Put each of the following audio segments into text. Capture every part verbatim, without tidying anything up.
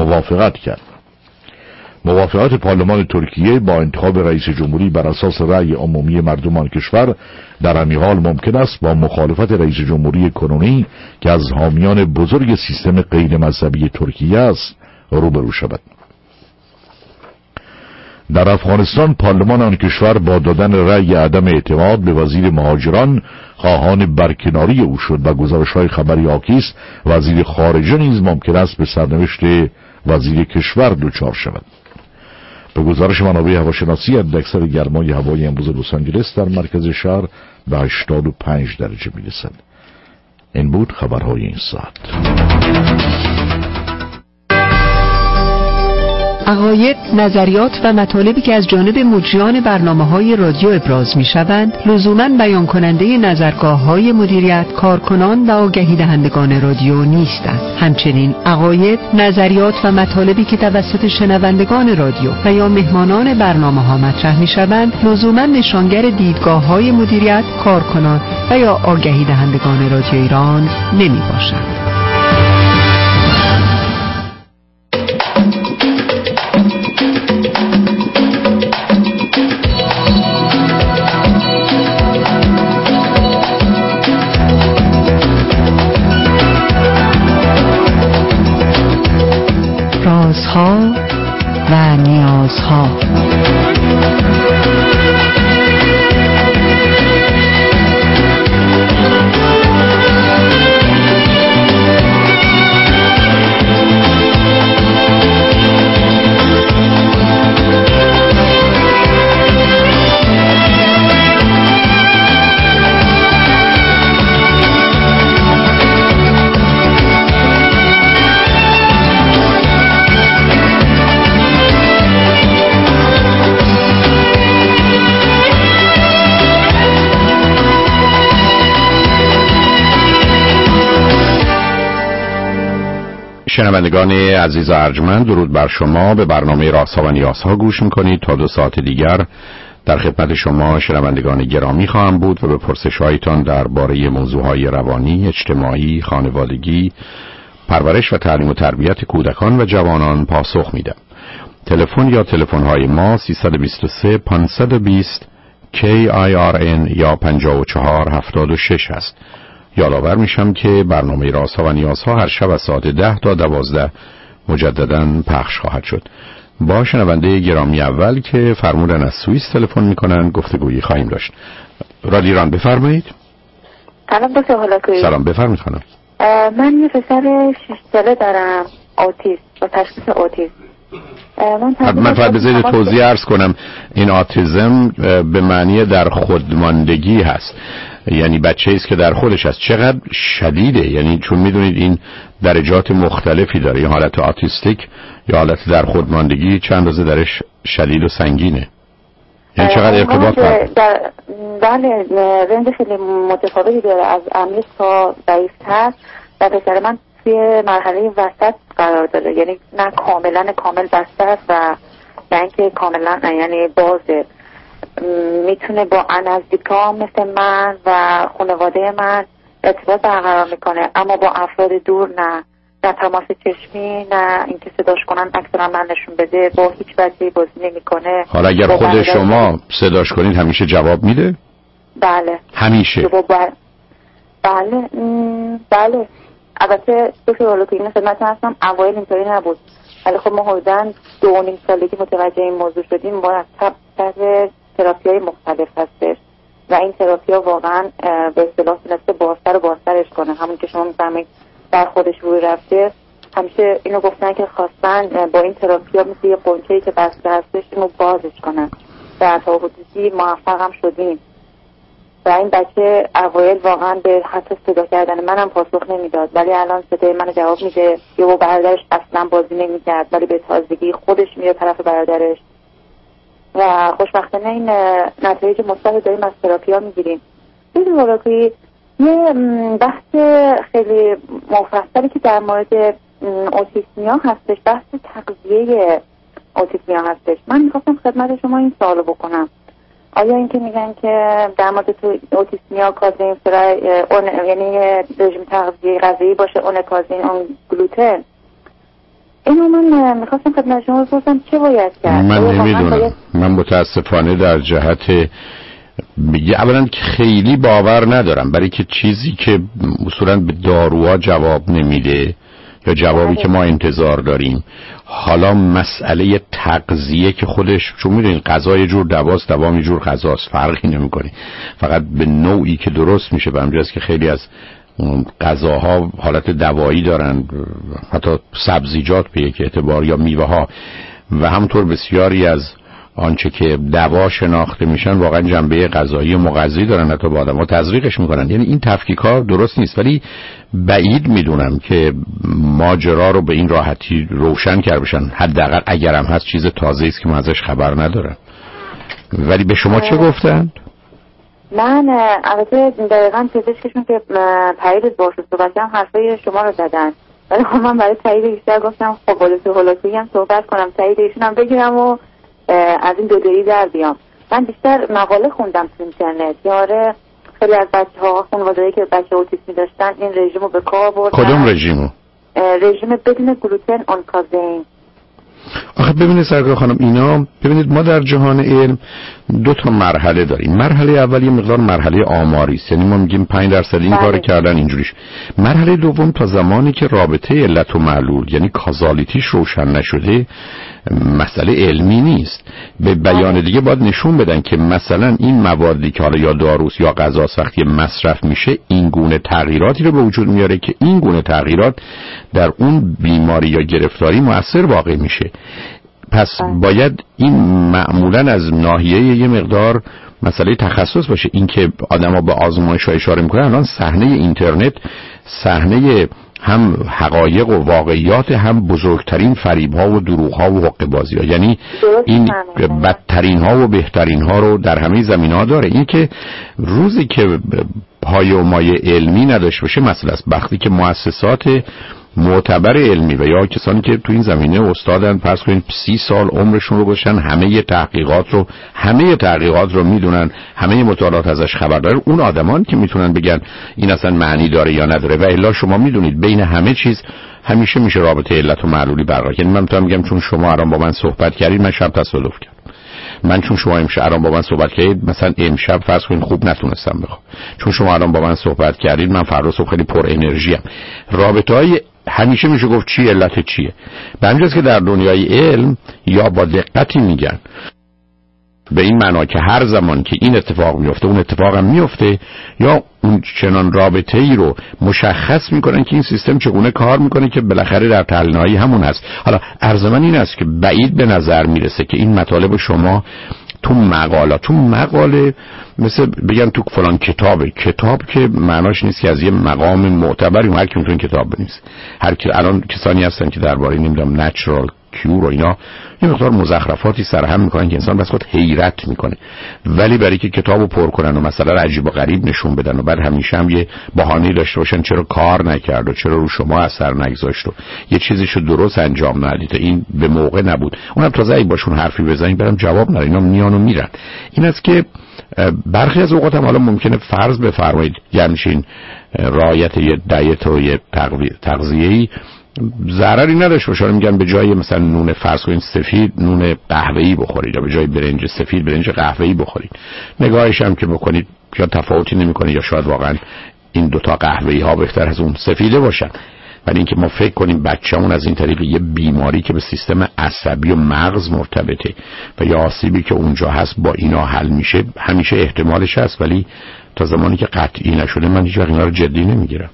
موافقت کرد. موافقت پارلمان ترکیه با انتخاب رئیس جمهوری بر اساس رأی عمومی مردم آن کشور در همین حال ممکن است با مخالفت رئیس جمهوری کنونی که از حامیان بزرگ سیستم غیر مذهبی ترکیه است روبرو شود. در افغانستان پارلمان آن کشور با دادن رأی عدم اعتماد به وزیر مهاجران خواهان برکناری او شد و گزارش‌های خبری حاکی است وزیر خارجه نیز ممکن است به سرنوشت وزیر کشور دچار شود. به گزارش منابع هواشناسی حداکثر گرمای هوای امروز لس آنجلس در مرکز شهر به هشتاد و پنج درجه میرسد. این بود خبرهای این ساعت. عقاید، نظریات و مطالبی که از جانب مجریان برنامه‌های رادیو ابراز می‌شوند، لزوماً بیان کننده نظرگاه‌های مدیریت، کارکنان و آگهی دهندگان رادیو نیستند. همچنین عقاید، نظریات و مطالبی که توسط شنوندگان رادیو و یا مهمانان برنامه‌ها مطرح می‌شوند، لزوماً نشانگر دیدگاه‌های مدیریت، کارکنان و یا آگهی دهندگان رادیو ایران نمی‌باشند. رازها و نیازها. شنوندگان عزیز و ارجمند، درود بر شما. به برنامه رازها و نیازها گوش میکنید. تا دو ساعت دیگر در خدمت شما شنوندگان گرامی خواهم بود و به پرسش‌هایتان درباره موضوعهای روانی، اجتماعی، خانوادگی، پرورش و تعلیم و تربیت کودکان و جوانان پاسخ میدم. تلفن یا تلفن‌های ما سیصد و بیست و سه پانصد و بیست کی آی آر ان یا پنجاه و چهار هفتاد و شش است. یادآور میشم که برنامه رازها و نیازها هر شب از ساعت ده تا دوازده مجدداً پخش خواهد شد. با شنونده گرامی اول که فرمودن از سوئیس تلفن میکنن گفتگویی خواهیم داشت. رادیو ایران بفرمایید. سلام دکتر هولاکویی. سلام بفرمایید خانم. من یه پسر شش ساله دارم، اوتیسم، با تشخیص اوتیسم. من من فقط بذارید توضیح عرض کنم. این آتیزم به معنی در خودماندگی هست، یعنی بچه‌ای است که در خودش هست. چقدر شدیده، یعنی چون میدونید این درجات مختلفی داره، یه حالت آتیستیک یا حالت در خودماندگی چند روزه درش شدید و سنگینه. یعنی چقدر ارتباط داره؟ بله، رنج خیلی متفاوتی داره، از عمیق تا ضعیف‌تر. و پسر من توی مرحله وسط قرار داره، یعنی نه کاملا کامل بسته است و نه اینکه کاملا یعنی بازه. میتونه با نزدیکا مثل من و خانواده من ارتباط برقرار میکنه، اما با افراد دور نه. نه تماس چشمی، نه اینکه صداش کنن اکثرا من نشون بده. با هیچ بچه‌ای بازی نمیکنه. حالا اگر خود شما صداش کنید همیشه جواب میده؟ بله همیشه. بله بله بله البته دکتر هولاکویی این خدمت هستم، اوایل اینطوری نبود، ولی خب ما حدوداً دو و نیم سالگی متوجه این موضوع شدیم. مرتب تحت تراپی‌های مختلف هستش و این تراپی‌ها واقعاً به اصطلاح تونسته بازتر و بازترش کنه. همون که شما می‌فهمید در خودش روی رفته. همیشه اینو گفتن که خواستن با این تراپی‌ها مثل یه قنچه‌ای که بسته هستش اینو بازش کنن. در تا حدودی موفق هم شدیم. و این بچه اوایل واقعا به حتی صدا کردن منم پاسخ نمیداد، ولی الان صدای منو جواب میده. یا با برادرش اصلا بازی نمیکرد، ولی به تازگی خودش میاد طرف برادرش. و خوشبختانه این نتایج مثبت داریم از تراپی‌ها میگیریم. دکتر هولاکویی، یه بحث خیلی مفصلی که در مورد اوتیسمیا هستش، بحث تغذیه اوتیسمیا هستش. من میخواستم خدمت شما این سوالو بکنم. آیا این که میگن که در مورد تو اوتیسمیا کازین فرای اون، یعنی رژیم تغذیه غذایی باشه، اون کازین، اون گلوتن، اینو من میخواستم خدمت شما بپرسم چه باید کرد؟ من نمیدونم باید... من متاسفانه در جهت میگه اولا که خیلی باور ندارم، برای که چیزی که اصولا به داروها جواب نمیده یا جوابی که ما انتظار داریم. حالا مسئله تغذیه که خودش، چون میدونین غذا یه جور دواست، دوام یه جور غذاست، فرقی نمیکنه، فقط به نوعی که درست میشه. به همجاست که خیلی از غذاها حالت دوایی دارن، حتی سبزیجات به یک اعتبار یا میوه ها، و همطور بسیاری از آنچه که دوا شناخته میشن واقعا جنبه غذایی و مغذی دارن، حتی با آدم‌ها تزریقش میکنن. یعنی این تفکیک‌ها درست نیست، ولی بعید میدونم که ماجرا رو به این راحتی روشن کرده باشن، حداقل اگرم هست چیز تازه‌ای است که ما ازش خبر ندارم. ولی به شما چه گفتن؟ من البته دقیقاً پزشکشون که پرید باشه صحبت کردم حرفای شما رو زدن، ولی من برای تایید بیشتر گفتم خب ولس هولوسی هم صحبت کنم، تایید ایشون هم بگیرم و از این دو دویی در بیام. من بیشتر مقاله خوندم تو اینترنت، یاره خیلی از بچه‌ها خانواده‌ای که بچه اوتیسمی داشتن این رژیمو به کار بردن. کدوم رژیمو؟ رژیم بدون گلوتن اون کازین. آخه ببینید سرکار خانم، اینا ببینید ما در جهان علم دو تا مرحله داریم. مرحله اول یه مقدار مرحله آماری است، یعنی ما میگیم پنج درصد این کارو کردن اینجوریش. مرحله دوم تا زمانی که رابطه علت و معلول یعنی کازالیتیش روشن نشده مسئله علمی نیست. به بیان دیگه باید نشون بدن که مثلا این موادی که حالا یا داروست یا غذاست وقتی مصرف میشه این گونه تغییراتی رو به وجود میاره که این گونه تغییرات در اون بیماری یا گرفتاری مؤثر واقع میشه. پس باید این معمولا از ناحیه یه مقدار مسئله تخصص باشه. این که آدما به آزمایش ها اشاره میکنن، الان صحنه اینترنت صحنه هم حقایق و واقعیات، هم بزرگترین فریب ها و دروغ ها و حقه بازی ها. یعنی این بدترین ها و بهترین ها رو در همه زمین ها داره. این که روزی که پایه و مایه علمی نداشته باشه مسئله است. وقتی که مؤسسات معتبر علمی و یا کسانی که تو این زمینه استادن، فرض کنید سی سال عمرشون رو گذاشتن، همه تحقیقات رو همه تحقیقات رو میدونن، همه مطالعات ازش خبر داره، اون آدمان که میتونن بگن این اصلا معنی داره یا نداره. و الا شما میدونید بین همه چیز همیشه میشه رابطه علت و معلولی برقرار. یعنی من میتونم بگم چون شما الان با من صحبت کردید من شب تصادف کردم، من چون شما امشب الان با من صحبت کردید مثلا امشب فرض کنید خوب نتونستم بخوام، چون شما الان با من صحبت کردید من فردا صبح خیلی پر انرژی ام. رابطه‌های همیشه میشه گفت چی علت چیه. به همین جاست که در دنیای علم یا با دقتی میگن به این معنا که هر زمان که این اتفاق میفته اون اتفاق هم میفته، یا اون چنان رابطه ای رو مشخص میکنن که این سیستم چگونه کار میکنه که بالاخره در تحلیل نهایی همون هست. حالا عرض من این است که بعید به نظر میرسه که این مطالب شما تو مقاله تو مقاله مثل بگن تو فلان کتابه، کتاب که معناش نیست که از یه مقام معتبری هر کی میتونه کتاب بنویسه. هر کی الان کسانی هستن که درباره نمیدونم نچرال کیور و اینا یه مقدار مزخرفاتی سرهم میکنن که انسان بس خود حیرت میکنه، ولی برای که کتابو پر کنن و مثلا عجیب و غریب نشون بدن و بعد همیشه هم یه بهانه‌ای داشته باشن چرا کار نکرد و چرا رو شما اثر نگذاشت و یه چیزیشو درست انجام ندید، این به موقع نبود، اونم تازه ای باشون حرفی بزنین برام جواب ندن، اینا میان و میرن. این است که برخی از اوقات هم حالا ممکنه فرض بفرمایید یعنی این رعایت یه دیت و یه تغذیه‌ای ضرری نداشته باشه، میگن به جای مثلا نون فرض کنید سفید نون قهوه‌ای بخورید یا به جای برنج سفید برنج قهوه‌ای بخورید. نگاهش هم که بکنید یا تفاوتی نمی‌کنه یا شاید واقعا این دوتا قهوه‌ای ها بهتر از اون سفیده باشن. ولی اینکه ما فکر کنیم بچه‌مون از این طریق یه بیماری که به سیستم عصبی و مغز مرتبطه و یا آسیبی که اونجا هست با اینا حل میشه، همیشه احتمالش هست، ولی تا زمانی که قطعی نشده من هیچ وقت اینا رو جدی نمیگیرم.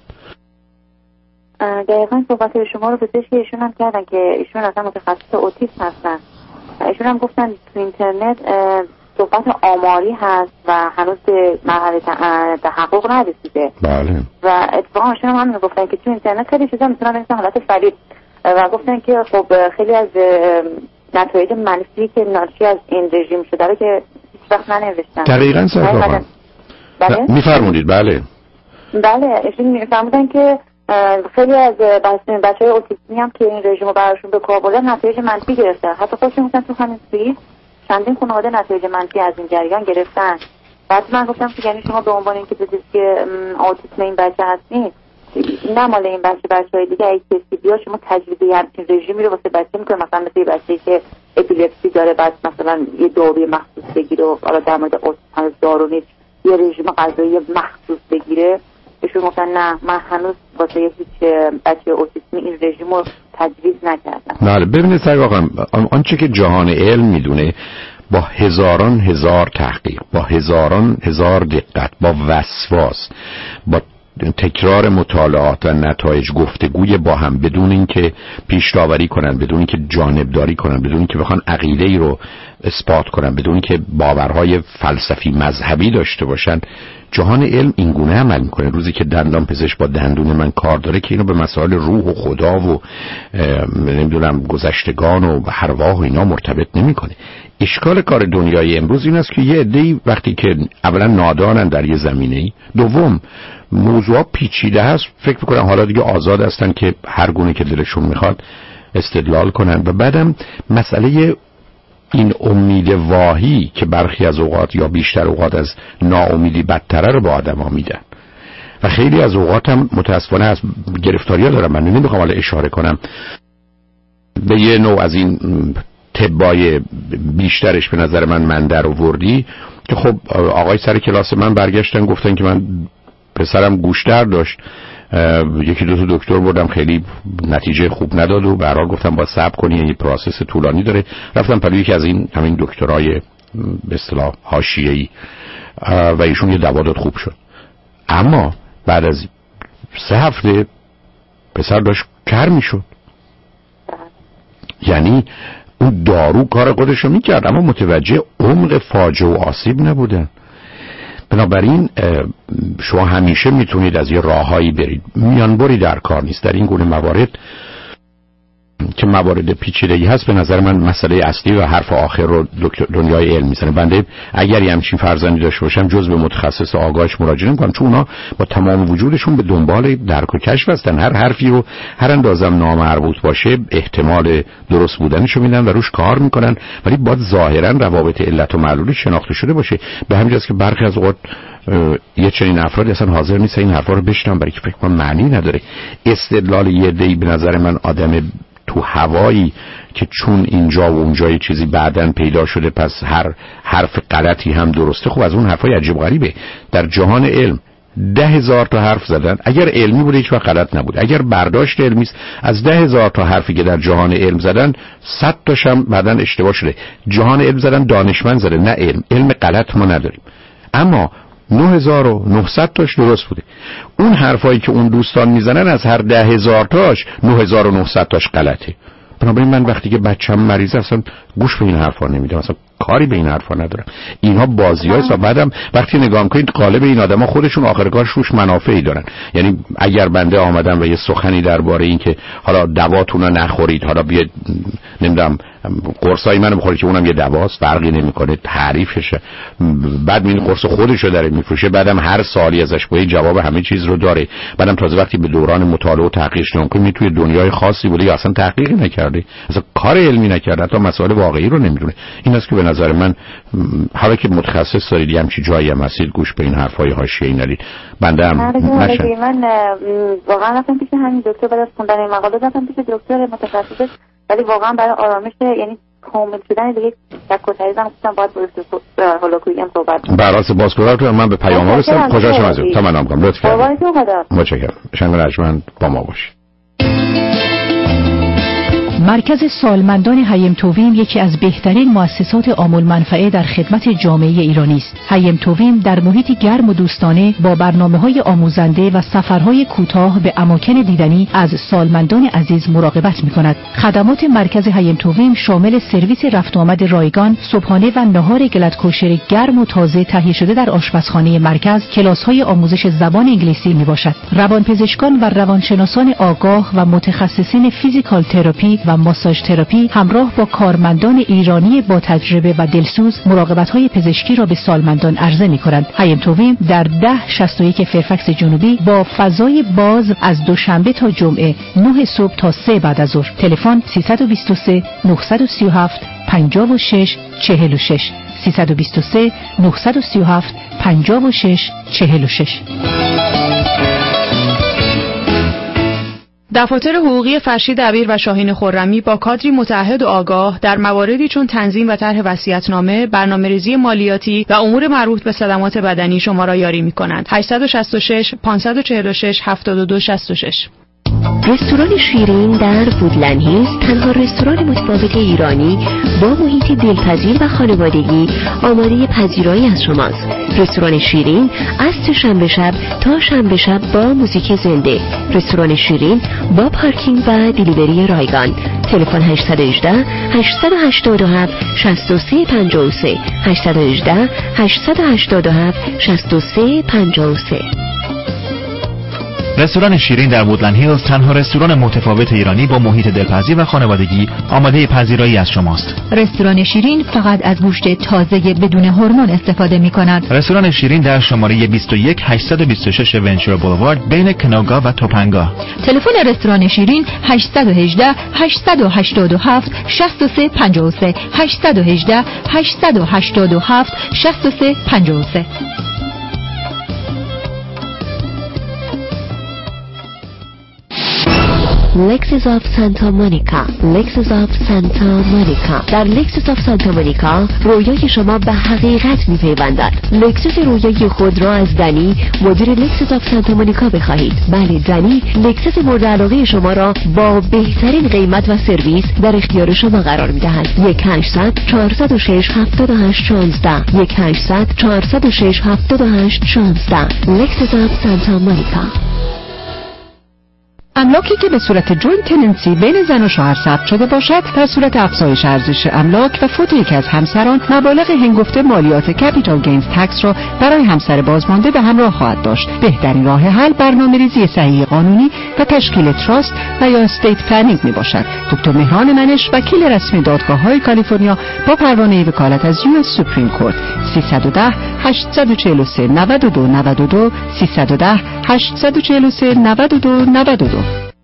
دقیقاً صحبت شما رو پزشک ایشون هم کردن که ایشون اصلا متخصص اوتیسم هستن. ایشون هم گفتن تو اینترنت صحبت آماری هست و هنوز به مرحله تحقق نرسیده. بله. و اتفاقا ایشون هم گفتن که تو اینترنت خیلی چیزا میتونن بنویسن حالت فریب و گفتن که خب خیلی از نتایج منفی که ناشی از این رژیم شده رو که هیچ وقت ننوشتن. دقیقاً صحبت. بله. میفرمودید بله. بله ایشون میفرمودن که خیلی از بچه‌های اوتیسمی هم که این رژیم رو براشون به کار بردن نتایج منفی گرفتن. حتی خودشون گفتن تو همین سوئیس چندین خانواده نتایج منفی از این جریان گرفتن. بعد من گفتم که یعنی شما به عنوان اینکه پزشک اوتیسم این بچه هستین نه مال این بچه بچه‌های دیگه اگه کسی بیاد شما تجویز همچین رژیمی رو واسه بچه میکنه، مثلا مثل یه بچه‌ای که اپیلپسی داره بعد مثلا یه داروی مخصوص بگیره و حالا در مورد اوتیسم دارو نیست یه رژیم غذایی مخصوص بگیره، بهشون گفتن نه من هنوز واسه هیچ بچه اوتیسمی این رژیم رو تجویز نکردم. بله ببینید سعی واقعا آنچه که جهان علم میدونه با هزاران هزار تحقیق، با هزاران هزار دقت، با وسواس، با تکرار مطالعات و نتایج گفتگوی با هم، بدون اینکه پیش داوری کنن، بدون اینکه جانبداری کنن، بدون اینکه بخوان عقیده ای رو اثبات کنن، بدون اینکه باورهای فلسفی مذهبی داشته باشن، جهان علم این گونه عمل میکنه. روزی که دندان پزشک با دندون من کار داره که اینو به مسائل روح و خدا و نمیدونم گذشتگان و ارواح و اینا مرتبط نمیکنه. اشکال کار دنیای امروز این است که یه عده‌ای وقتی که اولا نادانن در یه زمینه‌ای، دوم موضوع پیچیده هست، فکر میکنن حالا دیگه آزاد هستن که هر گونه که دلشون میخواد استدلال کنن، و بعدم مسئله این امید واهی که برخی از اوقات یا بیشتر اوقات از ناامیدی بدتره رو به آدم ها میدن و خیلی از اوقات هم متاسفانه از گرفتاری ها دارم. من نمیخوام حالا اشاره کنم به یه نوع از این طبای بیشترش به نظر من من در آوردی که خب آقای سر کلاس من برگشتن گفتن که من پسرم گوشدر داشت، یکی دو تا دکتر بردم خیلی نتیجه خوب نداد و به هر حال گفتم با صبر کنی، یه پروسس طولانی داره. رفتم پلو یکی از این همین دکترای به اصطلاح حاشیه‌ای و ایشون یه دوا داد خوب شد. اما بعد از سه هفته پسر داشت کر میشد. یعنی اون دارو کار خودشو میکرد اما متوجه عمق فاجعه و آسیب نبودن. بنابراین شما همیشه میتونید از یه راههایی برید، میانبری در کار نیست. در این گونه موارد که موارد پیچیده‌ای هست به نظر من مسئله اصلی و حرف آخر رو دنیای علم میزنه. بنده اگر یه همچین فرزندی داشته باشم جز به متخصص آگاهش مراجعه نمی‌کنم، چون اونا با تمام وجودشون به دنبال درک و کشف هستن. هر حرفی رو هر اندازم نامربوط باشه احتمال درست بودنش رو میدن و روش کار میکنن، ولی باید ظاهرا روابط علت و معلول شناخته شده باشه. به همین جاست که برخی از اوقات یه چنین افرادی اصلا حاضر نیستن این حرفا رو بشنون، برای که فکر کنم معنی نداره. استدلال یه عده‌ای به نظر من آدم تو هوایی که چون اینجا و اونجا یه چیزی بعداً پیدا شده پس هر حرف غلطی هم درسته، خب از اون حرفای عجیب غریبه. در جهان علم ده هزار تا حرف زدن، اگر علمی بوده هیچ وقت غلط نبود. اگر برداشت علمی است از ده هزار تا حرفی که در جهان علم زدن صد تاش هم بعداً اشتباه شده. جهان علم زدن دانشمند زده، نه علم. علم غلط ما نداریم، اما نه هزار و نهصد تاش درست بوده. اون حرفایی که اون دوستان میزنن از هر ده هزار تاش نه هزار و نهصد تاش غلطه. بنابراین من وقتی که بچه‌م مریضه اصلا گوش به این حرفا نمیدم، اصلا کاری به این حرفا ندارم. اینها بازی‌هاست و بعدم وقتی نگاه می‌کنید قالب این آدم‌ها خودشون آخر کارش روش منافعی دارن. یعنی اگر بنده آمدم و یه سخنی درباره این که حالا دواتون رو نخورید، حالا بیاید نمیدونم قرصای منو بخورید که اونم یه دواست، فرقی نمی‌کنه، تعریفشه، بعد این قرص خودش رو داره میفروشه، بعدم هر سالی ازش با جواب همه چیز رو داره، بعدم تازه وقتی به دوران مطالعه و تحقیق نگاه کنید توی دنیای خاصی بوده یا اصلا تحقیقی نکرده، اصلا کار علمی نکرده، تا مسائل واقعی رو نمیدونه. این است که به نظر من حالا که متخصص دارید هم چی جایی هم هستید گوش به این حرفای حاشیه‌ای ندید. بنده هم نشه. من واقعا رفتم پیش همین دکتر بعد از خوندن این مقاله رفتم پیش دکتر متخصص، ولی واقعا برای آرامش یعنی کامل شدن دیگه تک و تریزم گفتم باید با هولوکویی هم صحبت کنم. برای سپاسگزارم. من به پیام رسیدم. خوشحال شدم. تا منم کنم. لطفاً. متشکرم. شنگ رجمن با ما باشید. مرکز سالمندان هیم توویم یکی از بهترین مؤسسات عامل منفعه در خدمت جامعه ایرانی است. هیم توویم در محیطی گرم و دوستانه با برنامه‌های آموزنده و سفرهای کوتاه به اماکن دیدنی از سالمندان عزیز مراقبت می‌کند. خدمات مرکز هیم توویم شامل سرویس رفت و آمد رایگان، صبحانه و نهار گلت‌کوشر گرم و تازه تهیه شده در آشپزخانه مرکز، کلاس‌های آموزش زبان انگلیسی میباشد. روانپزشکان و روانشناسان آگاه و متخصصین فیزیکال تراپی و ماساژ تراپی همراه با کارمندان ایرانی با تجربه و دلسوز مراقبت‌های پزشکی را به سالمندان عرضه می‌کنند. هیم توویم در ده شصت و یک فرفکس جنوبی با فضای باز از دوشنبه تا جمعه نه صبح تا سه بعد از ظهر. تلفن سیصد و بیست و سه نهصد و سی و هفت پنجاه و شش چهل و شش سیصد و بیست و سه نهصد و سی و هفت پنجاه و شش چهل و شش. دفاتر حقوقی فرشی دبیر و شاهین خرمی با کادری متعهد و آگاه در مواردی چون تنظیم و طرح وصیت‌نامه، برنامه‌ریزی مالیاتی و امور مربوط به صدمات بدنی شما را یاری می‌کنند. هشت شش شش پنج چهار شش هفت دو شش شش. رستوران شیرین در وودلند هیلز تنها رستوران متفاوت ایرانی با محیط دلپذیر و خانوادگی آماده پذیرایی از شماست. رستوران شیرین از سه‌شنبه شب تا شنبه شب با موزیک زنده. رستوران شیرین با پارکینگ و دیلیوری رایگان. تلفن هشت یک هشت هشت هشت هفت شش سه پنج سه هشت یک هشت هشت هشت هفت شش سه پنج سه. رستوران شیرین در وودلند هیلز تنها رستوران متفاوت ایرانی با محیط دلپذیر و خانوادگی آماده پذیرایی از شماست. رستوران شیرین فقط از گوشت تازه بدون هورمون استفاده می‌کند. رستوران شیرین در شماره بیست و یک هشتصد و بیست و شش ونچر بولوارد بین کنوگا و توپنگا. تلفن رستوران شیرین هشت یک هشت هشت هشت هفت شش سه پنج سه هشت یک هشت هشت هشت هفت شش سه پنج سه. لکسس آف سانتا مونیکا. لکسس آف سانتا مونیکا. در لکسس آف سانتا مونیکا رویای شما به حقیقت میپیوندد. لکسس رویای خود را از دنی مدیر لکسس آف سانتا مونیکا بخواهید. بله، دنی لکسس مورد علاقه شما را با بهترین قیمت و سرویس در اختیار شما قرار میدهد. یک هشتصد چهارصد و شش هفتاد و هشت شانزده یک هشتصد چهارصد و شش هفتاد و هشت شانزده. لکسس آف سانتا مونیکا. املاکی که به صورت جوینت تننسی بین زن و شوهر ثبت شده باشد در صورت افزایش ارزش املاک و فوت یکی از همسران مبالغ هنگفته مالیات کپیتال گینز تکس را برای همسر بازمانده به همراه خواهد داشت. بهترین راه حل برنامه‌ریزی صحیح قانونی و تشکیل تراست و یا استیت پلنینگ می باشد. دکتر مهران منش، وکیل رسمی دادگاه‌های کالیفرنیا با پروانه وکالت از یو اس سوپریم کورت. سیصد و ده هشتصد و چهل و سه نود و دو نود و دو سیصد و ده هشتصد و چهل و سه نود و دو نود و دو.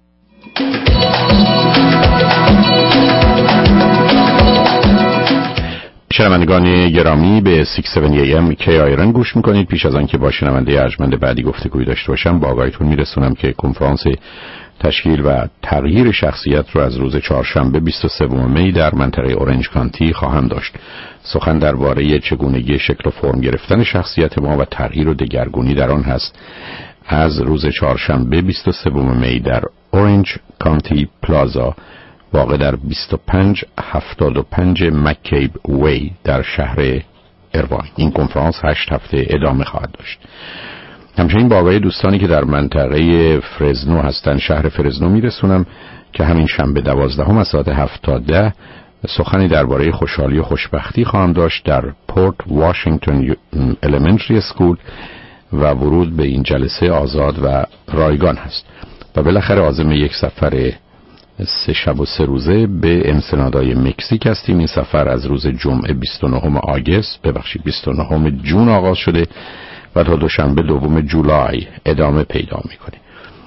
شنوندگان گرامی به شش هفت ای ام کی آیرن گوش میکنید. پیش از آنکه با شنونده ارجمند بعدی گفتگوی داشته باشم با آگاهیتون میرسونم که کنفرانس تشکیل و تغییر شخصیت رو از روز چهارشنبه بیست و سوم می در منطقه اورنج کانتی خواهم داشت. سخن درباره چگونگی شکل و فرم گرفتن شخصیت ما و تغییر و دگرگونی در آن هست. از روز چهارشنبه بیست و سوم می در اورنج کانتی پلازا واقع در بیست و پنج هفتاد و پنج مکیب وی در شهر ایرواین. این کنفرانس هشت هفته ادامه خواهد داشت. همچنین با آقای دوستانی که در منطقه فرزنو هستند شهر فرزنو میرسونم که همین شنبه دوازدهم از ساعت هفت تا ده سخنی درباره خوشحالی و خوشبختی خواهم داشت در پورت واشنگتن الیمنتری اسکول و ورود به این جلسه آزاد و رایگان هست. و بالاخره عازم یک سفر سه شب و سه روزه به انسنادای مکزیک هستیم. این سفر از روز جمعه بیست و نهم آگوست ببخشید بیست و نهم جون آغاز شده و تا دوشنبه دوم جولای ادامه پیدا میکنه.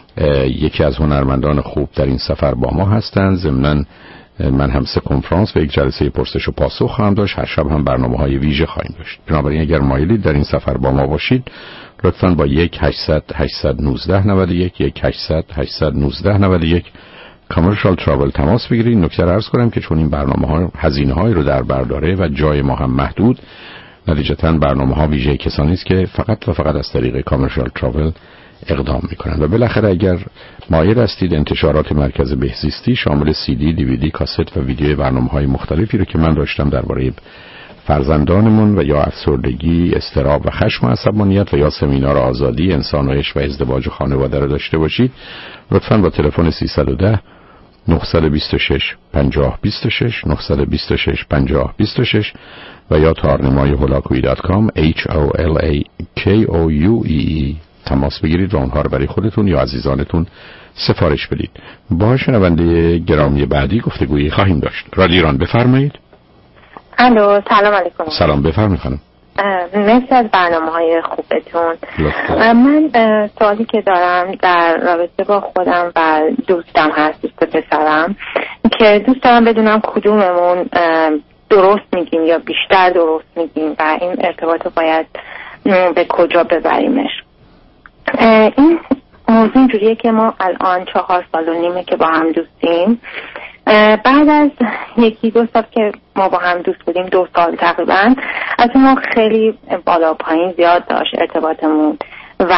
یکی از هنرمندان خوب در این سفر با ما هستند. ضمناً من هم سه کنفرانس و یک جلسه پرسش و پاسخ خواهم داشت. هر شب هم برنامه‌های ویژه خواهیم داشت. بنابراین اگر مایلید در این سفر با ما باشید لطفاً با یک هشتصد هشتصد و نوزده نود و یک یک هشتصد هشتصد و نوزده نود و یک کامرشال تراول تماس بگیرید. نکته را عرض کنم که چون این برنامه‌ها هزینه‌هایی رو در بر داره و جای ما هم محدود، نتیجتاً برنامه‌ها ویژه کسانی است که فقط و فقط از طریق کامرشال تراول اقدام میکنند. و بالاخره اگر مایل هستید انتشارات مرکز بهزیستی شامل سی دی، دی وی دی، کاست و ویدیو برنامه‌های مختلفی رو که من داشتم درباره فرزندانمون و یا افسردگی، اضطراب و خشم و عصبانیت و یا سمینار آزادی، انسان و عشق و ازدواج و خانواده رو داشته باشید، لطفاً با تلفن سیصد و ده نهصد و بیست و شش پنجاه بیست و شش نهصد و بیست و شش پنجاه بیست و شش و یا تارنمای هولاکویی دات کام اچ او ال ای کی او یو ای ای تماس بگیرید و اونها رو برای خودتون یا عزیزانتون سفارش بدید. با شنونده گرامی بعدی گفتگویی خواهیم داشت. رادیو ایران بفرمایید. الو، سلام علیکم. سلام، بفرمایید خانم. مرسی از برنامه‌های خوبتون. من سوالی که دارم در رابطه با خودم و دوستم هست، دوست پسرم، که دوست دارم بدونم کدوممون درست میگیم یا بیشتر درست میگیم و این ارتباط رو باید به کجا ببریمش. این موضوع اینجوریه که ما الان چهار سال و نیمه که با هم دوستیم. بعد از یکی دو سال که ما با هم دوست بودیم، دو سال تقریبا، از ما خیلی بالا پایین زیاد داشت ارتباطمون و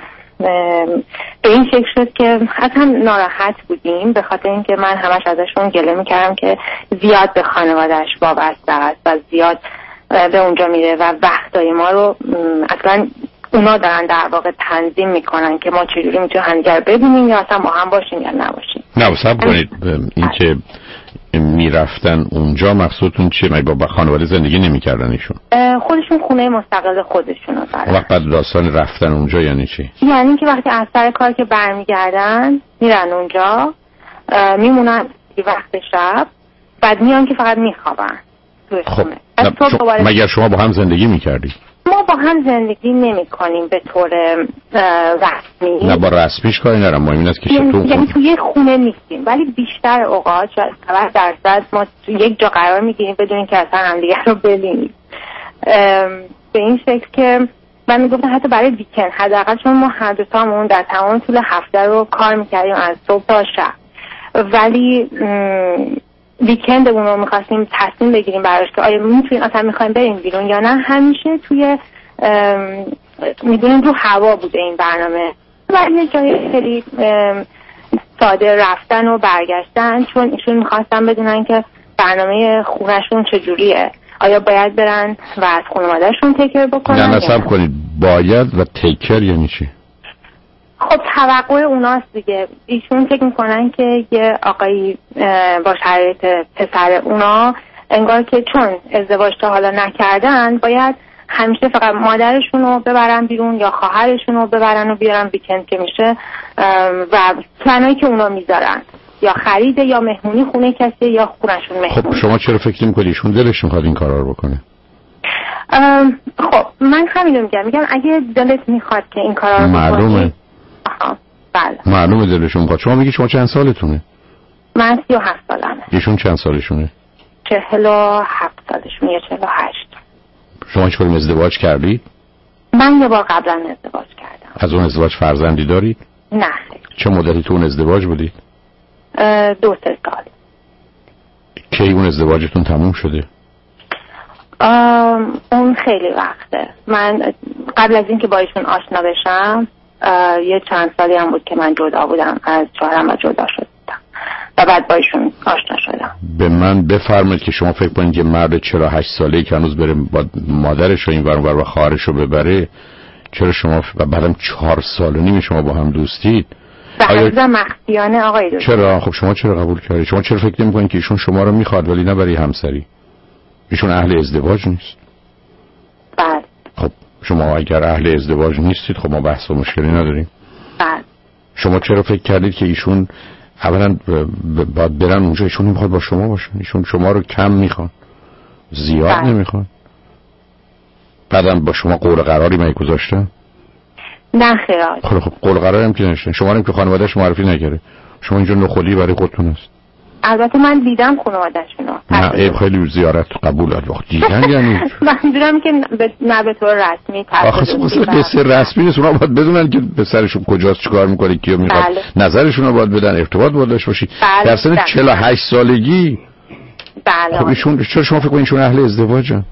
به این شکل شد که اصلا ناراحت بودیم به خاطر اینکه من همش ازشون گله میکردم که زیاد به خانوادهش وابسته است و زیاد به اونجا میره و وقتای ما رو اصلا اونا دارن در واقع تنظیم میکنن که ما چجوری میتونیم همدیگر ببینیم یا اصلا با هم باشیم یا نباشیم. نه صبر کنید، این که میرفتن اونجا مقصودتون چیه؟ مگه با خانواده زندگی نمیکردن ایشون؟ خودشون خونه مستقل خودشونو دارن. وقت بعد داستان رفتن اونجا یعنی چی؟ یعنی که وقتی از سر کار که برمیگردن میرن اونجا، میمونن وقت شب، بعد میان که فقط میخوابن. خب شما... مگر شما با هم زندگی میکردی؟ ما با هم زندگی نمی کنیم به طور رسمی. نه با رسمیش کاری ندارم، مهم این است که یعنی, یعنی توی یک خونه نیستیم، ولی بیشتر اوقات شاید نود درصد ما توی یک جا قرار میگیریم بدون که اصلا همدیگر رو ببینیم. به این شکل که من میگفتم حتی برای ویکند حداقل، چون ما هر دو تامون در تمام طول هفته رو کار میکردیم از صبح تا شب، ولی ویکندمون رو میخواستیم تصمیم بگیریم براش که آیا میتونیم اصلا میخوایم بریم بیرون یا نه، همیشه توی میدونیم رو هوا بوده این برنامه و یه جای خیلی ساده رفتن و برگشتن، چون ایشون میخواستن بدونن که برنامه خونشون چجوریه، آیا باید برن و از خانواده‌شون تیکر بکنن. نه نصب کنید باید و تیکر یعنی چی؟ خب توقع اوناست دیگه. ایشون فکر میکنن که یه آقایی با شرایط پسر اونا انگار که چون ازدواج تا حالا نکردن باید همیشه فقط مادرشون رو ببرن بیرون یا خواهرشون رو ببرن و بیارن ویکند که میشه و پلنایی که اونا میذارن یا خریده یا مهمونی خونه کسی یا خونشون مهمونی. خب شما چرا فکر میکنید ایشون دلش میخواد این کارا رو بکنه؟ خب من همین میگم میگم اگه دلت میخواد که این کارا رو بکنی. معلومه. آها بله معلومه دلشون میخواد. شما میگی شما چند سالتونه؟ من سی و هفت سالمه. ایشون چند سالشونه؟ چهل و هفت سالشونه یا چهل و هشت. شما هیچ وقت ازدواج کردید؟ من یه بار قبلا ازدواج کردم. از اون ازدواج فرزندی دارید؟ نه. چه مدتی تو اون ازدواج بودید؟ دو سه سال. کی اون ازدواجتون تموم شده؟ اون خیلی وقته. من قبل از اینکه با ایشون آشنا بشم یه چند سالی هم بود که من جدا بودم از شوهرم و جدا شدم و بعد با ایشون آشنا شدم. به من بفرمایید که شما فکر کنید که مرد چرا هشت ساله‌ای که هنوز بره با مادرش و این ور اون ور و خواهرش رو ببره، چرا شما و بعدم چهار سال و نیم شما با هم دوستید؟ آیا مخفیانه آقای دکتر؟ چرا؟ خب شما چرا قبول کردید؟ شما چرا فکر نمی‌کنید که ایشون شما رو میخواد ولی نه برای همسری؟ ایشون اهل ازدواج نیست. بله. خب شما اگر اهل ازدواج نیستید خب ما بحث و مشکلی نداریم. بله. شما چرا فکر کردید که ایشون اولا باید برن اونجا؟ ایشون نمیخواد با شما باشن، ایشون شما رو کم میخوان، زیاد بله. نمیخوان. بعدم با شما قول قراری من گذاشتن؟ نه خیرات. خب خب قول قراری هم که نشتن، شما هم که خانواده‌اش معرفی نکرده، شما اینجا نخودی برای خودتون است. البته من دیدم خانواده‌شونو. نه عیب خیلی زیارت قبول از وقت دیدن یعنی منظورم که نه به طور رسمی آخه اصلا قصه رسمی نیست، اونا باید بدونن که به سرشون کجاست چیکار میکنه کیو میخواد بله. نظرشون رو باید بدن، ارتباط باید داشته باشی بله. در سن چهل و هشت سالگی بله. خب ایشون چرا شما فکر کنید ایشون اهل ازدواجن؟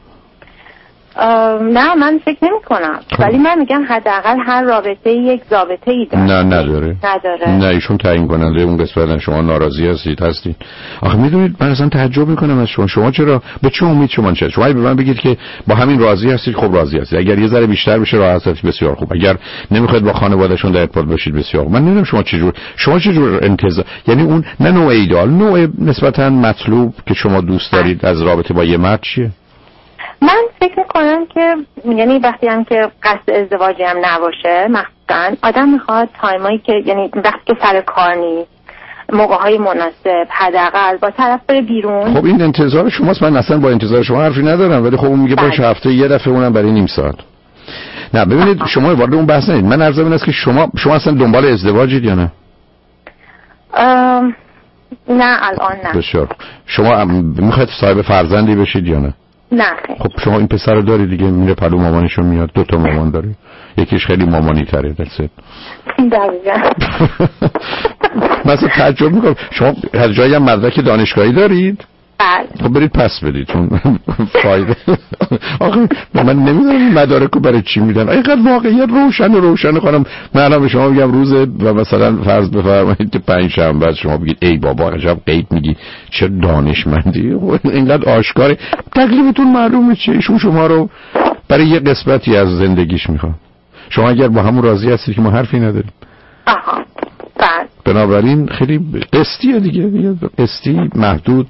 نه من فکر نمی کنم خب. ولی من میگم حداقل هر رابطه یک ضابطه ای داره. نه نداره نداره نه ایشون تعیین کننده اون قسمت. شما ناراضی هستید هستید. آخه میدونید من اصلا تعجب میکنم از شما. شما چرا به چه امید شما چه شما به من بگید که با همین راضی هستید؟ خب راضی هستید. اگر یه ذره بیشتر بشه راحت هستید بسیار خوب. اگر نمیخواید با خانواده‌شون در ارتباط باشید بسیار خوب. من نمیدونم شما چه جور شما چه جور انتظار، یعنی اون نه نوع ایدال، نوع نسبتا مطلوب که شما دوست دارید از رابطه با یه مرد چیه؟ من فکر میکنم که یعنی وقتی هم که قصد ازدواجی هم نباشه، مثلا آدم میخواد تایمایی که یعنی وقتی که سر کار نیست، موقعهای مناسب، حداقل با طرف بره بیرون. خب این انتظار شماست، من اصلا با انتظار شما حرفی ندارم، ولی خب اون میگه باشه هفته یه دفعه اونم برای نیم ساعت. نه ببینید آه. شما وارد اون بحث نید. من عرضم این است که شما شما اصلا دنبال ازدواجید یا نه؟ ام... نه الان نه. بسیار. شما میخواید صاحب فرزندی بشید یا نه؟ نه. خب شما این پسر رو داری دیگه، میره پلو مامانشو میاد، دو تا مامان داری، یکیش خیلی مامانی تره درسته. دقیقا. مثلا تعجب میکنم شما از جایی هم مدرک دانشگاهی دارید؟ بله. خب برید پس بدید چون فایده. آخه من نمیدونم مدارکو برای چی میدن. اینقدر واقعیت روشن و روشن خانم. من الان به شما میگم روز و مثلا فرض بفرمایید که پنج شنبه شما بگید ای بابا عجب قید میگی چه دانشمندی، اینقدر آشکاره. تکلیفتون معلومه چیه. ایشون شما رو برای یه قسمتی از زندگیش میخواد. شما اگر با همون راضی هستید که ما حرفی نداریم. آها. بله. بنابراین خیلی قسطیه دیگه، قسطی محدود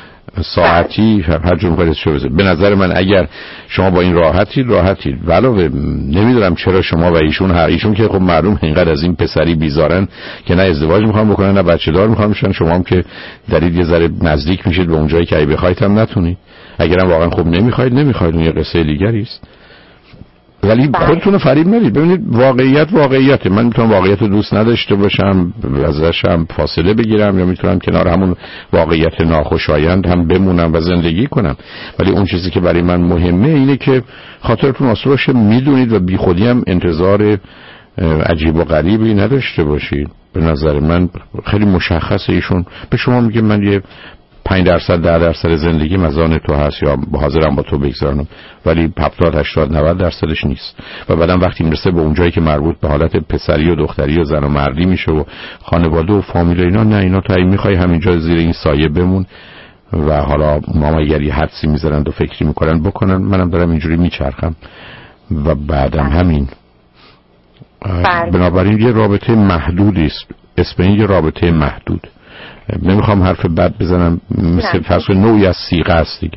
ساعتی هر جور می‌خواید شو بزنید. به نظر من اگر شما با این راحتید راحتید. علاوه نمیدونم چرا شما و ایشون هر ایشون که خب معلوم اینقدر از این پسری بیزارن که نه ازدواج میخوان بکنن نه بچه دار میخوان بشن، شما هم که دارید یه ذره نزدیک میشید به اونجایی که اگه بخواید هم نتونید. اگرم واقعا خوب نمیخواید نمیخواید اون یه قصه دیگری است. ولی خودتون رو فریب ندید. ببینید واقعیت واقعیته. من میتونم واقعیت رو دوست نداشته باشم ازش هم فاصله بگیرم یا میتونم کنار همون واقعیت ناخوشایند هم بمونم و زندگی کنم، ولی اون چیزی که برای من مهمه اینه که خاطرتون آسوده باشه، میدونید و بی خودی هم انتظار عجیب و غریبی نداشته باشید. به نظر من خیلی مشخصه ایشون به شما میگه من یه پنج درصد ده درصد زندگیم از آن تو هست یا حاضرم با تو بگذارم، ولی هفتاد هشتاد نود درصدش نیست. و بعدم وقتی میرسه به اونجایی که مربوط به حالت پسری و دختری و زن و مردی میشه و خانواده و فامیل اینا، نه اینا تو اگه میخوای همینجا زیر این سایه بمون و حالا ماما اگر یه حدسی میذارن و فکری میکنن بکنن، منم دارم اینجوری میچرخم و بعدم همین. بنابراین یه رابطه محدودی است. اسم این یه رابطه محدود. نمیخوام حرف بد بزنم، مثل فرض نوعی از صیغه است دیگه.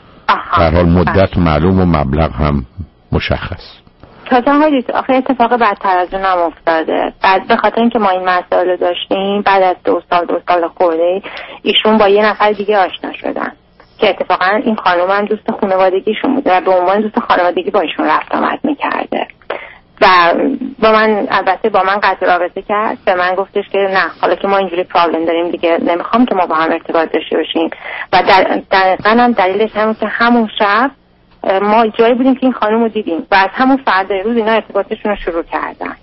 در حال مدت معلوم و مبلغ هم مشخص. تازه حالیت آخه اتفاق بدتر از اونم افتاده. بعد به خاطر اینکه ما این مسائل رو داشتیم، بعد از دو سال دو سال خورده ایشون با یه نفر دیگه آشنا شدن که اتفاقا این خانم هم دوست خانوادگیشون بوده و به عنوان دوست خانوادگی با ایشون رفت آمد میکرده و با من البته با من قطع رابطه کرد. به من گفتش که نه حالا که ما اینجوری پرابلم داریم دیگه نمیخوام که ما با هم ارتباط داشته باشیم و در دقیقاً هم دلیلش همون که همون شب ما جایی بودیم که این خانم رو دیدیم و از همون فردای روز اینا ارتباطشون رو شروع کردن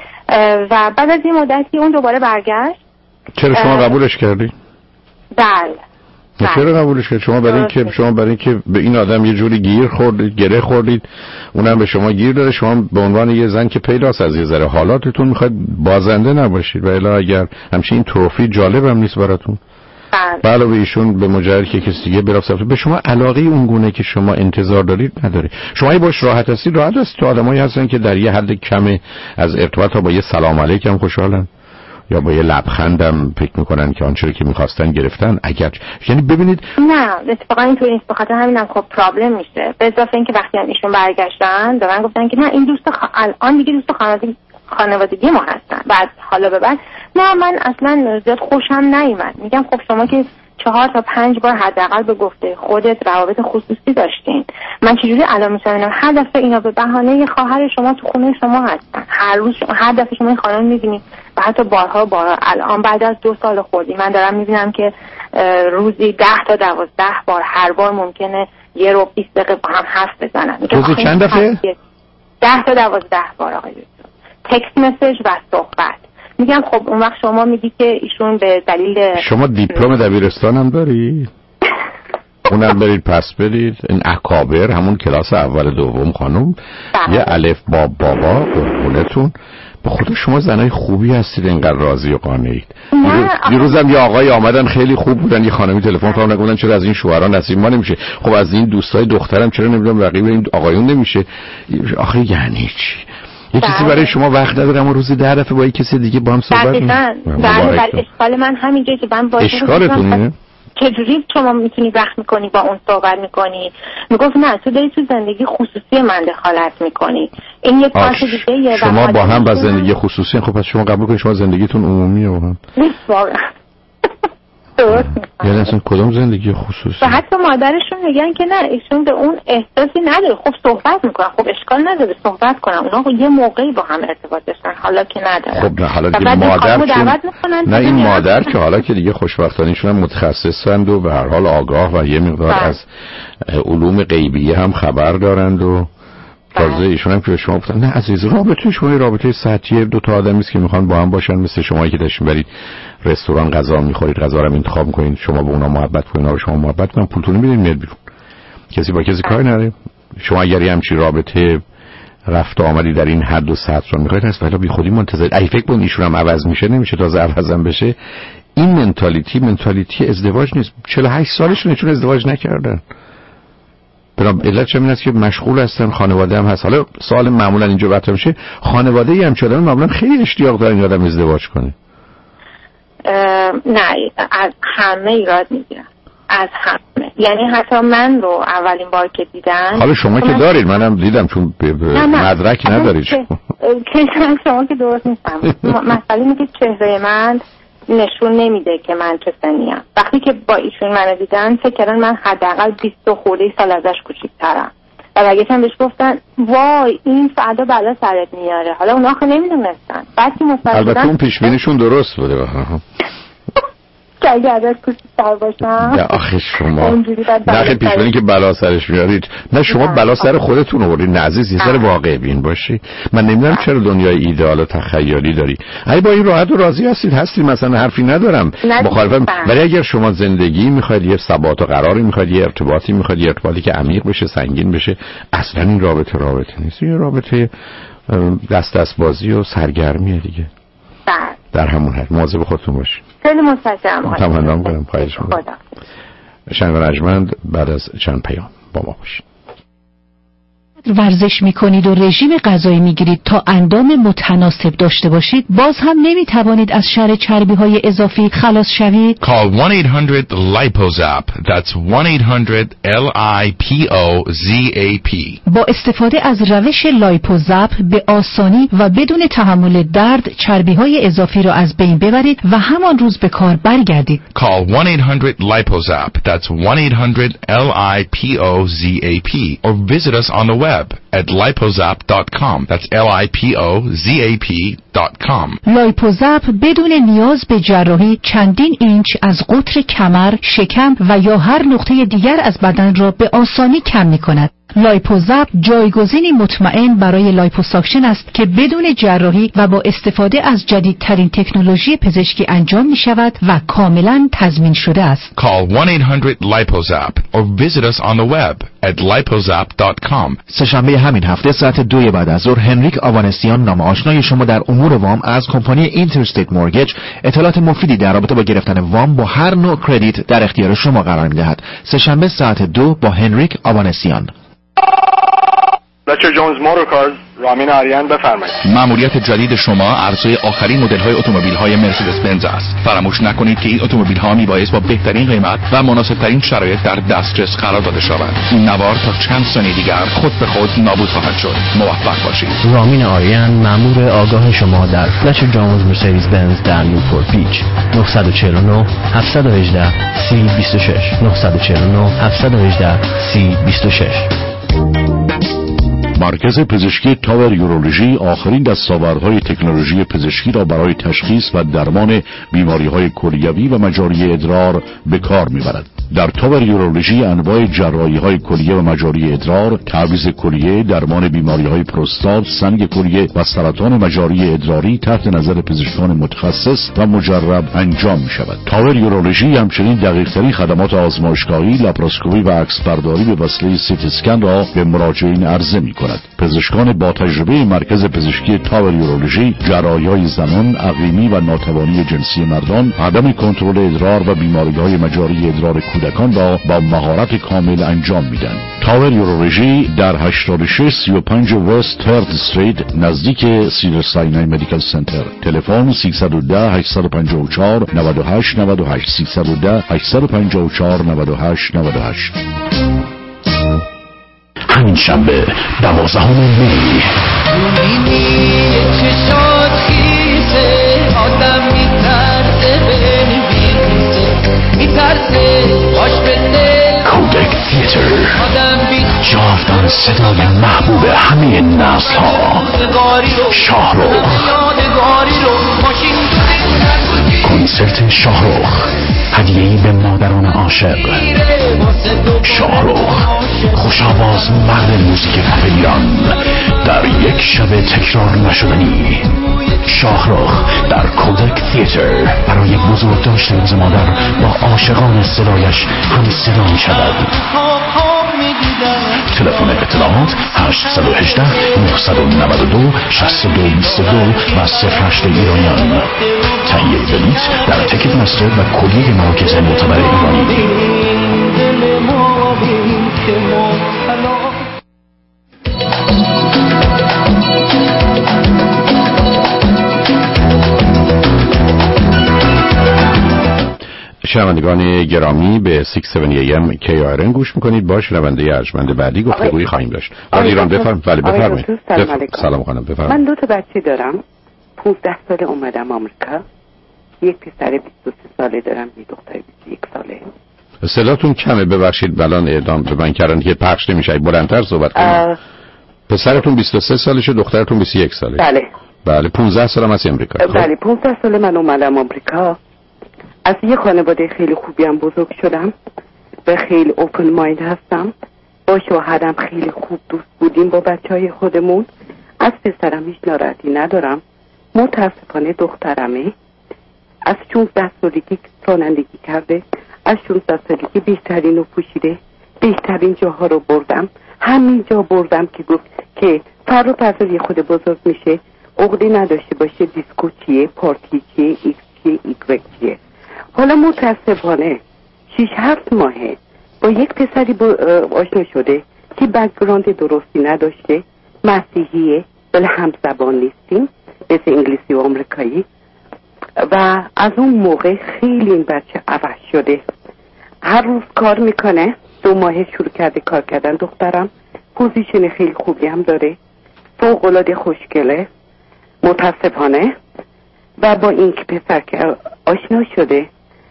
و بعد از این مدتی اون دوباره برگشت. چرا شما قبولش کردی؟ بله. چرا قبولش کرد؟ شما برای اینکه شما برای اینکه به این آدم یه جوری گیر خوردید، گره خوردید، اونم به شما گیر داره، شما به عنوان یه زن که پیداست از یه ذره حالاتتون میخواید بازنده نباشید و الا اگر همچین تروفی جالبم نیست براتون. بله. به ایشون به مجرد که کسی دیگه برافت به شما علاقه اون گونه که شما انتظار دارید نداره. شما ای باش راحت هستید، راحت هستید. تو آدمایی هستن که در یه حد کم از ارتباط ها با یه سلام علیکم خوشحالن یا با یه لبخندم فکر میکنن که آنچه که میخواستن گرفتن. اگر یعنی ببینید نه اتفاقا اینطوری نیست. بخاطر همینم خب پرابلم میشه. به اضافه اینکه وقتی ایشون برگشتن به من گفتن که نه این دوست خ... الان دیگه دوست خانوادگی خانوادگی ما هستن. بعد حالا به بعد نه من اصلا زیاد خوشم نیومد. میگم خب شما که چهار تا پنج بار حداقل به گفته خودت روابط خصوصی داشتین، من چجوری الان میتونم هر دفعه اینا به بهانه خواهر شما تو خونه شما هستن، هر روز شما هر دفعه شما این خانم میبینید و حتی بارها بارها الان بعد از دو سال خوردی من دارم میبینم که روزی ده تا دوازده بار هر بار ممکنه یه رو بیست دقیقه با هم حرف بزنن. روزی چند دفعه؟ ده تا دوازده بار آقای تکست مسیج و صحبت. میگم خب اون وقت شما میگی که ایشون به دلیل شما دیپلم دبیرستان هم داری؟ اونم برید پس برید. این اکابر همون کلاس اول دوم خانم بله. یه الف باب بابا قربونتون به خود شما زنای خوبی هستید اینقدر راضی و قانعید. یه روزم یه آقای آمدن خیلی خوب بودن، یه خانمی تلفن کردن نگفتن چرا از این شوهران نصیب ما نمیشه؟ خب از این دوستای دخترم چرا نمیدونم رقیب این آقایون نمیشه؟ آخه یعنی چی؟ یه چیزی برای شما وقت ندارم و روزی ده دفعه با یک کسی دیگه با هم صحبت کنیم. بله بله اشکال من همینجایی که من باید اشکالتونه؟ چجوری شما میتونی وقت میکنی با اون صحبت میکنی؟ میگفت نه تو داری تو زندگی خصوصی من دخالت میکنی. این یه کار دیگه یه شما با هم با زندگی خصوصی. خب پس شما قبول کنید شما زندگیتون عمومیه با هم. نیست واقعا. درست میکنن. یعنی اصلا کدوم زندگی خصوصی؟ و حتی مادرشون میگن که نه ایشون به اون احساسی نداره. خب صحبت میکنن، خب اشکال نداره صحبت کنن، اونا یه موقعی با هم ارتباط داشتن، حالا که ندارن. خب نه حالا دیگه مادر چون... نه این مادر که حالا که دیگه خوشبختانیشون هم متخصصند و به هر حال آگاه و یه مقدار بله. از علوم غیبیه هم خبر دارند و تازه ایشون هم که شما گفتن نه عزیز رابطه شما رابطه سطحی دو تا آدمی است که میخوان با هم باشن، مثل شمایی که داشتین برید رستوران غذا میخورید، غذا رو انتخاب میکنید، شما با اونا محبت کنید، اونا شما محبت کنن، پولتون میدین میاد بیرون، کسی با کسی کاری نداره. شما اگر همچین رابطه رفت و آمدی در این حد و سطح رو میخواید هست ولی بی خودی منتظر ای فکر کنید ایشون هم عوض میشه، نمیشه تازه عوضم بشه. این منتالیتی منتالیتی ازدواج نیست. چهل و هشت سالشونه چون ازدواج نکردن. برام علت چه میاد که مشغول هستن، خانواده هم هست. حالا سوال معمولا اینجا وقت میشه خانواده ای هم شدن معمولا خیلی اشتیاق دارن آدم ازدواج کنه. نه از همه ایراد میگیرن، از همه. یعنی حتی من رو اولین بار که دیدن، حالا شما که دارید منم دیدم چون ب... ب... نه نه. مدرک ندارید که شما که درست نیستم. مسئله اینه که چهره من نشون نمیده که من چه سنیم. وقتی که با ایشون منو دیدن فکر کردن من حداقل بیست خورده سال ازش کوچیک‌ترم و بگیشم بهش گفتن وای این فردا بلا سرت میاره. حالا اونا خیلی نمیدونستن. بعد که مصاحبه البته اون پیش بینیشون درست بوده. که اگه ازش کوچیک‌تر باشم نه آخه شما نه خیلی پیش بینی که بلا سرش میارید. نه شما بلا سر خودتون آوردید. نه عزیز یه سر واقع بین باشی. من نمیدونم چرا دنیای ایدئال و تخیلی داری. اگه با این راحت و راضی هستید هستید مثلا حرفی ندارم مخالفم، ولی اگر شما زندگی میخواید یه ثبات و قراری میخواید یه ارتباطی میخواید یه ارتباطی که عمیق بشه سنگین بشه، اصلا این رابطه رابطه نیست. یه رابطه دست دست بازی و سرگرمیه دیگه. در همون حد مواظب خودتون باشید. خیلی متشکرم. تمام کنم خواهش می‌کنم. شنگ رجمند بعد از چند پیام با ما باشید. ورزش میکنید و رژیم غذایی میگیرید تا اندام متناسب داشته باشید، باز هم نمیتوانید از شر چربی های اضافی خلاص شوید. Call one eight hundred lipozap. That's one eight hundred L I P O Z A P. با استفاده از روش لایپوزاپ به آسانی و بدون تحمل درد چربی های اضافی را از بین ببرید و همان روز به کار برگردید. Call one eight hundred lipozap. That's one eight hundred L I P O Z A P or visit us on the web at lipozap dot com. That's L I P O Z A P dot com. لایپوزاپ بدون نیاز به جراحی چندین اینچ از قطر کمر، شکم و یا هر نقطه دیگر از بدن را به آسانی کم می‌کند. لایپوزاپ جایگزینی مطمئن برای لایپوساکشن است که بدون جراحی و با استفاده از جدیدترین تکنولوژی پزشکی انجام می شود و کاملا تضمین شده است. Call one eight hundred lipozap or visit us on the web at lipozap dot com. سه‌شنبه همین هفته ساعت دو بعد از ظهر هنریک آوانسیان نام آشنای شما در امور وام از کمپانی اینترستیت مورگیج اطلاعات مفیدی در رابطه با گرفتن وام با هر نوع کردیت در اختیار شما قرار می‌دهد. سه‌شنبه ساعت دو با هنریک آوانسیان. لچر جونز موتورکارز، رامین آریان بفرمایید. مأموریت جدید شما عرضه آخرین مدل‌های اتومبیل‌های مرسدس بنز است. فراموش نکنید که این اتومبیل‌ها میبایست با بهترین قیمت و مناسب‌ترین شرایط در دسترس قرار داده شوند. این نوار تا چند ثانیه دیگر خود به خود نابود خواهد شد. موفق باشید. رامین آریان، مأمور آگاه شما در لچر جونز مرسدس بنز در نیوپورت بیچ. نه چهار نه هفت یک هشت سی بیست و شش نه چهار نه هفت یک هشت سی بیست و شش. مرکز پزشکی تاور یورولوژی آخرین دستاوردهای تکنولوژی پزشکی را برای تشخیص و درمان بیماری‌های کلیوی و مجاری ادرار به کار می‌برد. در تاور یورولوژی انواع جراحی‌های کلیه و مجاری ادرار، تعویض کلیه، درمان بیماری‌های پروستات، سنگ کلیه و سرطان مجاری ادراری تحت نظر پزشکان متخصص و مجرب انجام می‌شود. تاور یورولوژی همچنین دقیق‌ترین خدمات آزمایشگاهی، لاپاروسکوپی و عکسبرداری به وسیله سی تی اسکن را به مراجعین عرضه می‌کند. پزشکان با تجربه مرکز پزشکی تاور یورولوژی جراحی‌های زنان، عقیمی و ناتوانی جنسی مردان، عدم کنترل ادرار و بیماری‌های مجاری ادرار کودکان را با مهارت کامل انجام میدن. تاور یورولوژی در هشتاد و شش سی و پنج وست ترد استریت نزدیک سیدر ساینای مدیکال سنتر. تلفن سیصد و ده هشتصد و پنجاه و چهار نود و هشت نود و هشت سیصد و ده هشتصد و پنجاه و چهار نود و هشت نود و هشت. همین شنبه دوازدهم می چشات خیزه آدم میترده بنویسه کودک تیتر، جاودان صدای محبوب همه نسل ها. شاهرخ، کنسرت شاهرخ، هدیه‌ای به مادران عاشق. شاهرخ، خوش آواز مرد موزیک پاپ ایران، در یک شب تکرار نشدنی. شاهرخ در کودک تیتر برای بزرگ داشتن روز مادر با عاشقان صدایش هم صدا می شود. تلفن اطلاعات هشت یک هشت نه نه دو شصت و دو بیست و دو و صفر هشت ایرانیان. تهیه بلیط در تیکت مستر و کلیه مراکز معتبر ایرانی. شنوندگان گرامی به شش هفت ای ام کی آر ان گوش میکنید. با شنونده ارجمند بعدی گفتگویی خواهیم داشت. آقای ایران بفرمایید. بله بفرمایید. سلام خانم بفرمایید. من دو تا بچه دارم. پانزده ساله اومدم آمریکا. یک پسر بیست و سه ساله دارم، یک دختر بیست و یک ساله. صداتون کمه ببخشید، الان اعلام به من کردن که پخش نمیشه، بلندتر صحبت کنید. پسرتون بیست و سه سالشه، دخترتون بیست و یک ساله. بله. بله پانزده سالم از امریکا. بله پانزده ساله من اومدم آمریکا. از یه خانواده خیلی خوبی هم بزرگ شدم و خیلی اوپن مایند هستم. با شوهرم خیلی خوب دوست بودیم با بچهای خودمون. از پسرم هیچ ناراحتی ندارم. متاسفانه دخترمه از شانزده سالگی رانندگی کرده، از شانزده سالگی بهترین رو پوشیده، بهترین جاها رو بردم. همین جا بردم که گفت که فردا پس یه خود بزرگ میشه عقده نداشته باشه دیسکو چیه، پارتی چیه، ایکس چیه، ایگرگ چیه. حالا متاسفانه شیش هفت ماهه با یک پسری آشنا شده که بک‌گراند درستی نداشته، مسیحیه ولی هم زبان نیستیم مثل انگلیسی و آمریکایی. و از اون موقع خیلی این بچه عوض شده. هر روز کار میکنه، دو ماه شروع کرده کار کردن. دخترم پوزیشن خیلی خوبی هم داره، فوق‌العاده خوشگله متاسفانه. و با این که پسر که آشنا شده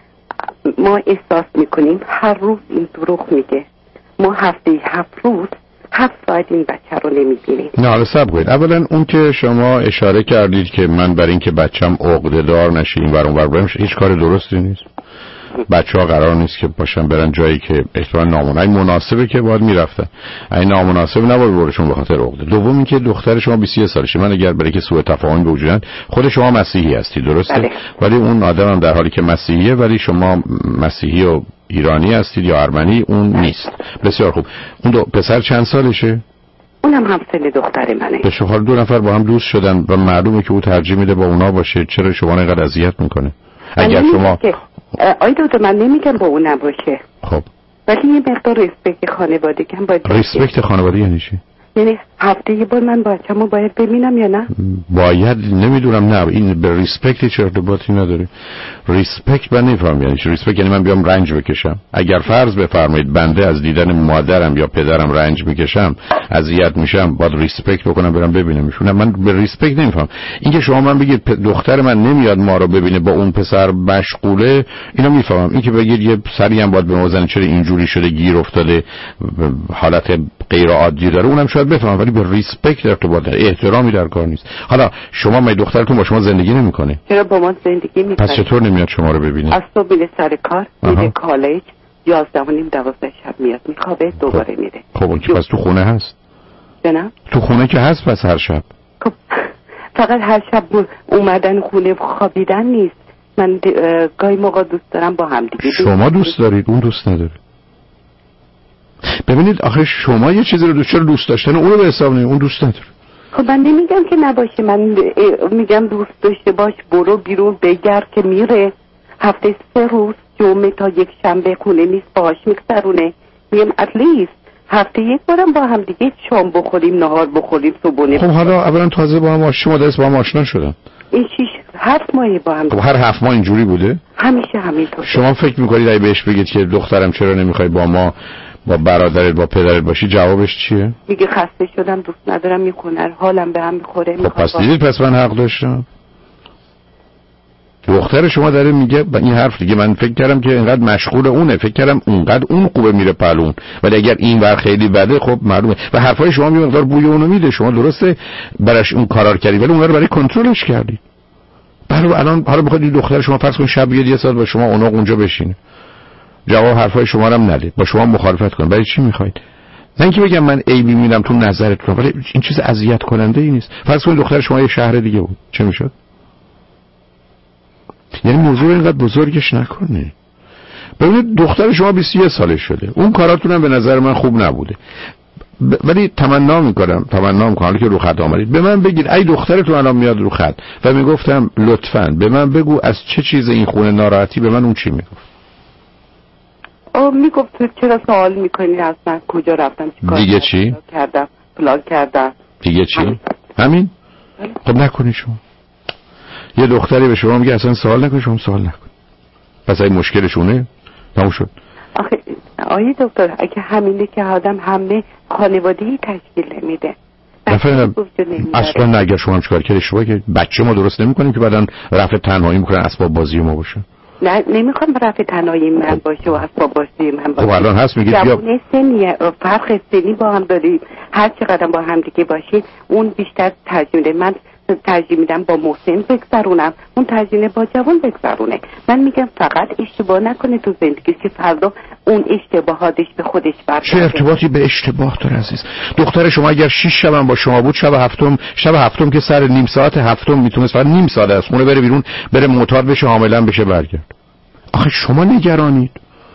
ما احساس میکنیم هر روز این دروغ میگه. ما هفته هفت روز هفت ساعت این بچه رو نمیبینیم. نه حالا صبر کنید. اولا اون که شما اشاره کردید که من برای این که بچم عقده دار نشه این ور اون ور برم، هیچ کار درستی نیست. بچه ها قرار نیست که باشن برن جایی که احتمال نامناسب مناسبه که باید میرفتن. این نامناسب نباید برشون به خاطر عقده. دوم این که دختر شما بیست و یک سالشه. من اگر برای که سوء تفاهم به وجود بیاد، خود شما مسیحی هستی درسته؟ بله. ولی اون آدم هم در حالی که مسیحیه ولی شما مسیحی و ایرانی هستید یا ارمنی اون نیست. بسیار خوب. اون دو پسر چند سالشه؟ اونم همسن دختر منه. به شما دو نفر با هم دوست شدن و معلومه که او ترجیح میده با اونا باشه. چرا شما اینقدر اذیت میکنه؟ اگر شما آی دکتر من نمیگم با اون نباشه، خب ولی یه مقدار ریسپکت خانوادگی هم باید. ریسپکت خانواده یعنی چی؟ یعنی هفته یه بار من بچه‌مو باید ببینم یا نه؟ باید نمیدونم. نه این به ریسپکت چه ارتباطی نداره. ریسپکت من نمیفهم یعنی چی. ریسپکت یعنی من بیام رنج بکشم. اگر فرض بفرمایید بنده از دیدن مادرم یا پدرم رنج میکشم، اذیت میشم، باید ریسپکت بکنم برم ببینمشون. من به ریسپکت نمیفهم. اینکه شما من بگید دختر من نمیاد ما رو ببینه با اون پسر مشغوله، اینو میفهمم. اینکه بگید یه سری هم باید به موزن چرا اینجوری شده، گیر افتاده، حالت غیر عادی داره، اونم شاید بفهمم، ولی به ریسپکت ارتباط داره، احترامی در کار نیست. حالا شما می دخترتون با شما زندگی نمیکنه؟ چرا با ما زندگی میکنه؟ پس چطور نمیاد شما رو ببینه؟ از صبح میره سر کار، میره کالج، یازده و نیم دوازده شب میاد میخوابه، دوباره میره. خب اون که پس تو خونه هست؟ نه تو خونه که هست پس هر شب. خب فقط هر شب اومدن خونه خوابیدن نیست. من گاهی موقع دوست دارم با هم دیگه. شما دوست دارید اون دوست نداره. ببینید آخه شما یه چیزی رو دوست چرا دوست داشتن اون رو به حساب نمیارید، اون دوست نداره. خب من نمیگم که نباشه، من میگم دوست داشته باش، برو بیرون بگرد که میره. هفته سه روز جمعه تا یک شنبه خونه نیست، باهاش میگذرونه. میگم اتلیست هفته یک بارم با هم دیگه شام بخوریم، نهار بخوریم، صبحونه. خب حالا اولا تازه با هم آشنا شما دست با هم آشنا شدن. این شیش هفت ماهی با هم. خب هر هفت ماه اینجوری بوده؟ همیشه همینطور. شما فکر میکنید اگه بهش بگید که دخترم چرا نمیخوای با ما با برادرت با پدرت باشی، جوابش چیه؟ میگه خسته شدم، دوست ندارم میخونه، حالم به هم میخوره. خب پس دیدید پس من حق داشتم. دختر شما داره میگه این حرف دیگه. من فکر کردم که اینقدر مشغول اونه، فکر کردم اونقدر اون خوبه میره پلون، ولی اگر این ور خیلی بده خب معلومه. و حرفای شما یه مقدار بوی اونو میده. شما درسته براش اون کارا کردی ولی اون رو برای کنترلش کردی. برای الان حالا بخواد دختر شما فرض کن شب یه ساعت با شما اونق اونجا بشینه، جواب حرفای شما رو هم نده، با شما مخالفت کنه، برای چی میخواید؟ نه اینکه بگم من عیبی میبینم تو نظرتون، ولی این چیز اذیت کننده ای نیست. فرض کن دختر شما یه شهر دیگه بود، چه میشد؟ یعنی موضوع اینقدر بزرگش نکنه. ببینید دختر شما بیست و یک سالش شده، اون کاراتون هم به نظر من خوب نبوده، ب... ولی تمنا میکنم تمنا میکنم حالا که رو خط آمدید به من بگید ای دخترتون الان میاد رو خط و میگفتم لطفاً به من بگو از چه چیز این خونه ناراحتی، به من اون چی میگفت؟ آه میگفت چرا سوال میکنی از من کجا رفتم چیکار دیگه چی کردم فلان کردم دیگه چی همین, همین؟ خب نکنی شما. یه دختری به شما میگه اصلا سوال نکنی، شما سوال نکن، پس این مشکلشونه تموم شد. آخه آیه دکتر اگه همینه که آدم همه خانوادگی تشکیل نمیده نفهمیدم اصلا. نه اگر شما هم چکار کردی اشتباهی که بچه ما درست نمیکنیم که بعدن رفع تنهایی میکنن اسباب بازی ما باشه. نه نمیخوام رفع تنهایی من باشه و اسباب بازی من باشه. خب الان هست میگید بیا سنی فرق سنی با هم داریم، هر چقدر با هم دیگه باشید اون بیشتر ترجیح میده. من ترجیح میدم با محسن بگذرونم، اون ترجیح با جوان بگذرونه. من میگم فقط اشتباه نکنه تو زندگی که فردا اون اشتباهاتش به خودش برگرده. چه ارتباطی به اشتباه داره عزیز؟ دختر شما اگر شش شب هم با شما بود، شب هفتم شب هفتم که سر نیم ساعت هفتم میتونست فقط نیم ساعت از خونه بره بیرون، بره معتاد بشه، حامله بشه، برگرد. آخه شما نگرانید،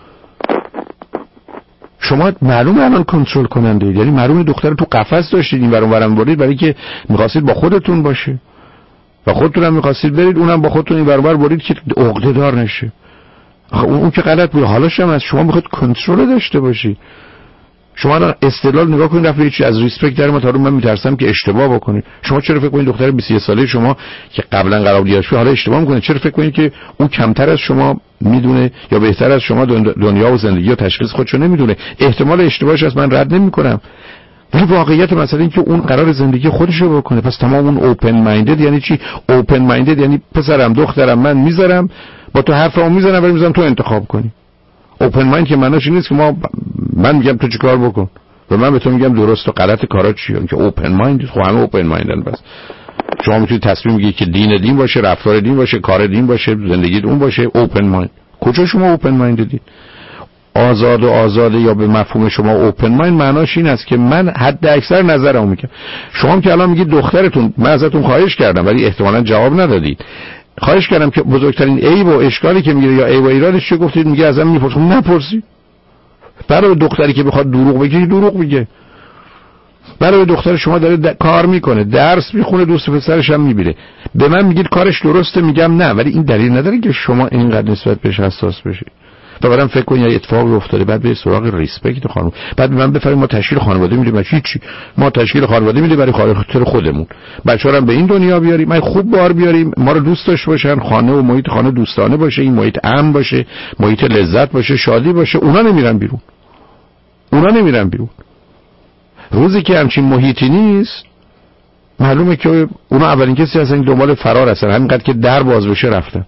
شما معلومه الان کنترل کننده اید، یعنی معلومه دختر تو قفس داشتید این ور اون ورم برید برای که می‌خواستید با خودتون باشه و خودتون هم می‌خواستید برید اونم با خودتون این ور اون ور برید که عقده دار نشه. آخه اون, اون که غلط بود. حالاش هم از شما می‌خواد کنترل داشته باشی. شما الان استدلال نگاه کنید رفت چیز از ریسپکت در ما تا من میترسم که اشتباه بکنید. شما چرا فکر کنید دختر بیست و یک ساله شما که قبلا قرار دیدش حالا اشتباه میکنه؟ چرا فکر کنید که اون کمتر از شما میدونه یا بهتر از شما دنیا و زندگی و تشخیص خودشو نمیدونه؟ احتمال اشتباهش از من رد نمیکنم، ولی واقعیت مثلا این که اون قرار زندگی خودشو بکنه. پس تمام اون اوپن مایندد یعنی چی؟ اوپن مایندد یعنی پسرم دخترم من میذارم با تو حرفمو میزنم ولی میذارم تو انتخاب کنی. اوپن مایند که معناش این نیست که ما من میگم تو چیکار بکن و من به تو میگم درست و غلط کارا چیه. که اوپن مایند خب همه اوپن مایندن. بس شما میتونید تصمیم بگیرید که دین دین باشه، رفتار دین باشه، کار دین باشه، زندگی اون باشه. اوپن مایند کجا شما اوپن مایندید؟ آزاد و آزاده یا به مفهوم شما اوپن مایند معناش این است که من حد اکثر نظرمو میگم. شما که الان میگید دخترتون، من ازتون خواهش کردم ولی احتمالاً جواب ندادید، خواهش کردم که بزرگترین عیب و اشکالی که میگیره یا عیب و ایرادش چه گفتید؟ میگه ازم میپرسم. نپرسی. برای دختری که بخواد دروغ بگه دروغ میگه. برای دختر شما داره د... کار میکنه، درس میخونه، دوست پسرش هم میبینه، به من میگید کارش درسته، میگم نه، ولی این دلیل نداره که شما اینقدر نسبت بهش حساس بشید. و بعدم فکر کنید یه اتفاقی افتاده بعد به سراغ ریسپکت خانم، بعد من بفرمایید ما تشکیل خانواده میدیم. ما هیچی، ما تشکیل خانواده میدیم برای خاطر خودمون، بچه‌ها رو به این دنیا بیاریم، ما خوب بار بیاریم، ما رو دوست داشته باشن، خانه و محیط خانه دوستانه باشه، این محیط امن باشه، محیط لذت باشه، شادی باشه. اونا نمیرن بیرون، اونا نمیرن بیرون. روزی که همچین محیطی نیست معلومه که اونا اولین کسی هستن دنبال فرار هستن، همینقدر که در باز بشه رفتن.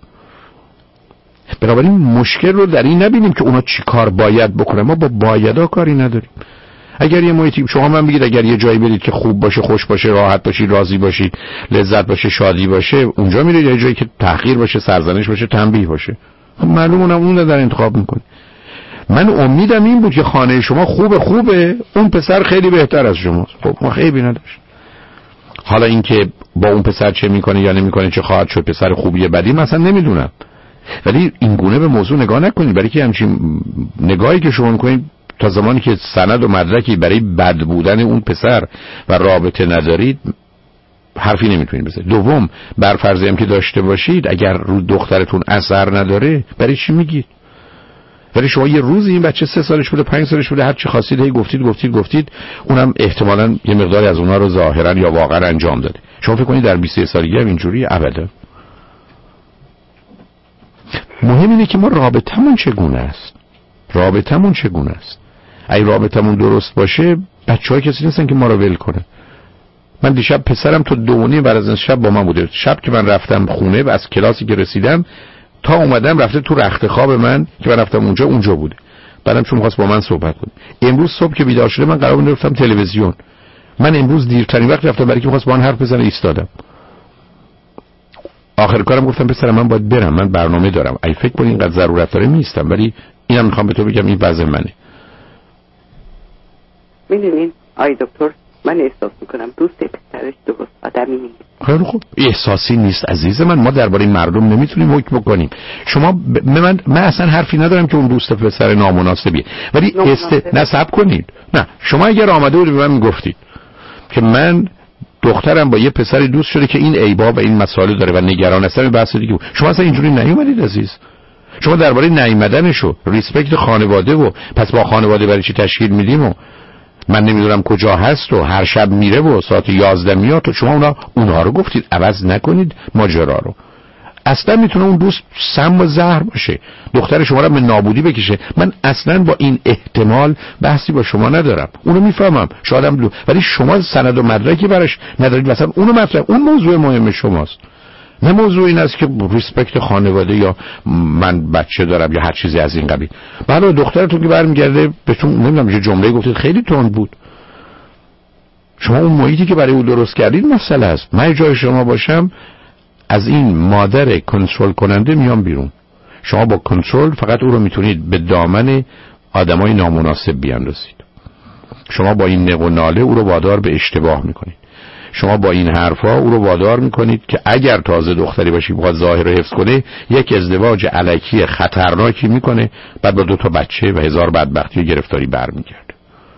بنابراین مشکل رو در این نبینیم که اونا چی کار باید بکنه، ما با بایدا کاری نداریم. اگر یه محیطی شما من بگید اگر یه جایی برید که خوب باشه، خوش باشه، راحت باشی، راضی باشی، لذت باشه، شادی باشه، اونجا میرید. یه جایی که تحقیر باشه، سرزنش باشه، تنبیه باشه، معلومه اون رو در انتخاب میکنه. من امیدم این بود که خانه شما خوبه خوبه اون پسر خیلی بهتر از شماست. خب ما خیلی نداشت. حالا اینکه با اون پسر چه میکنه یا نمیکنه، چه خواهد شد، پسر خوبیه بدی مثلا نمیدونم، ولی این گونه به موضوع نگاه نکنید. برای که همچین نگاهی که شما میکنید تا زمانی که سند و مدرکی برای بد بودن اون پسر و رابطه ندارید حرفی نمیتونید بزنید. دوم، بر فرضی هم که داشته باشید اگر رو دخترتون اثر نداره برای چی میگید؟ ولی شما یه روزی این بچه سه سالش بوده، پنج سالش بوده، هر چی خواستید هی گفتید گفتید گفتید، اونم احتمالاً یه مقداری از اونها رو ظاهرا یا واقعا انجام داده. شما فکر کنید در بیست و یک سالگی هم اینجوری؟ ابدا. مهم اینه که ما رابطمون چگونه است، رابطمون چگونه است. اگه رابطمون درست باشه بچه‌ها کسی نیستن که ما رو ول کنه. من دیشب پسرم تو دو و نیم بعد از شب با من بوده. شب که من رفتم خونه و از کلاسی که رسیدم تا اومدم رفته تو رخت خواب من که من رفتم اونجا اونجا بوده. بعدم چون خواست با من صحبت کنه. امروز صبح که بیدار شده من قرار بود رفتم تلویزیون. من امروز دیرترین وقت رفتم برای که خواست با من حرف بزنه ایستادم. آخر کارم گفتم پسرم من باید برم، من برنامه دارم. ای فکر کنین اینقدر ضرورت داره نیستم، ولی اینم میخوام به تو بگم این وضع منه. میدونین آی دکتر من احساس میکنم دوست پسرش درست آدمی نیست. خیلی خوب، احساسی نیست عزیز من. ما درباره مردم نمیتونیم حکم بکنیم. شما ب... من من اصلا حرفی ندارم که اون دوست پسر نامناسبیه، ولی است نصب کنید. نه شما اگر آمده بودید به من میگفتید که من دخترم با یه پسری دوست شده که این عیبا و این مسائل داره و نگران هستم، بحث دیگه. شما اصلا اینجوری نیومدید عزیز. شما درباره نیومدنشو ریسپکت خانواده و پس با خانواده برای چی تشکیل میدیم و من نمیدونم کجا هست و هر شب میره و ساعت یازده میاد و شما اونا اونها رو گفتید. عوض نکنید ماجرا رو. اصلا میتونه اون دوست سم و زهر باشه، دختر شما رو به نابودی بکشه. من اصلا با این احتمال بحثی با شما ندارم، اونو میفهمم شادم دو، ولی شما سند و مدرکی براش ندارید. مثلا اونو مطرح، اون موضوع مهم شماست، نه موضوع این است که ریسپکت خانواده یا من بچه دارم یا هر چیزی از این قبیل. بله دخترتون که برمیگرده بهتون نمیدونم یه جمله گفتید خیلی تند بود. شما اون محیطی که برای او درست کردید مسئله است. من جای شما باشم از این مادر کنترل کننده میام بیرون. شما با کنترل فقط او رو میتونید به دامن آدمای نامناسب بیاندازید. شما با این نق و ناله او رو وادار به اشتباه میکنید. شما با این حرفا او رو وادار میکنید که اگر تازه دختری باشی بخواد ظاهر رو حفظ کنه یک ازدواج الکی خطرناکی میکنه، بعد با دو تا بچه و هزار بدبختی و گرفتاری برمیگرده.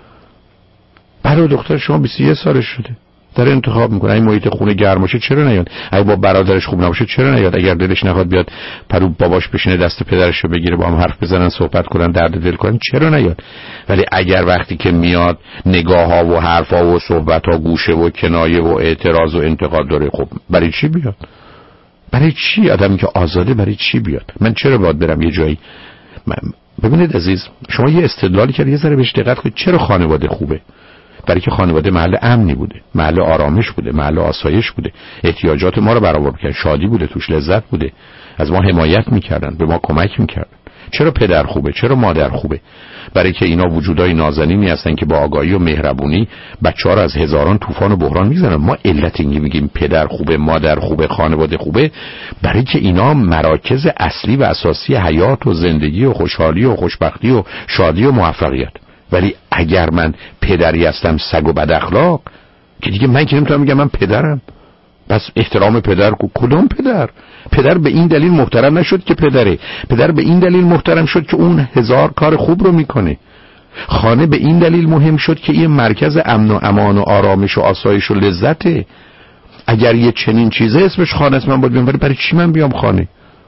برای دختر شما بیست و یک سالش شده داره انتخاب میکنه. این محیط خونه گرم باشه چرا نیاد؟ اگه با برادرش خوب نباشه چرا نیاد؟ اگر دلش نخواد بیاد پرو باباش بشینه دست پدرش رو بگیره با هم حرف بزنن صحبت کنن درد دل کنن چرا نیاد؟ ولی اگر وقتی که میاد نگاه ها و حرف ها و صحبت ها گوشه و کنایه و اعتراض و انتقاد داره، خب برای چی بیاد؟ برای چی آدمی که آزاده برای چی بیاد؟ من چرا باید برم یه جایی؟ ببینید عزیز شما یه استدلالی کردید یه ذره بهش دقت کنید. چرا خانواده خوبه؟ برای که خانواده محل امنی بوده، محل آرامش بوده، محل آسایش بوده، احتیاجات ما رو برآورده می‌کرد، شادی بوده، توش لذت بوده، از ما حمایت می‌کردن، به ما کمک می‌کردن. چرا پدر خوبه؟ چرا مادر خوبه؟ برای که اینا وجودای نازنینی هستن که با آگاهی و مهربونی بچه‌ها رو از هزاران طوفان و بحران می‌زنن. ما علت اینکه میگیم پدر خوبه، مادر خوبه، خانواده خوبه برای که اینا مراکز اصلی و اساسی حیات و زندگی و خوشحالی و خوشبختی و شادی و موفقیت. ولی اگر من پدری هستم سگ و بد اخلاق که دیگه من که نمیتونم بگم من پدرم، پس احترام پدر کو کدوم پدر؟ پدر به این دلیل محترم نشد که پدره، پدر به این دلیل محترم شد که اون هزار کار خوب رو میکنه. خانه به این دلیل مهم شد که این مرکز امن و امان و آرامش و آسایش و لذته. اگر یه چنین چیزه اسمش خانه است من باید بیام، ولی برای چی من بیام خانه؟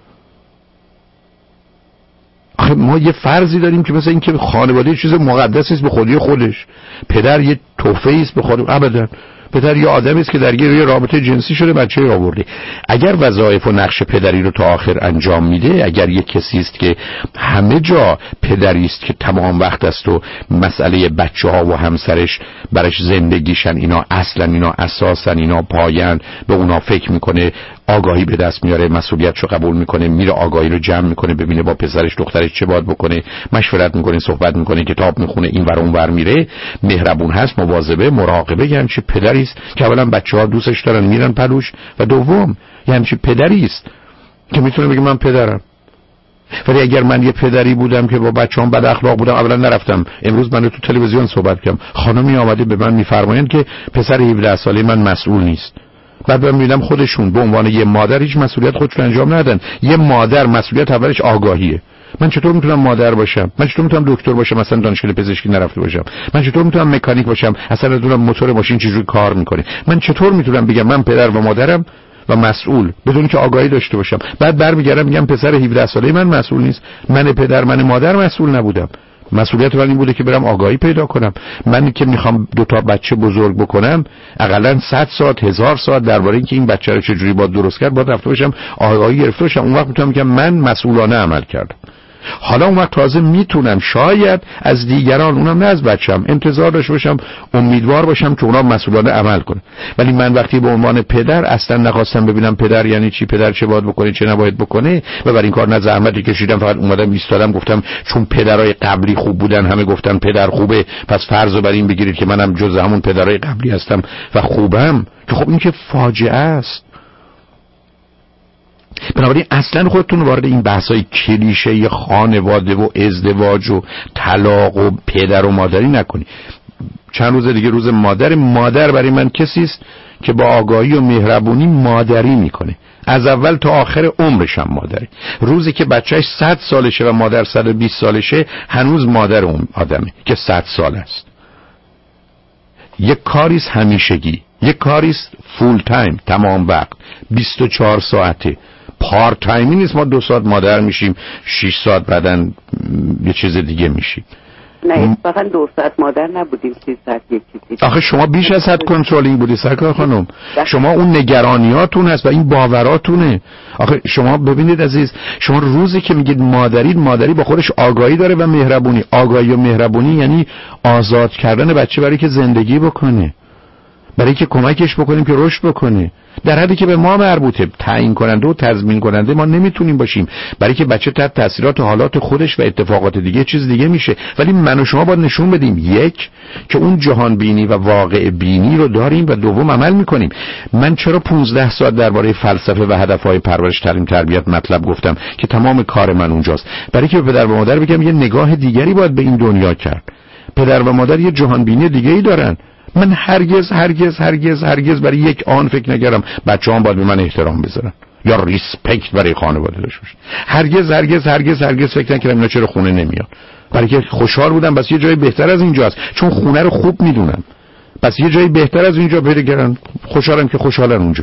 آخه ما یه فرضی داریم که مثلا این که خانواده یه چیز مقدس است به خودی خودش، پدر یه تحفه‌ای است به خود. ابدا، پدر یه آدمی است که درگیر یه رابطه جنسی شده بچه را آورده. اگر وظایف و نقش پدری رو تا آخر انجام میده، اگر یه کسی است که همه جا پدری است که تمام وقت است و مسئله بچه‌ها و همسرش برش زندگیشن، اینا اصلا اینا اساسن، اینا پایان، به اونا فکر میکنه، آگاهی به دست میاره، مسئولیتشو قبول میکنه، میره آگاهی رو جمع میکنه، ببینه با پسرش دخترش چه باید بکنه، مشورت میکنه، صحبت میکنه، کتاب میخونه، این ور اون ور میره، مهربون هست، مواظبه، مراقبه، یعنی چه پدری است که اولا بچه‌ها دوستش دارن میرن پلوش، و دوم یعنی چه پدری است که میتونه بگه من پدرم. ولی اگر من یه پدری بودم که با بچه‌ام بد اخلاق بودم، اولا نرفتم. امروز من تو تلویزیون صحبت کردم، خانمی اومده به من میفرمایند که پسر هفده ساله من مسئول نیست. بعد من میبینم خودشون به عنوان یه مادر هیچ مسئولیت خودشون انجام ندادن. یه مادر مسئولیت اولش آگاهیه. من چطور میتونم مادر باشم؟ من چطور میتونم دکتر باشم مثلا دانشگاه پزشکی نرفته باشم؟ من چطور میتونم مکانیک باشم اصلا ندونم موتور ماشین چجوری کار میکنه؟ من چطور میتونم بگم من پدر و مادرم و مسئول بدون که آگاهی داشته باشم؟ بعد برمیگردم میگم پسر هفده ساله من مسئول نیست. من پدر، من مادر مسئول نبودم. مسئولیت من این بوده که برم آگاهی پیدا کنم. من که میخوام دو تا بچه بزرگ بکنم، حداقل صد ساعت هزار ساعت درباره اینکه این بچه رو چجوری باید درست کرد باید رفته باشم، آگاهی گرفته باشم. اون وقت میتونم بگم من مسئولانه عمل کردم. حالا اون وقت تازه میتونم شاید از دیگران، اونم نه از بچم، انتظار داشته باشم، امیدوار باشم که اونا مسئولانه عمل کنه. ولی من وقتی به عنوان پدر اصلا نخواستم ببینم پدر یعنی چی، پدر چه باید بکنه چه نباید بکنه، و برای این کار نه زحمتی کشیدم، فقط اومدم ایستادم گفتم چون پدرای قبلی خوب بودن همه گفتن پدر خوبه، پس فرض بر این بگیرید که منم جز همون پدرای قبلی هستم و خوبم، که خب این که فاجعه است. بنابراین اصلا خودتون وارد این بحثای کلیشه خانواده و ازدواج و طلاق و پدر و مادری نکنی. چند روز دیگه روز مادر. مادر برای من کسی است که با آگاهی و مهربونی مادری میکنه، از اول تا آخر عمرش هم مادره. روزی که بچهش صد سالشه و مادر صد و بیست سالشه هنوز مادر اون آدمه که صد سال است. یک کاریست همیشگی، یک کاریست فول تایم، تمام وقت، بیست و چهار ساعته. پارت تایمی نیست ما دو ساعت مادر میشیم شش ساعت بعدن یه چیز دیگه میشیم. نه فقط دو ساعت مادر نبودیم، سه ساعت یک چیزی. آخه شما بیش از حد کنترلینگ بودی سرکار خانم. شما اون نگرانیاتون هست و این باوراتونه. آخه شما ببینید عزیز، شما روزی که میگید مادرید، مادری با خودش آگاهی داره و مهربونی. آگاهی و مهربونی یعنی آزاد کردن بچه برای که زندگی بکنه، برای که کمکش بکنیم که رشد بکنه، در حدی که به ما مربوطه. تعیین کننده و تضمین کننده ما نمیتونیم باشیم، برای که بچه تحت تاثیرات حالات خودش و اتفاقات دیگه چیز دیگه میشه. ولی من و شما باید نشون بدیم یک که اون جهان بینی و واقع بینی رو داریم و دوم عمل میکنیم. من چرا پونزده ساعت درباره فلسفه و هدفهای پرورش، تعلیم، تربیت مطلب گفتم که تمام کار من اونجاست؟ برای که به پدر و مادر بگم یه نگاه دیگری باید به این دنیا کرد. پدر و مادر یه جهان بینی دیگه‌ای دارن. من هرگز هرگز هرگز هرگز برای یک آن فکر نکردم بچه‌هام باید به من احترام بذارن یا ریسپکت برای خانواده داشته باشن. هرگز هرگز هرگز هرگز فکر نکردم اینا چرا خونه نمیان، برای که خوشحال بودم بس یه جای بهتر از اینجاست، چون خونه رو خوب میدونم، بس یه جای بهتر از اینجا پیدا کردن، خوشحالم که خوشحالن اونجا.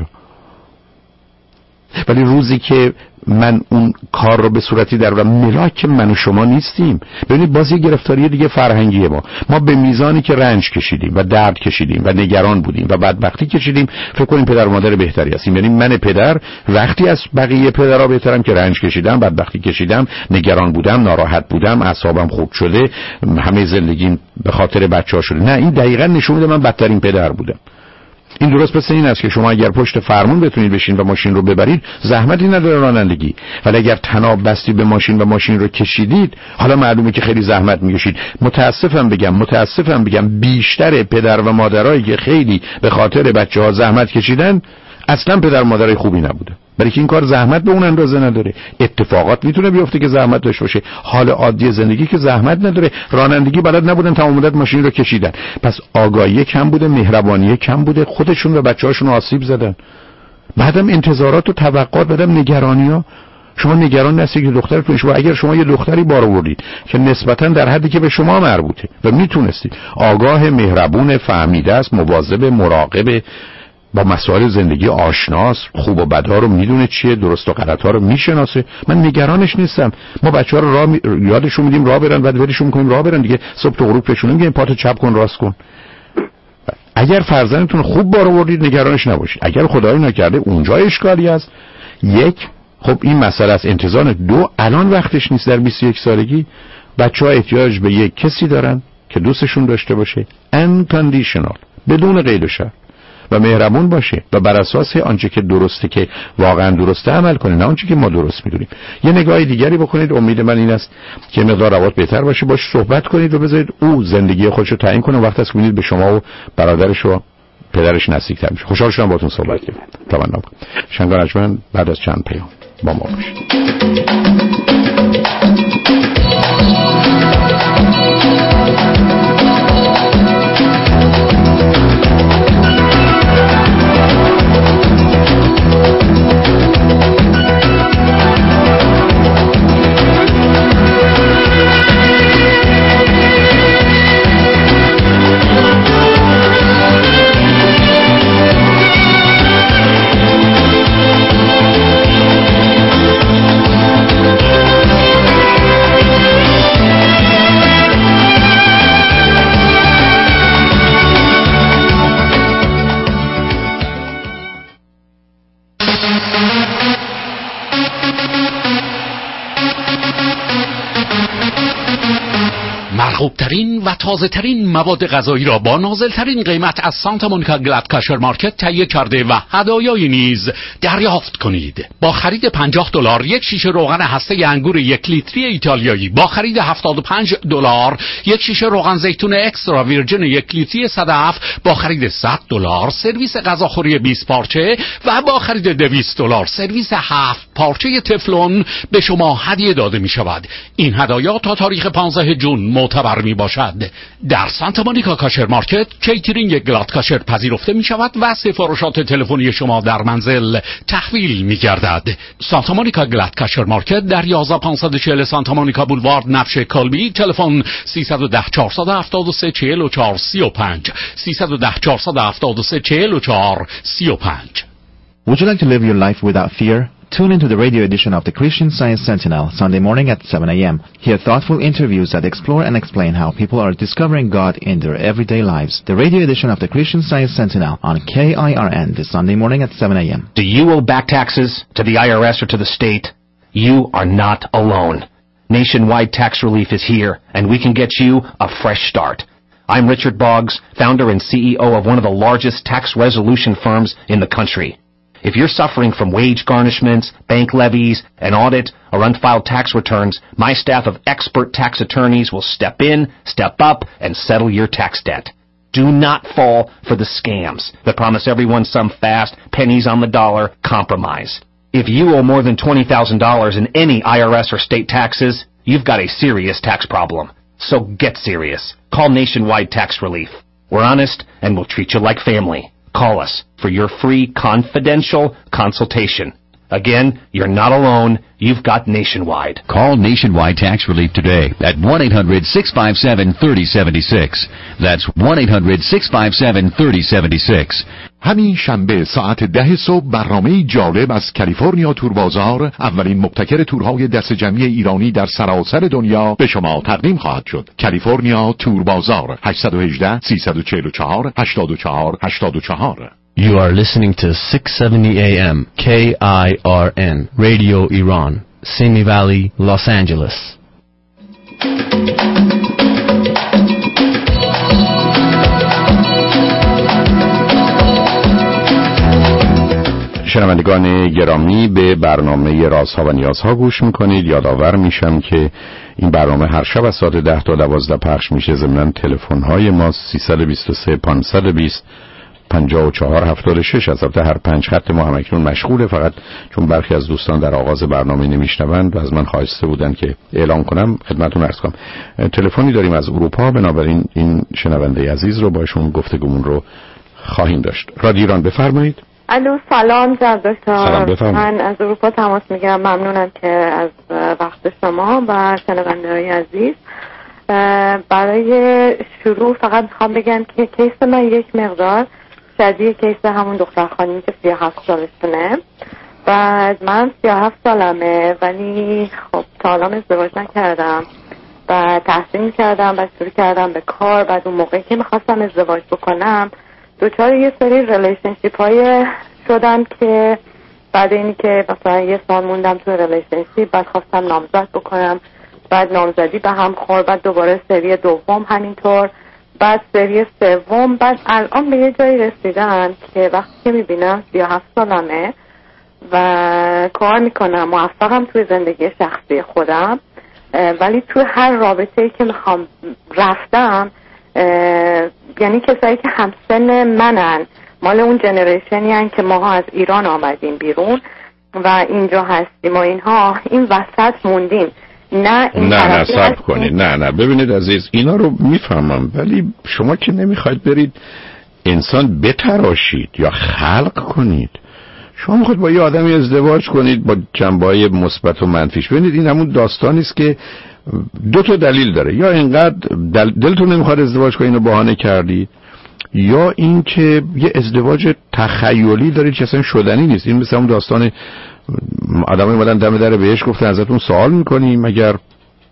ولی روزی که من اون کار رو به صورتی در و ملاک من و شما نیستیم. ببینید باز یه گرفتاری دیگه فرهنگیه. ما ما به میزانی که رنج کشیدیم و درد کشیدیم و نگران بودیم و بدبختی کشیدیم فکر کنیم پدر و مادر بهتری هستیم. یعنی من پدر وقتی از بقیه پدرها بهترم که رنج کشیدم، بدبختی کشیدم، نگران بودم، ناراحت بودم، اعصابم خوب شده، همه زندگیم به خاطر بچه‌ها شده. نه، این دقیقاً نشون میده من بدترین پدر بودم. این درست پس این است که شما اگر پشت فرمون بتونید بشین و ماشین رو ببرید زحمتی نداره رانندگی، ولی اگر تناب بستی به ماشین و ماشین رو کشیدید حالا معلومه که خیلی زحمت میکشید. متاسفم بگم متاسفم بگم بیشتر پدر و مادرایی که خیلی به خاطر بچه‌ها زحمت کشیدن اصلا پدر و مادرای خوبی نبوده، برای که این کار زحمت به اون اندازه نداره. اتفاقات میتونه بیفته که زحمت داشته باشه، حال عادی زندگی که زحمت نداره. رانندگی بلد نبودن، تمام مدت ماشین رو کشیدن، پس آگاهی کم بوده، مهربانی کم بوده، خودشون و بچه‌هاشون آسیب زدن. بعدم انتظارات و توقعات، بعدم نگرانی‌ها. شما نگران نستید که دخترتون، شما اگر شما یه دختری بار آوردید که نسبتاً در حدی که به شما مربوطه و میتونستید آگاه، مهربون، فهمیده است، مواظب، مراقب، با مسائل زندگی آشناست، خوب و بدها رو میدونه چیه، درست و غلطها رو میشناسه، من نگرانش نیستم. ما بچه‌ها رو راه می... یادشون میدیم راه برن، بعد ولشون می‌کنیم راه برن دیگه. صبح تا غروب پیشون میگیم پاتو چپ کن راست کن. اگر فرزندتون خوب بار آوردید نگرانش نباشید. اگر خدایی نکرده اونجا اشکالی هست، یک خب این مسئله است. انتظار دو الان وقتش نیست. در بیست و یک سالگی بچه‌ها احتیاج به یک کسی دارن که دوستشون داشته باشه، unconditional، بدون قید و شرط، و مهربون باشه و بر اساس آنچه که درسته که واقعا درسته عمل کنه، نه آنچه که ما درست میدونیم. یه نگاه دیگری بکنید. امید من این است که مقدار روابط بهتر باشه، باش صحبت کنید و بذارید او زندگی خودش رو تعیین کنه. وقتی است که می‌بینید به شما و برادرش و پدرش نزدیک‌تر میشه. خوشحال شدم باهاتون صحبت کردم. تمنا کنم. شنگان اجمن بعد از چند پیام با ما باشید. بهترین و تازه ترین مواد غذایی را با نازل ترین قیمت از سانتا مونیکا گلد کاشر مارکت تهیه کرده و هدایایی نیز دریافت کنید. با خرید پنجاه دلار یک شیشه روغن هسته انگور یک لیتری ایتالیایی، با خرید هفتاد و پنج دلار یک شیشه روغن زیتون اکسترا ویرجین یک لیتری صدف، با خرید صد دلار سرویس غذاخوری بیست پارچه و با خرید دویست دلار سرویس هفت پارچه تفلون به شما هدیه داده می شود. این هدایا تا تاریخ پانزده جون معتبر می باشد. در سانتا مونیکا کاشر مارکت کیترینگ گلاد کاشر پذیرفته می شود و سفارشات تلفنی شما در منزل تحویل می گردد. سانتا مونیکا گلاد کاشر مارکت در یازده پانصد و چهل سانتا مونیکا بولوارد نفش کالبی. تلفن سیصد و ده چهارصد و هفتاد و سه چهل و چهار سی و پنج سیصد و ده چهارصد و هفتاد و سه چهل و چهار سی و پنج. Would you like to live your life without fear? Tune into the radio edition of the Christian Science Sentinel Sunday morning at seven a.m. Hear thoughtful interviews that explore and explain how people are discovering God in their everyday lives. The radio edition of the Christian Science Sentinel on K I R N this Sunday morning at seven a.m. Do you owe back taxes to the I R S or to the state? You are not alone. Nationwide tax relief is here, and we can get you a fresh start. I'm Richard Boggs, founder and C E O of one of the largest tax resolution firms in the country. If you're suffering from wage garnishments, bank levies, an audit, or unfiled tax returns, my staff of expert tax attorneys will step in, step up, and settle your tax debt. Do not fall for the scams that promise everyone some fast, pennies on the dollar compromise. If you owe more than twenty thousand dollars in any I R S or state taxes, you've got a serious tax problem. So get serious. Call Nationwide Tax Relief. We're honest, and we'll treat you like family. Call us for your free confidential consultation. Again, you're not alone. You've got Nationwide. Call Nationwide Tax Relief today at one eight hundred six five seven three zero seven six. That's one eight hundred six five seven three zero seven six. همین شنبه ساعت ده صبح برنامه جالب از کالیفرنیا تور بازار، اولین مبتکر تورهای دست جمعی ایرانی در سراسر دنیا، به شما تقدیم خواهد شد. کالیفرنیا تور بازار هشت یک هشت سه چهار چهار هشت چهار هشت چهار. You are listening to six seventy A M K I R N Radio Iran, Simi Valley, Los Angeles. شنوندگان گرامی، به برنامه رازها و نیازها گوش میکنید. یادآور میشم که این برنامه هر شب از ساعت ده تا دوازده پخش میشه. ضمناً تلفن‌های ما سیصد و بیست و سه پانصد و بیست پنجاه و چهار هفتاد و شش. از البته هر پنج خط ما هم اکنون مشغوله، فقط چون برخی از دوستان در آغاز برنامه نمیشنوند و از من خواسته بودن که اعلام کنم خدمتتون عرض کنم. تلفنی داریم از اروپا، بنابراین این شنونده عزیز رو باشون گفتگومون رو خواهیم داشت. رادیو ایران، بفرمایید. الو، سلام جناب دکتر. سلام، بفرمایید. من از اروپا تماس میگیرم. ممنونم که از وقت شما و شنونده‌های عزیز. برای شروع فقط میخوام بگم که کیس من یک مقدار شبیه کیس همون دختر خانمی که سی و هفت سالشونه و من سی و هفت سالمه، ولی خب تا حالا ازدواج نکردم و تحصیل میکردم و شروع کردم به کار. بعد اون موقعی که میخواستم ازدواج بکنم دوچار یه سری ریلیشنشیپ های شدم که بعد اینی که مثلا یه سال موندم تو ریلیشنشیپ، بعد خواستم نامزد بکنم، بعد نامزدی به هم خورد، بعد دوباره سری دوم همینطور، بعد سری سوم، بعد الان به یه جایی رسیدن که وقتی که میبینم سی و هفت سالمه و کار میکنم، موفقم توی زندگی شخصی خودم، ولی توی هر رابطه‌ای که میخوام رفتم، یعنی کسایی که همسن منن، مال اون جنریشنی هن که ماها از ایران آمدیم بیرون و اینجا هستیم و اینها، این وسط موندیم. نه این نه نه صبر کنید. نه نه ببینید عزیز، اینا رو میفهمم، ولی شما که نمیخواید برید انسان بتراشید یا خلق کنید. شما میخواید با یه آدمی ازدواج کنید با جنبه‌های مثبت و منفیش. ببینید این همون داستانی است که دو تا دلیل داره. یا اینقدر دل... دلتون نمیخواد ازدواج کنید و بهانه کردید، یا این که یه ازدواج تخیلی دارید که اصلا شدنی نیست. این مثل اون داستان آدمای اومدن دم در بهش گفتن ازتون سوال میکنیم اگر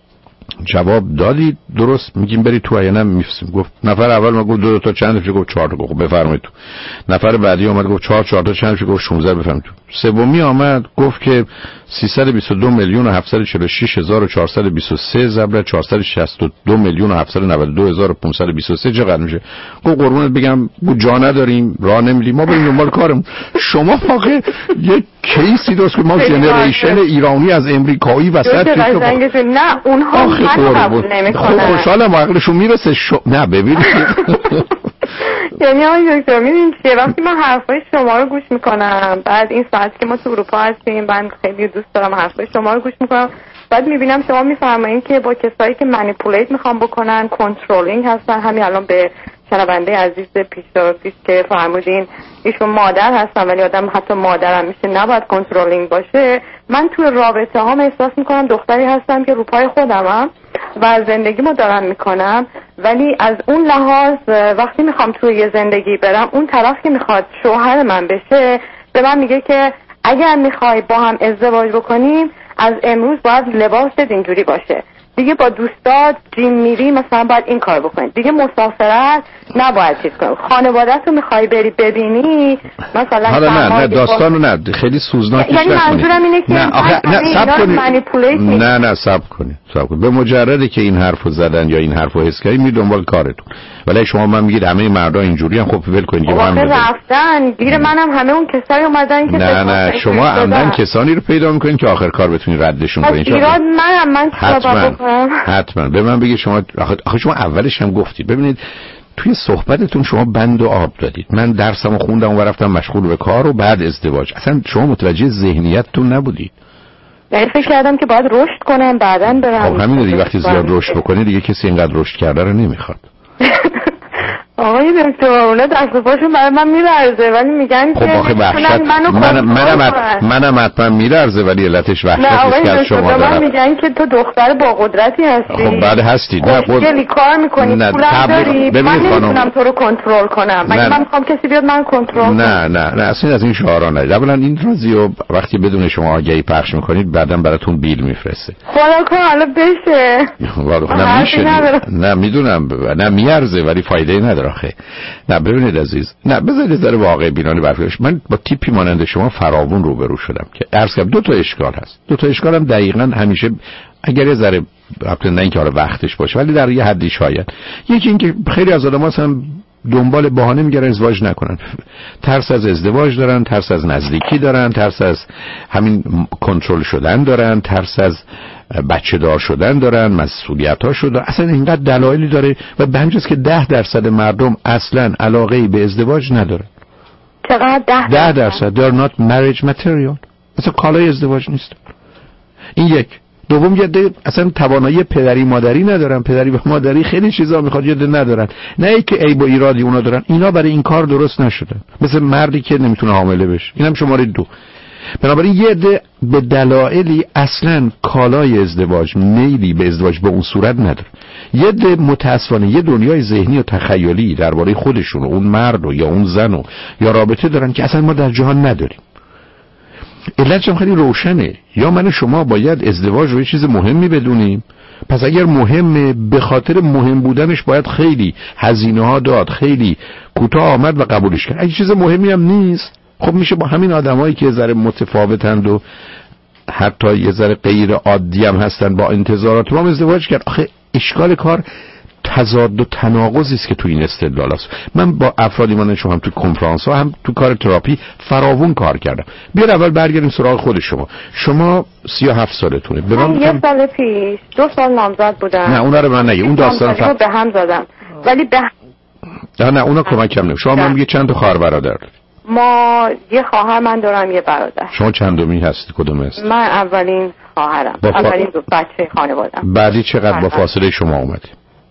جواب دادید درست میگیم برید تو یا نه میفرستیم. گفت نفر اول ما گفت دو, دو تا چند تا، گفت چهار تا. گفت بفرمایید تو. نفر بعدی اومد گفت چهار چهار تا چند تا، گفت شانزده بفرمایید تو. سومی آمد گفت که سیصد و بیست و دو میلیون و هفتصد و چهل و شش هزار و چهارصد و بیست و سه ضرب چهارصد و شصت و دو میلیون و هفتصد و نود و دو هزار و پانصد و بیست و سه چقدر میشه؟ گفت قربونت بگم گفت جا نداریم راه نمیدیم ما بریم دنبال کارمون. شما واقعا یک کیسی درست که ما جنریشن ایرانی از امریکایی وسط نه اونها منو قبول نمیکنن. خب خوشحالم عقلشون میرسه شو... نه ببینید یعنی آقای دکتر میدونید که وقتی من حرفای شما رو گوش میکنم بعد این ساعت که ما تو اروپا هستیم من خیلی دوست دارم حرفای شما رو گوش میکنم بعد میبینم شما میفرمایید که با کسایی که مانیپولیت میخوان بکنن کنترلینگ هستن. همین الان به شنونده عزیز پیش پیش که فرمودین ایشون مادر هستن ولی آدم حتی مادرم میشه نباید کنترلینگ باشه. من توی رابطه هام احساس میکنم دختری هستم که رو پای خودمم و زندگیمو دارم میکنم ولی از اون لحاظ وقتی میخوام توی یه زندگی برم اون طرف که میخواد شوهر من بشه به من میگه که اگر میخوای با هم ازدواج بکنیم از امروز باید لباست اینجوری باشه، دیگه با دوستات جیم میری مثلا باید این کار بکنید، دیگه مسافرت نباید چیز کنید، خانوادت رو میخوای بری ببینی مثلا حالا نه نه داستانو نه خیلی سوزناکش نکنید. یعنی منظورم اینه که نه آخه نه سب کنید نه نه سب کنید سب کنید به مجرده که این حرفو زدن یا این حرفو حس کردید می دنبال کارتون. ولی شما من میگید همه مردا اینجوری ان خب ول کنید که من رفتن گیر منم همه اون کسایی اومدن که نه نه شما عمدن کسانی رو پیدا میکنید که آخر کار بتونید ردشون کنید. ایراد منم من چیکار بکنم؟ حتما به من بگید شما آخه شما اولش هم گفتید ببینید توی صحبتتون شما بند و آب دادید. من درسمو خوندم و رفتم مشغول به کار و بعد ازدواج. اصلا شما متوجه ذهنیتتون نبودید. یعنی فکر کردم که باید رشد کنم بعداً برم. خب همین دیگه وقتی زیاد رشد بکنید دیگه کسی اینقدر رشد کرده رو نمیخواد. آقای دکتر اونا دست و پاشون برای من میلرزه ولی میگن خب که آخه وحشت منم منم منم حتما میلرزه ولی علتش وحشت است که از شما دارم. میگن که تو دختر با قدرتی هستی. خب بله هستی. نه خیلی کار میکنی پولم داری من نمیتونم تو رو کنترل کنم. مگه من میخوام کسی بیاد من کنترل نه نه نه اصلا از این شعارا نه. اولا این رازیو وقتی بدون شما آگهی پخش میکنید بعداً براتون بیل میفرسته. خدا کنه حالا بشه. والا نمیشه. نه میدونم نه میارزه ولی فایده ای نداره. آخه نه ببینید عزیز نه بذارید ذره واقع بینانه برخوردش. من با تیپی مانند شما فراوون روبرو شدم که عرض کردم دو تا اشکال هست. دو تا اشکال هم دقیقاً همیشه اگر یه ذره البته نه اینکه حالا وقتش باشه ولی در یه حدی شاید. یکی اینکه خیلی از آدم‌ها هم دنبال بهانه میگردن ازدواج نکنن. ترس از ازدواج دارن، ترس از نزدیکی دارن، ترس از همین کنترل شدن دارن، ترس از بچه دار شدن دارن، مسئولیت ها شدن. اصلا اینقدر دلایلی داره و به همینجاست که ده درصد مردم اصلا علاقه‌ای به ازدواج ندارن. چقدر ده درصد؟ ده درصد they're not marriage material. اصلا کالای ازدواج نیست. این یک. دوم یه ده اصلا توانایی پدری مادری ندارن. پدری و مادری خیلی چیزا میخواد یه ده ندارن. نه ای که عیب و ایرادی اونا دارن. اینا برای این کار درست نشدن. مثل مردی که نمیتونه حامله بشه. اینم شماره دو. بنابراین یه ده به دلایلی اصلا کالای ازدواج میلی به ازدواج به اون صورت نداره. یه ده متاسفانه یه دنیای ذهنی و تخیلی درباره خودشون و اون مرد و یا اون زن و یا رابطه دارن که اصلا ما در جهان نداریم. علتش هم خیلی روشنه. یا من و شما باید ازدواج رو یه چیز مهمی بدونیم. پس اگر مهمه به خاطر مهم بودنش باید خیلی هزینه ها داد، خیلی کوتاه آمد و قبولش کرد. اگه چیز مهمی هم نیست خب میشه با همین آدمایی که یه ذره متفاوتند و حتی یه ذره غیر عادی هم هستن با انتظارات ما ازدواج کرد. آخه اشکال کار تضاد و تناقضی است که تو این استدلال است. من با افرادی مانند شما هم تو کنفرانس ها هم تو کار تراپی فراوون کار کردم. بیار اول برگردیم سراغ خود شما. شما سی و هفت سالتونه. من یه کم... سال پیش دو سال نامزد بودم. نه اونا رو من نگه. اون داستان فقط به هم زدم. ولی به نه نه اونا کمکم نمیشه. شما من میگه چند تا خواهر برادر؟ ما یه خواهر من دارم یه برادر. شما چندمی هستی؟ کدوم هستی؟ من اولین خواهرم. فا... اولین دو بچه خانواده‌ام. بعدی چقدر با فاصله شما اومدی؟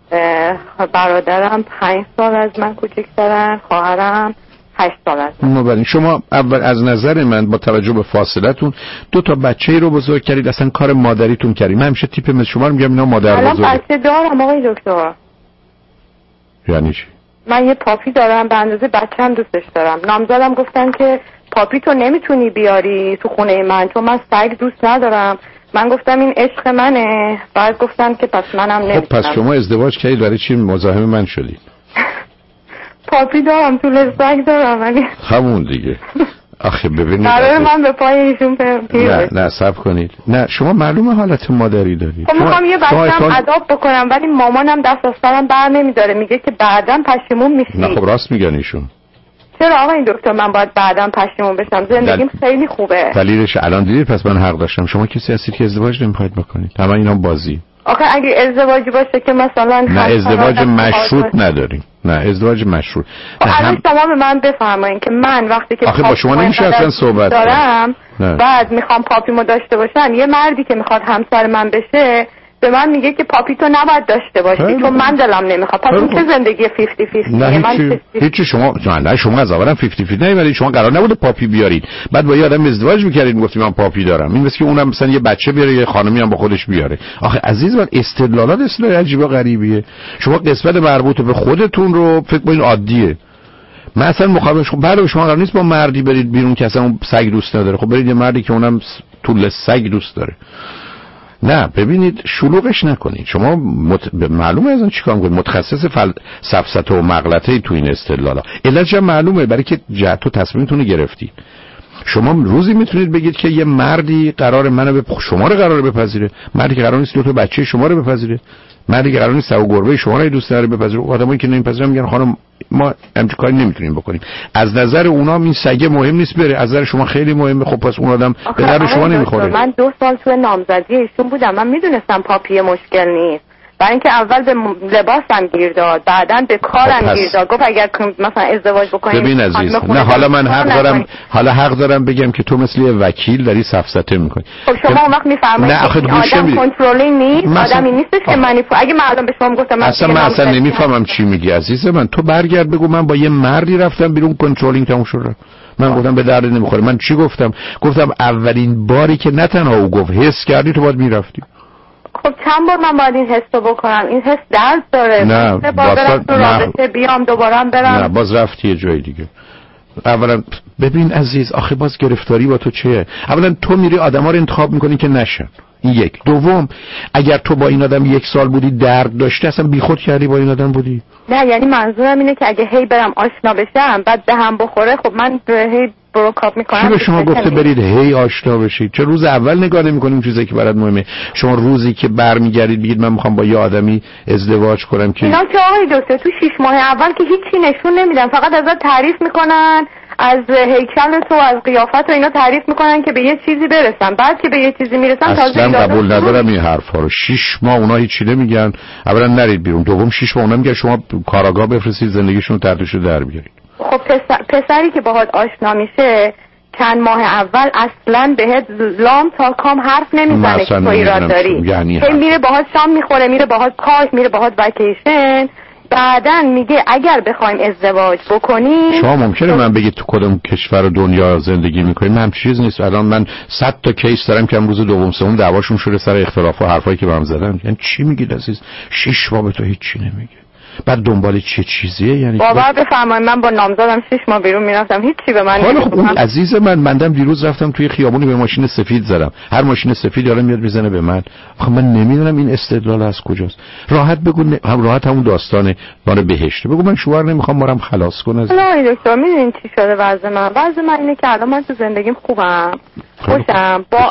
برادرم پنج سال از من کوچکترن، خواهرم هشت سال از من. ببین شما اول از نظر من با توجه به فاصلتون دو تا بچه رو بزرگ کردید، اصلا کار مادریتون کردید. من همیشه تیپ مثل شما رو میگم اینا مادر بزرگ. الان بچه دارم آقای دکتر. یعنی چی؟ من یه پاپی دارم به اندازه بچه‌م دوستش دارم. نامزدم گفتن که پاپی تو نمیتونی بیاری تو خونه من چون من سگ دوست ندارم من گفتم این عشق منه، بعد گفتم که پس منم نمیتونم. خب پس شما ازدواج کردید برای چی مزاحم من شدید؟ پاپی دارم، طول سگ دارم ولی همون دیگه. آخه ببینید قرار من به پای ایشون پیر نه نه صبر کنید. نه شما معلومه حالت مادری دارید. خب میخوام یه بچه‌م اداپت بکنم ولی مامانم دست از سرم بر نمیداره، میگه که بعداً پشیمون میشی. نه خب راست میگن ایشون. چرا آقا این دکتر من باید بعداً پشیمون بشم؟ زندگیم دل... خیلی خوبه. دلیلش الان دیدید پس من حق داشتم. شما کسی هستید که ازدواج نمیخواید بکنید. همه اینا بازی. آخه اگه ازدواجی باشه که مثلا نه ازدواج مشروط نداریم. نه ازدواج مشروط. الان شما به من بفرمایید که من وقتی که آخه با شما نمیشه اصلا صحبت دارم بعد میخوام پاپیمو داشته باشم، یه مردی که میخواد همسر من بشه به من میگه که پاپی تو نباید داشته باشی چون من دلم نمیخواد. پس این چه زندگی فیفتی فیفتی؟ نه هیچی هیچی شما نه شما از اولم فیفتی فیفتی نه ولی شما قرار نبوده پاپی بیارید. بعد با یه آدم ازدواج میکردید میگفتی من پاپی دارم. این مثل که اونم مثلا یه بچه بیاره یه خانمی هم با خودش بیاره. آخه عزیز من استدلالات اصلا عجیب و غریبیه. شما قسمت مربوط به خودتون رو فکر کنید عادیه. من اصلا مخالف شما برای شما قرار نیست با مردی برید بیرون که اصلا اون سگ دوست نداره. خب برید یه مردی که اونم طول سگ دوست داره. نه ببینید شلوغش نکنید. شما مت... معلومه از اون چیکار می‌کنید؟ متخصص فل... سفسطه و مغلطه تو این استدلالا. علتش معلومه برای که جهت و تصمیمتون رو گرفتید. شما روزی میتونید بگید که یه مردی قرار منو به شما رو قراره بپذیره، مردی که قرار نیست دو تا بچه شما رو بپذیره، مردی که قرار نیست سگ و گربه شما رو دوست داره بپذیره. آدمایی که نمیپذیرن میگن خانم ما همچین کاری نمیتونیم بکنیم. از نظر اونا این سگه مهم نیست بره، از نظر شما خیلی مهمه. خب پس اون آدم به درد شما نمیخوره. من دو سال تو نامزدی ایشون بودم، من میدونستم پاپی مشکل نیست. برای اینکه اول به لباسم گیر داد، بعداً به کارم گیر داد. گفت اگر مثلا ازدواج بکنیم ببین عزیز نه حالا من حق دارم حالا حق دارم بگم که تو مثل یه وکیل داری سفسطه میکنی. خب شما اون وقت میفرمایید نه آخه آدم کنترلینگ نیست، مثلا... آدمی نیستش که منی اگه من الان به شما گفتم من اصلا من اصلا نمیفهمم چی میگی عزیز من. تو برگرد بگو من با یه مردی رفتم بیرون کنترلینگ تموم شد. من گفتم به درد نمیخوره. من چی گفتم؟ گفتم اولین باری که نه تنها او گفت حس کردی تو باید میرفتی. خب چند بار من باید این حس رو بکنم؟ این حس درد داره. نه باز رابطه بیام دوباره برم. نه باز رفتی یه جای دیگه. اولا ببین عزیز آخه باز گرفتاری با تو چیه؟ اولا تو میری آدما رو انتخاب میکنی که نشن. این یک. دوم اگر تو با این آدم یک سال بودی درد داشتی اصلا بیخود کردی با این آدم بودی؟ نه یعنی منظورم اینه که اگه هی برم آشنا بشم بعد به هم بخوره خب من هی بروکاپ میکنم. چی به شما گفته برید هی آشنا بشید؟ چه روز اول نگاه نمیکنیم چیزی که برات مهمه؟ شما روزی که برمیگردید بگید من میخوام با یه آدمی ازدواج کنم که اینا که آقای دکتر تو شش ماه اول که هیچی نشون نمیدن، فقط ازت تعریف میکنن، از هیکل تو از قیافت و اینا تعریف میکنن که به یه چیزی برسن. بعد که به یه چیزی میرسن تازه اصلا قبول ندارم این حرفا رو. شش ماه اونا هیچی نمیگن. اولا نرید بیرون، دوم شش ماه اونا میگن شما کاراگاه بفرستید زندگیشون رو تحتش در بیارید. خب پسر، پسری که باهات آشنا میشه چند ماه اول اصلا بهت لام تا کام حرف نمیزنه که تو ایراد داری. یعنی هی میره باهات شام میخوره، میره باهات کار، میره باهات وکیشن، بعدن میگه اگر بخوایم ازدواج بکنیم. شما ممکنه من بگید تو کدوم کشور دنیا زندگی میکنیم؟ من چیز نیست. الان من صد تا کیس دارم که امروز دوم سوم دعواشون شده سر اختلاف و حرفایی که بهم زدن. یعنی چی میگید عزیز؟ شش ماه به تو هیچ چی نمیگه. بعد دنبال چه چیزیه؟ یعنی باور بفرمایید من با نامزدم شش ماه بیرون میرفتم هیچ چی به من نمیگفت. عزیز من مندم دیروز رفتم توی خیابونی به ماشین سفید زدم. هر ماشین سفید یارو میاد میزنه به من. آخه من نمیدونم این استدلال از کجاست. راحت بگو ن... هم راحت همون داستانه مال بهشت. بگو من شوهر نمیخوام مارم خلاص کنه. نه دکتر میدونین چی شده وضع من؟ وضع من اینه که الان من تو زندگیم خوبم. خوشم. با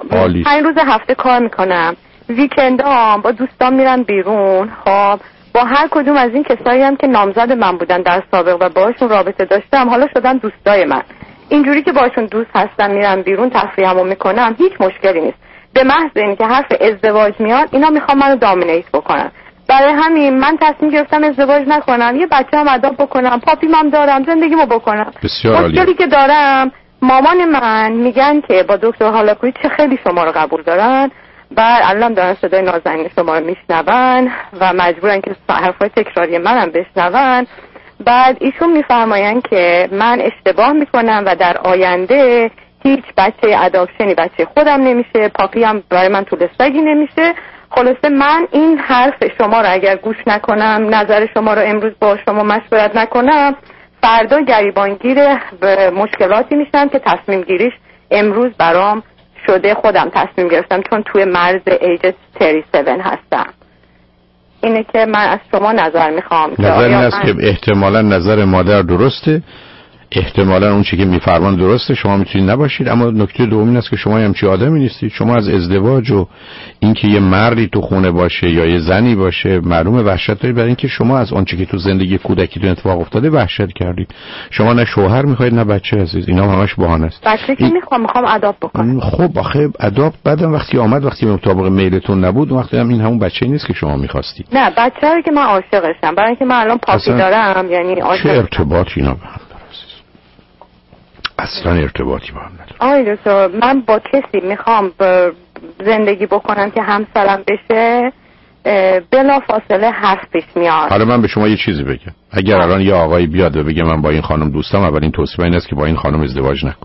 پنج روز هفته کار میکنم. ویکندام با دوستام میرم بیرون. خب با هر کدوم از این کسایی هم که نامزد من بودن در سابق و باهاشون رابطه داشتم حالا شدن دوستای من. اینجوری که باهاشون دوست هستم میرم بیرون تفریحمو میکنم هیچ مشکلی نیست. به محض اینکه حرف ازدواج میاد اینا میخوام منو دامینیت بکنن. برای همین من تصمیم گرفتم ازدواج نکنم، یه بچه‌ام اداپت بکنم، پاپیمم دارم، زندگیمو بکنم. مشکلی که دارم مامان من میگن که با دکتر هالاکویی چه خیلی شما رو قبول دارن. بعد الان دارن صدای نازنین شما رو میشنون و مجبورن که حرفای تکراری منم بشنون. بعد ایشون میفرماین که من اشتباه میکنم و در آینده هیچ بچه اداپشنی بچه خودم نمیشه، پاپی هم برای من طول سگی نمیشه. خلاصه من این حرف شما رو اگر گوش نکنم، نظر شما رو امروز با شما مشورت نکنم، فردا گریبانگیر به مشکلاتی میشم که تصمیم گیریش امروز برام شده خودم تصمیم گرفتم، چون توی مرز ایج سی و هفت هستم. اینه که من از شما نظر میخوام. نظر این است که احتمالا نظر مادر درسته، احتمالا اون چی که میفرمان درسته، شما میتونید نباشید، اما نکته دوم این است که شما همچی آدمی نیستید. شما از ازدواج و اینکه یه مردی تو خونه باشه یا یه زنی باشه معلومه وحشت دارید، برای اینکه شما از آنچه که تو زندگی کودکیتون اتفاق افتاده وحشت کردید. شما نه شوهر میخواید نه بچه عزیز، اینا همش بهانه است. بچه که میخوام میخوام اداپت بکنم. خب آخه اداپت بعدم وقتی آمد، وقتی مطابق میلتون نبود، وقتی هم این همون بچه‌ای نیست که شما می‌خواستید. نه بچه‌ای رو که من عاشقشم، برای اینکه من الان پاپی دارم، یعنی عاشق. چه ارتباطی اینا به هم داره عزیز؟ اصلا ارتباطی با هم نداره. آقای دکتر، من با کسی میخوام زندگی بکنم که همسرم بشه، بلا فاصله حرف پیش میاد. حالا من به شما یه چیزی بگم، اگر الان یه آقایی بیاد و بگه من با این خانم دوستم، اولین توصیه این است که با این خانم ازدواج نکن.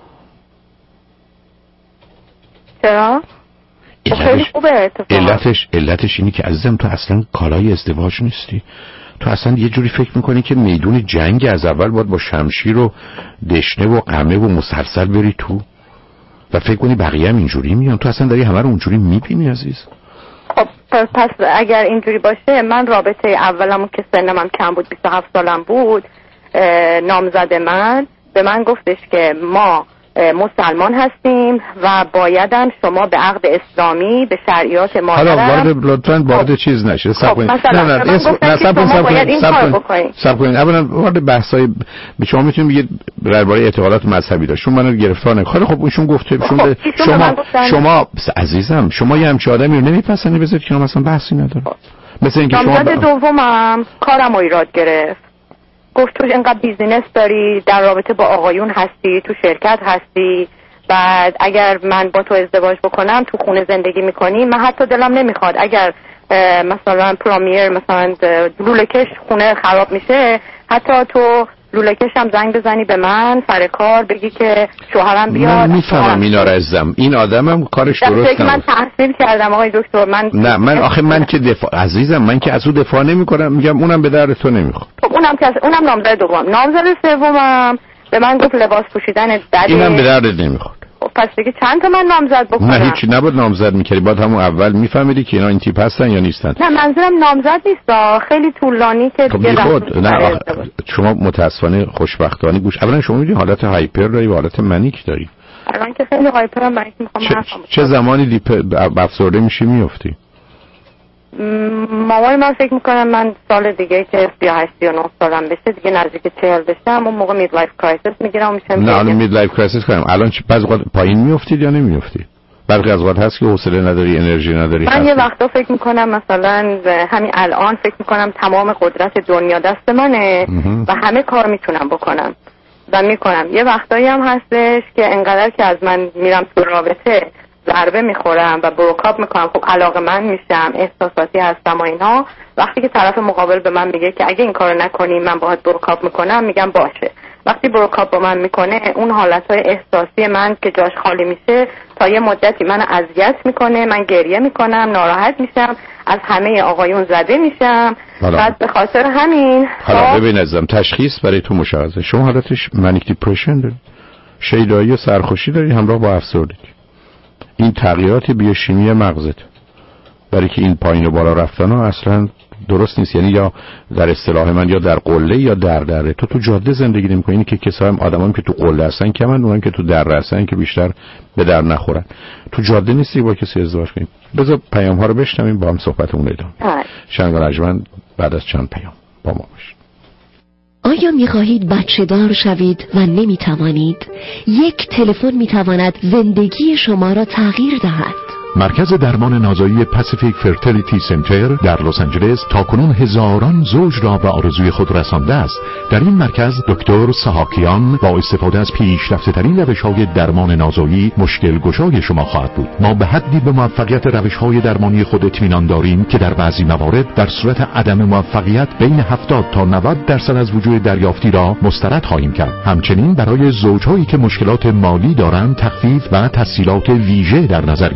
چرا؟ خیلی خوبه اتفاقا. علتش علتش اینی که عزیزم تو اصلا کالای ازدواج نیستی. تو اصلا یه جوری فکر میکنی که میدون جنگ از اول باید با شمشیر و دشنه و قمه و مسلسل بری تو و فکر کنی بقیه هم اینجوری میان. تو اصلا داری همه رو اونجوری میبینی عزیز. خب پس اگر اینجوری باشه، من رابطه اولمون که سنم کم بود، بیست و هفت سالم بود، نامزد من به من گفتش که ما مسلمان هستیم و بایدن شما به عقد اسلامی به شریعت مادرم. حالا وارد لطفاً وارد چیز نشه. صبر کنید. نه نه اسم نه صبر کنید. صبر کنید. صبر کنید. اولا وارد بحثای به شما میتونید بگید درباره اعتقادات مذهبی داشت. چون منو گرفتار نکنید. خب ایشون گفته ایشون شما شما عزیزم شما یه همچین آدمی رو نمیپسندی، بذارید که مثلا بحثی نداره. مثلا اینکه شما نامزد دومم کارم رو ایراد گرفت. گفت تو اینقدر بیزینس داری، در رابطه با آقایون هستی، تو شرکت هستی، بعد اگر من با تو ازدواج بکنم تو خونه زندگی میکنی، من حتی دلم نمیخواد اگر مثلا پرامیر مثلا لوله‌کش خونه خراب میشه، حتی تو لوله‌کش هم زنگ بزنی به من سر کار بگی که شوهرم بیاد. من میفهمم اینا رو عزیزم، این آدمم کارش درست من تحصیل کردم آقای دکتر. من نه من آخه من که دفاع عزیزم من که از او دفاع نمیکنم، میگم اونم به درد تو نمیخواد. خب اونم که اونم نامزد دوم، نامزد سومم به من گفت لباس پوشیدن دده، اینم به درد نمیخواد. خب پس دیگه چند تا من نامزد بکنم؟ نه هیچ نباید نامزد میکردی، باید همون اول میفهمیدی که اینا این تیپ هستن یا نیستن. نه منظورم نامزد نیست، خیلی طولانی که دیگه خود نه شما متاسفانه خوشبختانه گوش اولا شما میدونی حالت هایپر داری و حالت منیک داری. الان که خیلی هایپرم، من میخوام چه, چه زمانی دیپ افسرده میشی میافتی؟ مامان من فکر میکنم من سال دیگه که سی و هشت سی و نه سالم بشه، دیگه نزدیک چهل بشم، اون موقع مید لایف کرایسیس میگیرم میشم. نه الان مید لایف کرایسیس کنم. الان بعضی وقت پایین میافتید یا نمیافتید؟ برخی از وقت هست که حوصله نداری، انرژی نداری. من یه وقتا فکر میکنم مثلا همین الان فکر میکنم تمام قدرت دنیا دست منه و همه کار میتونم بکنم و میکنم. یه وقتایی هم هستش که انقدر که از من میرم تو رابطه ضربه میخورم و بروکاپ میکنم، خب علاقه من میشم، احساساتی هستم و اینا. وقتی که طرف مقابل به من میگه که اگه این کارو نکنی من باهات بروکاپ میکنم، میگم باشه. وقتی بروکاپ با من میکنه، اون حالتهای احساسی من که جاش خالی میشه تا یه مدتی من اذیت میکنه، من گریه میکنم، ناراحت میشم، از همه آقایون زده میشم. بعد به خاطر همین حالا ببین عزیزم، تشخیص برای تو مشخصه. شما حالتش منیک دیپرشن داری، شیدایی و سرخوشی داری همراه با افسردگی. این تغییرات بیوشیمی مغزت، برای که این پایین و بالا رفتن ها اصلا درست نیست. یعنی یا در اصطلاح من یا در قله یا در دره. تو تو جاده زندگی نمی‌کنی. اینی که کسایی هم آدمایی که تو قله هستن کمن، اونایی که تو دره هستن که بیشتر به در نخورن. تو جاده نیستی با کسی ازدواج کنی. بذار پیام ها رو بشنویم با هم صحبتمون ادامه. شنگان اجمن بعد از چند پیام با ما باشید. آیا می‌خواهید بچه دار شوید و نمی‌توانید؟ یک تلفن می‌تواند زندگی شما را تغییر دهد. مرکز درمان نازایی پاسیفیک فرتیلیتی سنتر در لس آنجلس تاکنون هزاران زوج را به آرزوی خود رسانده است. در این مرکز دکتر سحاکیان با استفاده از پیشرفته‌ترین روش‌های درمان نازایی مشکل گشای شما خواهد بود. ما به حدی به موفقیت روش‌های درمانی خود اطمینان داریم که در بعضی موارد در صورت عدم موفقیت بین هفتاد تا نود درصد از وجوه دریافتی را مسترد خواهیم کرد. همچنین برای زوج‌هایی که مشکلات مالی دارند تخفیف و تسهیلات ویژه در نظر گرفته‌ایم.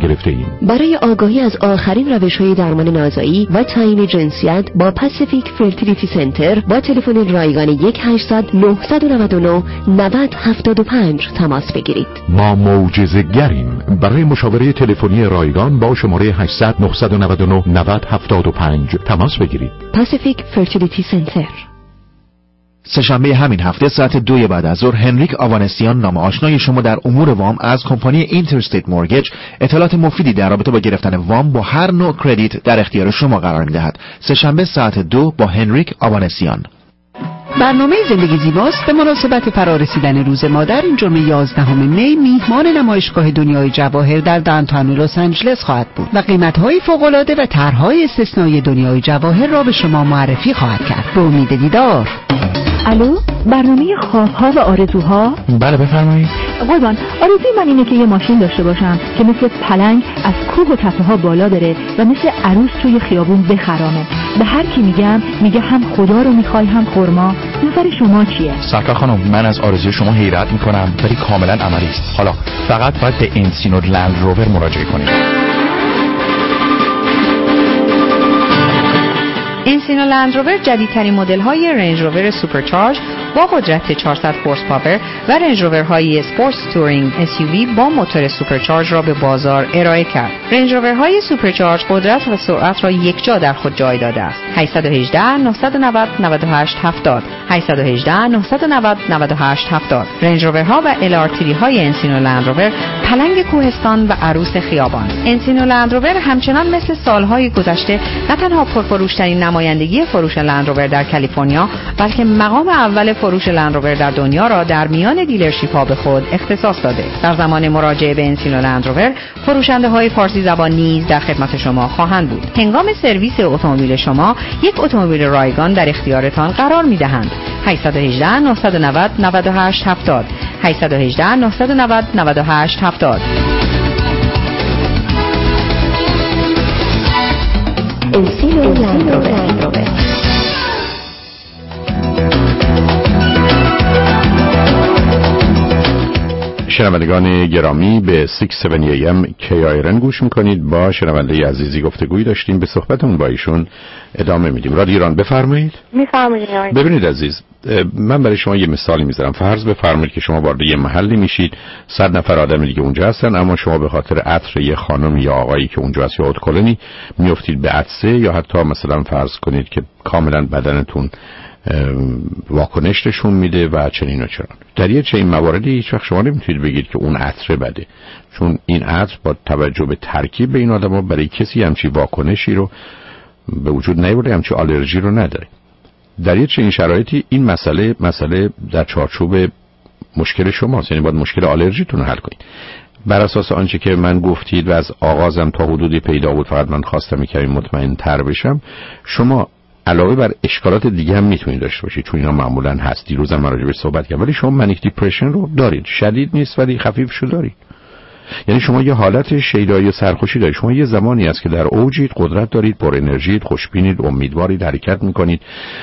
هستیم. برای آگاهی از آخرین روش‌های درمان نازایی و تعیین جنسیت با پاسیفیک فرتیلیتی سنتر با تلفن رایگان یک هشتصد نه نه نه نود هفتاد و پنج تماس بگیرید. ما معجزه‌گریم. برای مشاوره تلفنی رایگان با شماره هشتصد نه نه نه نود هفتاد و پنج تماس بگیرید. پاسیفیک فرتیلیتی سنتر. سه‌شنبه همین هفته ساعت دوی بعد از ظهر هنریک آوانسیان نام آشنای شما در امور وام از کمپانی اینترستیت مورگیج اطلاعات مفیدی در رابطه با گرفتن وام با هر نوع کردیت در اختیار شما قرار می‌دهد. سه‌شنبه ساعت دو با هنریک آوانسیان. برنامه زندگی زیباست به مناسبت فرارسیدن روز مادر این جمعه یازدهم می میهمان نمایشگاه دنیای جواهر در داونتاون لس آنجلس خواهد بود و قیمت‌های فوق‌العاده و طرح‌های استثنایی دنیای جواهر را به شما معرفی خواهد کرد. به امید دیدار. الو، برنامه خواب‌ها و آرزوها؟ بله بفرمایید. قربان، آرزوی من اینه که یه ماشین داشته باشم که مثل پلنگ از کوه و تپه‌ها بالا بره و مثل عروس توی خیابون بخرامه. به هر کی میگم میگه هم خدا رو میخوای هم خرما. نظر شما چیه؟ سرکار خانم، من از آرزوی شما حیرت میکنم ولی کاملا عملی است. حالا فقط باید به انسینو لند روور مراجعه کنید. انسینو لند روور جدیدترین مدل های رنج روور سوپرچارج با قدرت چهارصد هورس پاور و رنج روور های اسپورتس تورینگ اس یو وی با موتور سوپرچارج را به بازار ارائه کرد. رنج روور های سوپرچارج قدرت و سرعت را یکجا در خود جای داده است. هشت یک هشت نه نه نه نه هشت هفتاد هشت یک هشت نه نه نه نه هشت هفتاد. رنج روورها و ال آر تری های انسینو لند روور پلنگ کوهستان و عروس خیابان. انسینو لند روور همچنان مثل سالهای گذشته نه تنها پرفروش‌ترین نمایندگی فروش لند روور در کالیفرنیا بلکه مقام اول فروش لند روور در دنیا را در میان دیلرشیپ ها به خود اختصاص داده. در زمان مراجعه به انسینو لند روور فروشنده های فارسی زبان نیز در خدمت شما خواهند بود. هنگام سرویس اتومبیل شما یک اتومبیل رایگان در اختیارتان قرار می‌دهند. هشت یک هشت نه نه نه نه هشت هفتاد هشت یک هشت نه نه نه نه هشت هفتاد. انسینو لند روور. شنوندگان گرامی به شش هفت ای ام کی آی آر ان گوش میکنید. با شنونده عزیزی گفتگویی داشتیم، به صحبتمون با ایشون ادامه میدیم. رادیو ایران بفرمایید. میفرمایید. ببینید عزیز، من برای شما یه مثالی میذارم. فرض بفرمایید که شما وارد یه محلی میشید، صد نفر آدم دیگه اونجا هستن، اما شما به خاطر عطر یه خانم یا آقایی که اونجا هست یا اود کلونی میافتید به عطسه، یا حتی مثلا فرض کنید که کاملا بدنتون واکنش نشون میده و چنین و چنان. در یه چنین مواردی هیچ وقت شما نمیتونید بگید که اون عطر بده، چون این عطر با توجه به ترکیب این آدم‌ها برای کسی همچی واکنشی رو به وجود نیاورده، همچی آلرژی رو نداره. در یه چنین شرایطی این مسئله مسئله در چارچوب مشکل شماست، یعنی باید مشکل آلرژیتون رو حل کنید. بر اساس آنچه که من گفتید و از آغازم تا حدودی پیدا بود، فقط من خواستم که مطمئن تر بشم، شما علاوه بر اشکالات دیگه هم میتونید داشته باشید، چون اینا معمولا هست. دیروزم من راجع بهش صحبت کردم. ولی شما منیک دیپرشن رو دارید، شدید نیست ولی خفیفشو دارید. یعنی شما یه حالت شیدایی سرخوشی دارید. شما یه زمانی است که در اوجید، قدرت دارید، پر انرژیید، خوشبینید، امیدوارید، حرکت میکنید،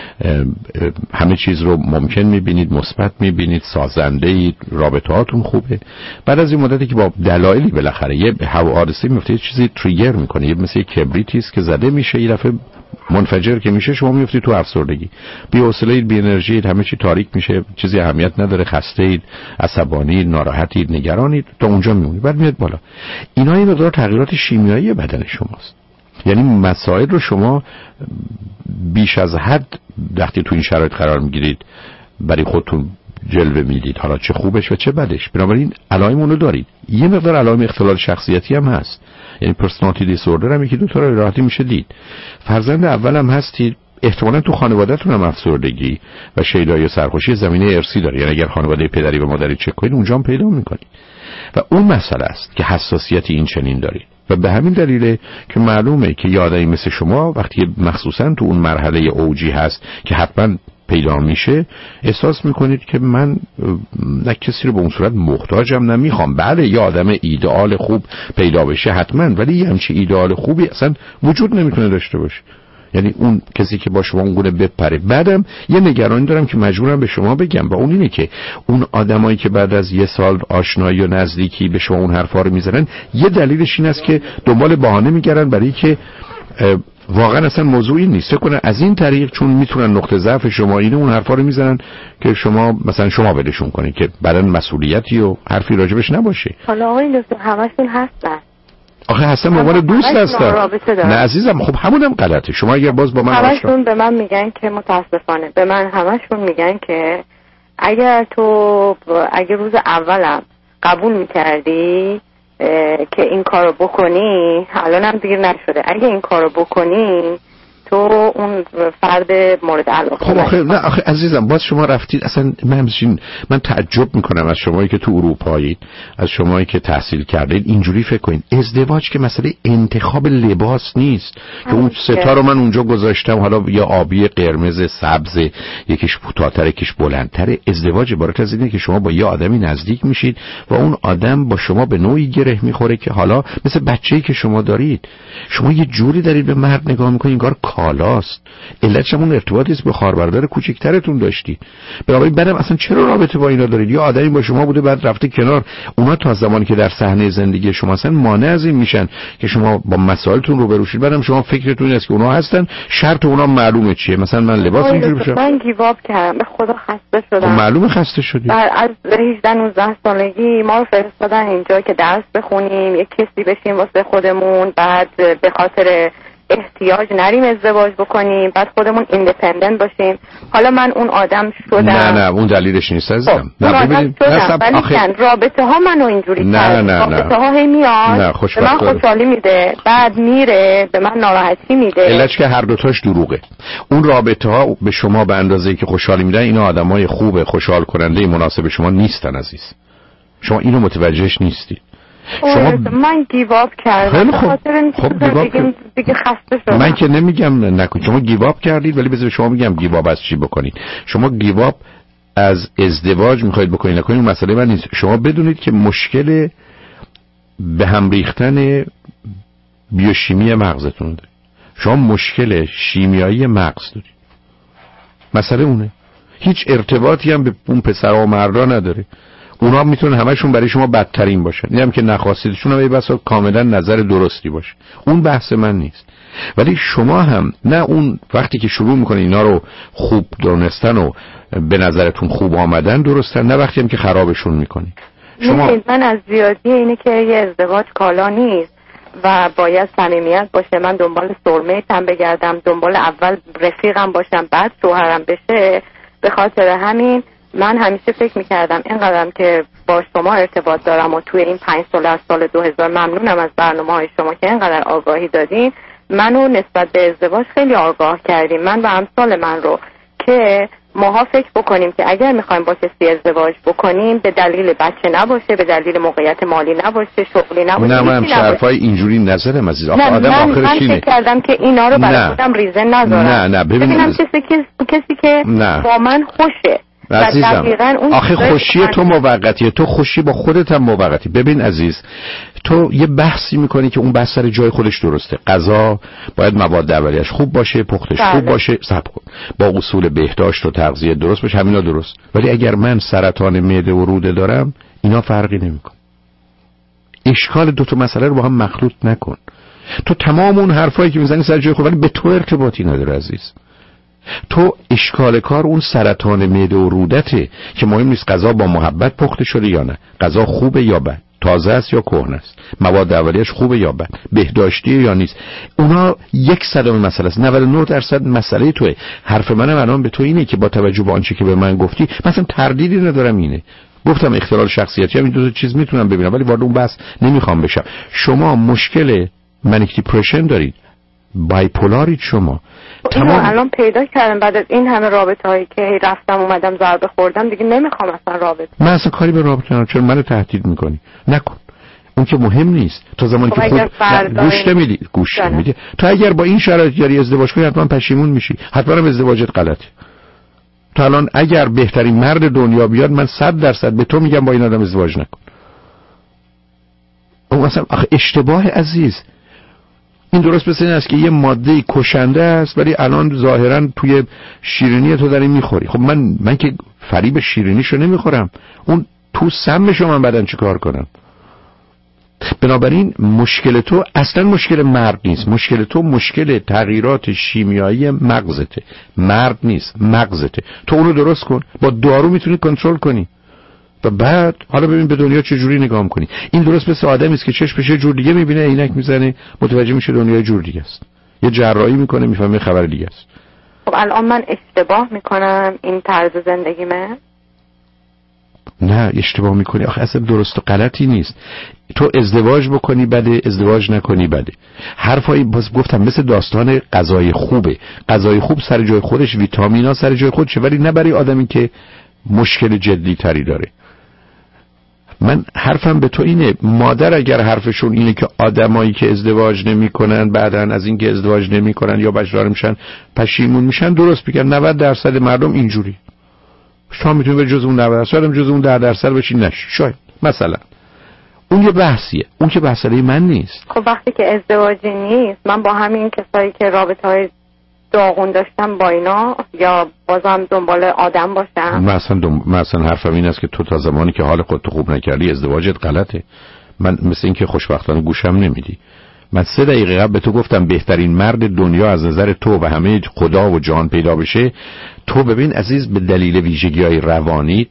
همه چیز رو ممکن میبینید، مثبت میبینید، سازنده اید، رابطه‌هاتون خوبه. بعد از این مدتی که با دلایلی بالاخره یه حوادثی میفته، چیزی تریگر میکنه، یه مثل کبریتی است که زده میشه، یه دفعه منفجر که میشه، شما میفتید تو افسردگی، بی حوصله اید، بی انرژی اید، همه چی تاریک میشه، چیزی اهمیت نداره، خسته اید، عصبانی، ناراحتید، نگرانید، تا اونجا میمونید. بعد میاد بالا. اینا یه مقدار تغییرات شیمیایی بدن شماست. یعنی مسائل رو شما بیش از حد وقتی تو این شرایط قرار میگیرید برای خودتون جلوه میدید، حالا چه خوبش و چه بدش. بنابراین علائم اونو دارید. یه مقدار علائم اختلال شخصیتی هم هست، یعنی پرسونالیتی دیسوردر هم یکی دو تا رو راحتی میشه دید. فرزند اول هم هستید، احتمالاً تو خانواده‌تون هم افسردگی و شیدایی و سرخوشی زمینه ارثی داره، یعنی اگر خانواده پدری و مادری چک کنید اونجا هم پیدا میکنید. و اون مسئله است که حساسیت این چنین دارید و به همین دلیله که معلومه که یه آدمی مثل شما وقتی مخصوصاً تو اون مرحله اوجی هست که حتما پیدا میشه، احساس میکنید که من نه کسی رو به اون صورت محتاجم، نمیخوام. بله یه آدم ایدئال خوب پیدا بشه حتما، ولی یه همچی ایدئال خوبی اصلا وجود نمیتونه داشته باشه. یعنی اون کسی که با شما اونگونه بپره. بعدم یه نگرانی دارم که مجبورم به شما بگم و اون اینه که اون آدمایی که بعد از یه سال آشنایی و نزدیکی به شما اون حرفا رو میزنن، یه دلیلش این است که دنبال بهانه میگردن برای که واقعا اصلا موضوعی نیست. فکر کنن از این طریق چون میتونن نقطه ضعف شما اینه اون حرفا رو میزنن که شما مثلا شما ولشون کنید که بعدن مسئولیتی و حرفی راجبش نباشه. حالا آقای دکتر همشون هستن. آخه هستن به عنوان دوست هستن. نه عزیزم، خب همونم غلطه. شما اگر باز با من همشون به من میگن که متاسفانه به من همشون میگن که اگر تو اگر روز اولم قبول میکردی که این کارو بکنی، الانم دیگه نشده، اگه این کارو بکنی تو اون فرد مورد علاقه. خب آخه نه آخه عزیزم باز شما رفتید اصلا. من من تعجب میکنم از شمایی که تو اروپایید، از شمایی که تحصیل کردید اینجوری فکر کنید ازدواج که مسئله انتخاب لباس نیست که اون ستا رو من اونجا گذاشتم، حالا یا آبی، قرمز، سبز، یکیش کوتاه‌تر یکیش بلندتر. ازدواج عبارت از اینه که شما با یه آدمی نزدیک میشید و اون آدم با شما به نوعی گره میخوره که حالا مثل بچه‌ای که شما دارید، شما یه جوری دارید به مرد نگاه میکنید انگار کالاست. علتش همون ارتباطی است به خواهربرادر کوچیک‌ترتون داشتی. بنابراین بعدم اصلا چرا رابطه با اینا دارید؟ یا آدمی با شما بوده بعد رفته کنار. اونا تا زمانی که در صحنه زندگی شما هستن مانع از این میشن که شما با مسائلتون روبرو شید. بعدم شما فکرتون این است که اونا هستن، شرط اونا معلومه چیه. مثلا من لباس اینجوری بشم، من گیواب کردم، به خدا خسته شدم. معلومه خسته شدی. بعد از هجده نوزده سالگی ما رو فرستادن اینجا که درس بخونیم، یک کسی بشیم واسه خودمون، بعد به خاطر احتیاج نریم ازدواج بکنیم، بعد خودمون ایندیپندنت باشیم. حالا من اون آدم شدم. نه نه اون دلیلش نیست عزیزم. نه ببینید ولی آخه... رابطه ها منو اینجوری نه کرد. نه نه رابطه ها هی میاد نه به من خوشحالی میده، بعد میره به من ناراحتی میده. علتش که هر دوتاش دروغه. اون رابطه ها به شما به اندازه‌ای که خوشحالی میدن اینا آدمای خوب خوشحال کننده مناسب شما نیستن عزیز. شما اینو متوجهش نیستی. شما من گیواب کردم به خاطر خب دیگه, دیگه خسته شدم. من که نمیگم نکن، شما گیواب کردید، ولی بذار شما میگم گیواب از چی بکنید. شما گیواب از ازدواج میخواید بکنید نکنید اون مسئله من نیست. شما بدونید که مشکل به هم ریختن بیوشیمی مغزتون دارید. شما مشکل شیمیایی مغز دارید. مسئله اونه. هیچ ارتباطی هم به اون پسرها و مردا نداره. اونا میتونن همشون برای شما بدترین باشن. اینم که نخواستیدشون هم یه بسا کاملا نظر درستی باشه. اون بحث من نیست. ولی شما هم نه اون وقتی که شروع میکنه اینا رو خوب دونستن و به نظرتون خوب آمدن درستن، نه وقتی هم که خرابشون میکنی. شما من از زیادی اینه که یه ازدواج کالا نیست و باید صمیمیت باشه. من دنبال سولمیتم بگردم، دنبال اول رفیقم باشم بعد شوهرم بشه. به خاطر همین من همیشه فکر میکردم اینقدرم که با شما ارتباط دارم و توی این پنج سال از سال دو هزار ممنونم از برنامه های شما که اینقدر آگاهی دادین. منو نسبت به ازدواج خیلی آگاه کردیم، من و امثال من رو، که ماها فکر بکنیم که اگر میخوایم با کسی ازدواج بکنیم به دلیل بچه نباشه، به دلیل موقعیت مالی نباشه، شغلی نباشه. نه من حرفای اینجوری نظرم عزیز. آخه آدم من آخرش اینه. من فکر کردم که اینا رو برای خودم ریزه نذارم. نه نه ببینم کسی که کسی که با من خوشه. عزیزم آخه خوشی تو موقتیه، تو خوشی با خودت هم موقتی. ببین عزیز، تو یه بحثی میکنی که اون بحث سر جای خودش درسته. غذا باید مواد اولیه‌اش خوب باشه، پختش بله. خوب باشه، صبر کن، با اصول بهداشت و تغذیه درست باشه، همینا درست. ولی اگر من سرطان معده و روده دارم اینا فرقی نمیکنه. اشکال دو تا مسئله رو با هم مخلوط نکن. تو تمام اون حرفایی که میزنی سر جای خود ولی به تو ارتباطی نداره عزیز. تو اشکال کار اون سرطان معده و رودته که مهم نیست غذا با محبت پخته شده یا نه، غذا خوبه یا بد، تازه است یا کهنه است، مواد اولیه‌اش خوبه یا بد، بهداشتی یا نیست. اونا یک صدم مسئله است. نود و نه درصد مسئله توئه. حرف منم الان به تو اینه که با توجه به آنچه که به من گفتی مثلا تردیدی ندارم. اینه گفتم اختلال شخصیتی هم این دو تا چیز میتونم ببینم ولی وارد اون بحث نمیخوام بشم. شما مشکل منیک دیپرشن دارید، بایپولارید شما. تمام الان پیدا کردم بعد از این همه رابطه هایی که رفتم اومدم ضربه خوردم دیگه نمیخوام اصلا رابطه. من اصلا کاری به رابطه ندارم. چرا منو تهدید میکنی؟ نکن. اون که مهم نیست. تا زمانی که خوب گوش نمیدی گوش نمیدی. تو اگر با این شرایط یاری ازدواج کنی حتما پشیمون میشی. حتما هم ازدواجت غلطه. تا الان اگر بهترین مرد دنیا بیاد من صد درصد به تو میگم با این آدم ازدواج نکن. اون اصلا اشتباه عزیز. این درست مثل این است که یه ماده کشنده است ولی الان ظاهرا توی شیرینی تو داری میخوری. خب من من که فریب شیرینیشو نمیخورم، اون تو سمشو من بعدن چی کار کنم؟ بنابراین مشکل تو اصلا مشکل مرد نیست، مشکل تو مشکل تغییرات شیمیایی مغزته، مرد نیست، مغزته. تو اونو درست کن، با دارو میتونی کنترل کنی و بعد حالا ببین به دنیا چه جوری نگاه می‌کنی. این درست مثل آدمی است که چشمش یه جور دیگه می‌بینه، عینک میزنه، متوجه میشه دنیا یه جور دیگه است. یه جراحی میکنه میفهمه خبر دیگه است. خب الان من اشتباه میکنم این طرز زندگیمه؟ نه اشتباه میکنی، آخه اصلا درست و غلطی نیست. تو ازدواج بکنی بده، ازدواج نکنی بده. حرفایی باز گفتم مثل داستان غذای خوبه، غذای خوب سر جای خودش، ویتامینا سر جای خودشه، ولی نه برای آدمی که مشکل جدی تری داره. من حرفم به تو اینه، مادر اگر حرفشون اینه که آدمایی که ازدواج نمیکنن بعدن از اینکه ازدواج نمیکنن یا بچه‌دار میشن پشیمون میشن، درست میگن. نود درصد مردم اینجوری. شما میتونید به جز اون نود درصد هم جز اون ده درصد بشین نش شاید مثلا. اون یه بحثیه، اون که مسئله من نیست. خب وقتی که ازدواجی نیست، من با همین کسایی که رابطه‌های داغون داشتم با اینا یا بازم دنبال آدم باشم؟ من اصلا, دنب... من اصلا حرفم این است که تو تا زمانی که حال خودتو خوب نکردی ازدواجت غلطه. من مثل این که خوشبختانه گوشم نمیدی. من سه دقیقه قبل به تو گفتم بهترین مرد دنیا از نظر تو و همه خدا و جان پیدا بشه. تو ببین عزیز، به دلیل ویژگی‌های روانیت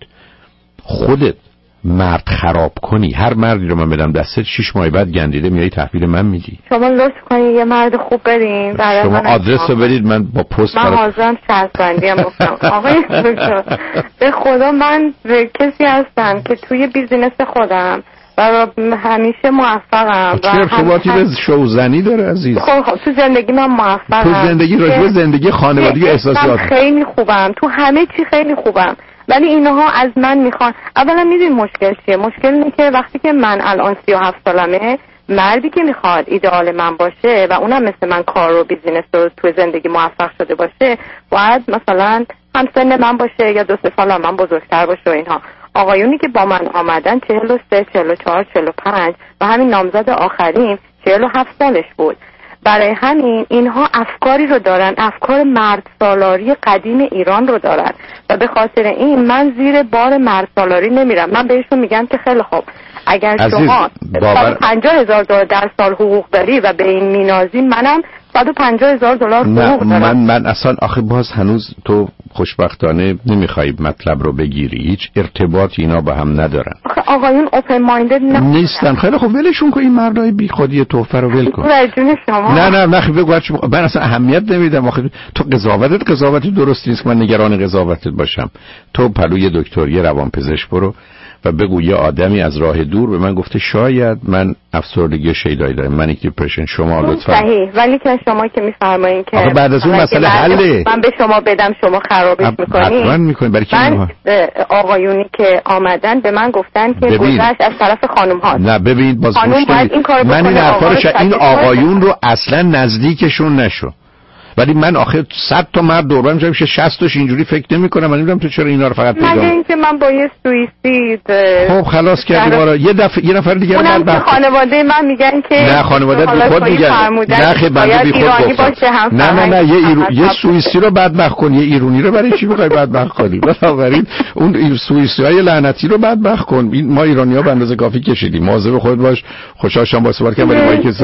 خودت مرد خراب کنی. هر مردی رو من بدم دستت شش ماه بعد گندیده میای تحویل من میدی. شما لطف کنید یه مرد خوب بدین. شما آدرس رو بدید من با پست من حاضرم شرط بندی هم گفتم. آقای دکتر به خدا من کسی هستم که توی بیزینس خودم و همیشه موفقم. چه ارتباطی به شوزنی داره عزیز؟ خب خب تو زندگی من موفقم. تو زندگی راجع به زندگی خانوادگی احساسات خیلی خوبم، تو همه چی خیلی خوبم، ولی اینها از من میخوان. اولا میدونی مشکل چیه؟ مشکل اینه که وقتی که من الان سی و هفت سالمه، مردی که میخواد ایدئال من باشه و اونم مثل من کار و بیزینس رو تو زندگی موفق شده باشه، باید مثلا همسن من باشه یا دو سه سال من بزرگتر باشه و اینها. آقایونی که با من آمدن چهل و سه، چهل و چهار، چهل و پنج و همین نامزد آخرین چهل و هفت سالش بود. برای همین اینها افکاری رو دارن، افکار مرد سالاری قدیم ایران رو دارن و به خاطر این من زیر بار مرد سالاری نمیرم. من بهشون میگم که خیلی خوب، اگر شما باور... پنجاه هزار دلار در سال حقوق داری و به این مینازی، منم صد و پنجاه هزار دلار حقوق دارم. من من اصلا آخه باز هنوز تو خوشبختانه نمیخوای مطلب رو بگیری، هیچ ارتباطی اینا با هم ندارن. آخه آقایون اوپن مایندد نیستن. خیلی خب ولشون کن، این مردای بی خودی تحفه رو ول کن. جون شما. نه نه نه بگو چی. من اصلا اهمیت نمیدم. آخه تو قضاوتت قضاوتی درستی نیست که من نگران قضاوتت باشم. تو پلوی دکتر یه روانپزشک برو و بگو یه آدمی از راه دور به من گفته شاید من افسردگی شیدایی دارم، من یک دیپرشن. شما لطفا صحیح، ولی که شما که میفرمایید که بعد از اون مسئله حله، من به شما بدم شما خرابش میکنید. حتما میکنید. برای من آقایونی که آمدن به من گفتن که گذشت از طرف خانم ها. نه ببین باز این من این حرفا این آقایون رو اصلا نزدیکشون نشو. ولی من آخه صد تا مرد دور برم میشه شصت تاش اینجوری فکر نمی‌کنم. من نمیدونم تو چرا اینا رو فقط پیدا. مگه اینکه من با یه سوئیسید خب خلاص کردی بارا یه دفعه یه نفر دیگه رو بعد خانواده من میگن که نه خانواده بی خود میگن نه خیلی بنده بی خود گفتم نه نه نه یه ایرو... یه سوئیسی رو بدبخت کن، یه ایرانی رو برای چی می‌خوای بدبخت کنی؟ بنابراین اون سوئیسیای لعنتی رو بدبخت کن. این ما ایرانی‌ها به اندازه کافی کشیدیم. مواظب خود باش. خوشحالم با صحبت کردم. ولی ما که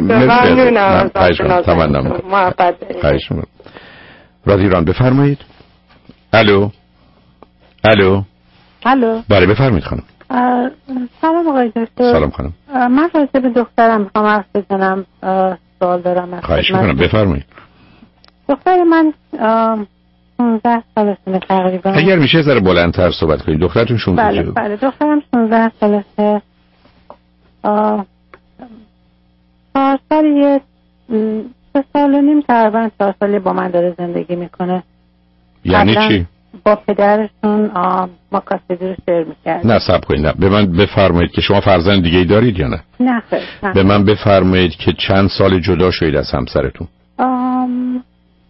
صحبت ممنونم. محبت رادیو ایران بفرمایید. الو الو الو بله بفرمایید خانم. سلام آقای دکتر. سلام خانم. من راجع به دخترم میخوام حرف بزنم، سوال دارم. خواهش میکنم بفرمایید. دختر من شانزده سالشه تقریبا. اگر میشه ذره بلندتر صحبت کنید. دخترتون شانزده بله بله دخترم شانزده سالشه. چهار سالیه، سه سال و نیم تقریبا چهار سالی با من داره زندگی میکنه. یعنی چی؟ با پدرشون مکاسبی رو شیر میکرد. نه صبر کنید، نه به من بفرمایید که شما فرزند دیگه ای دارید یا نه؟ نه خیر. به من بفرمایید که چند سال جدا شدید از همسرتون؟ آم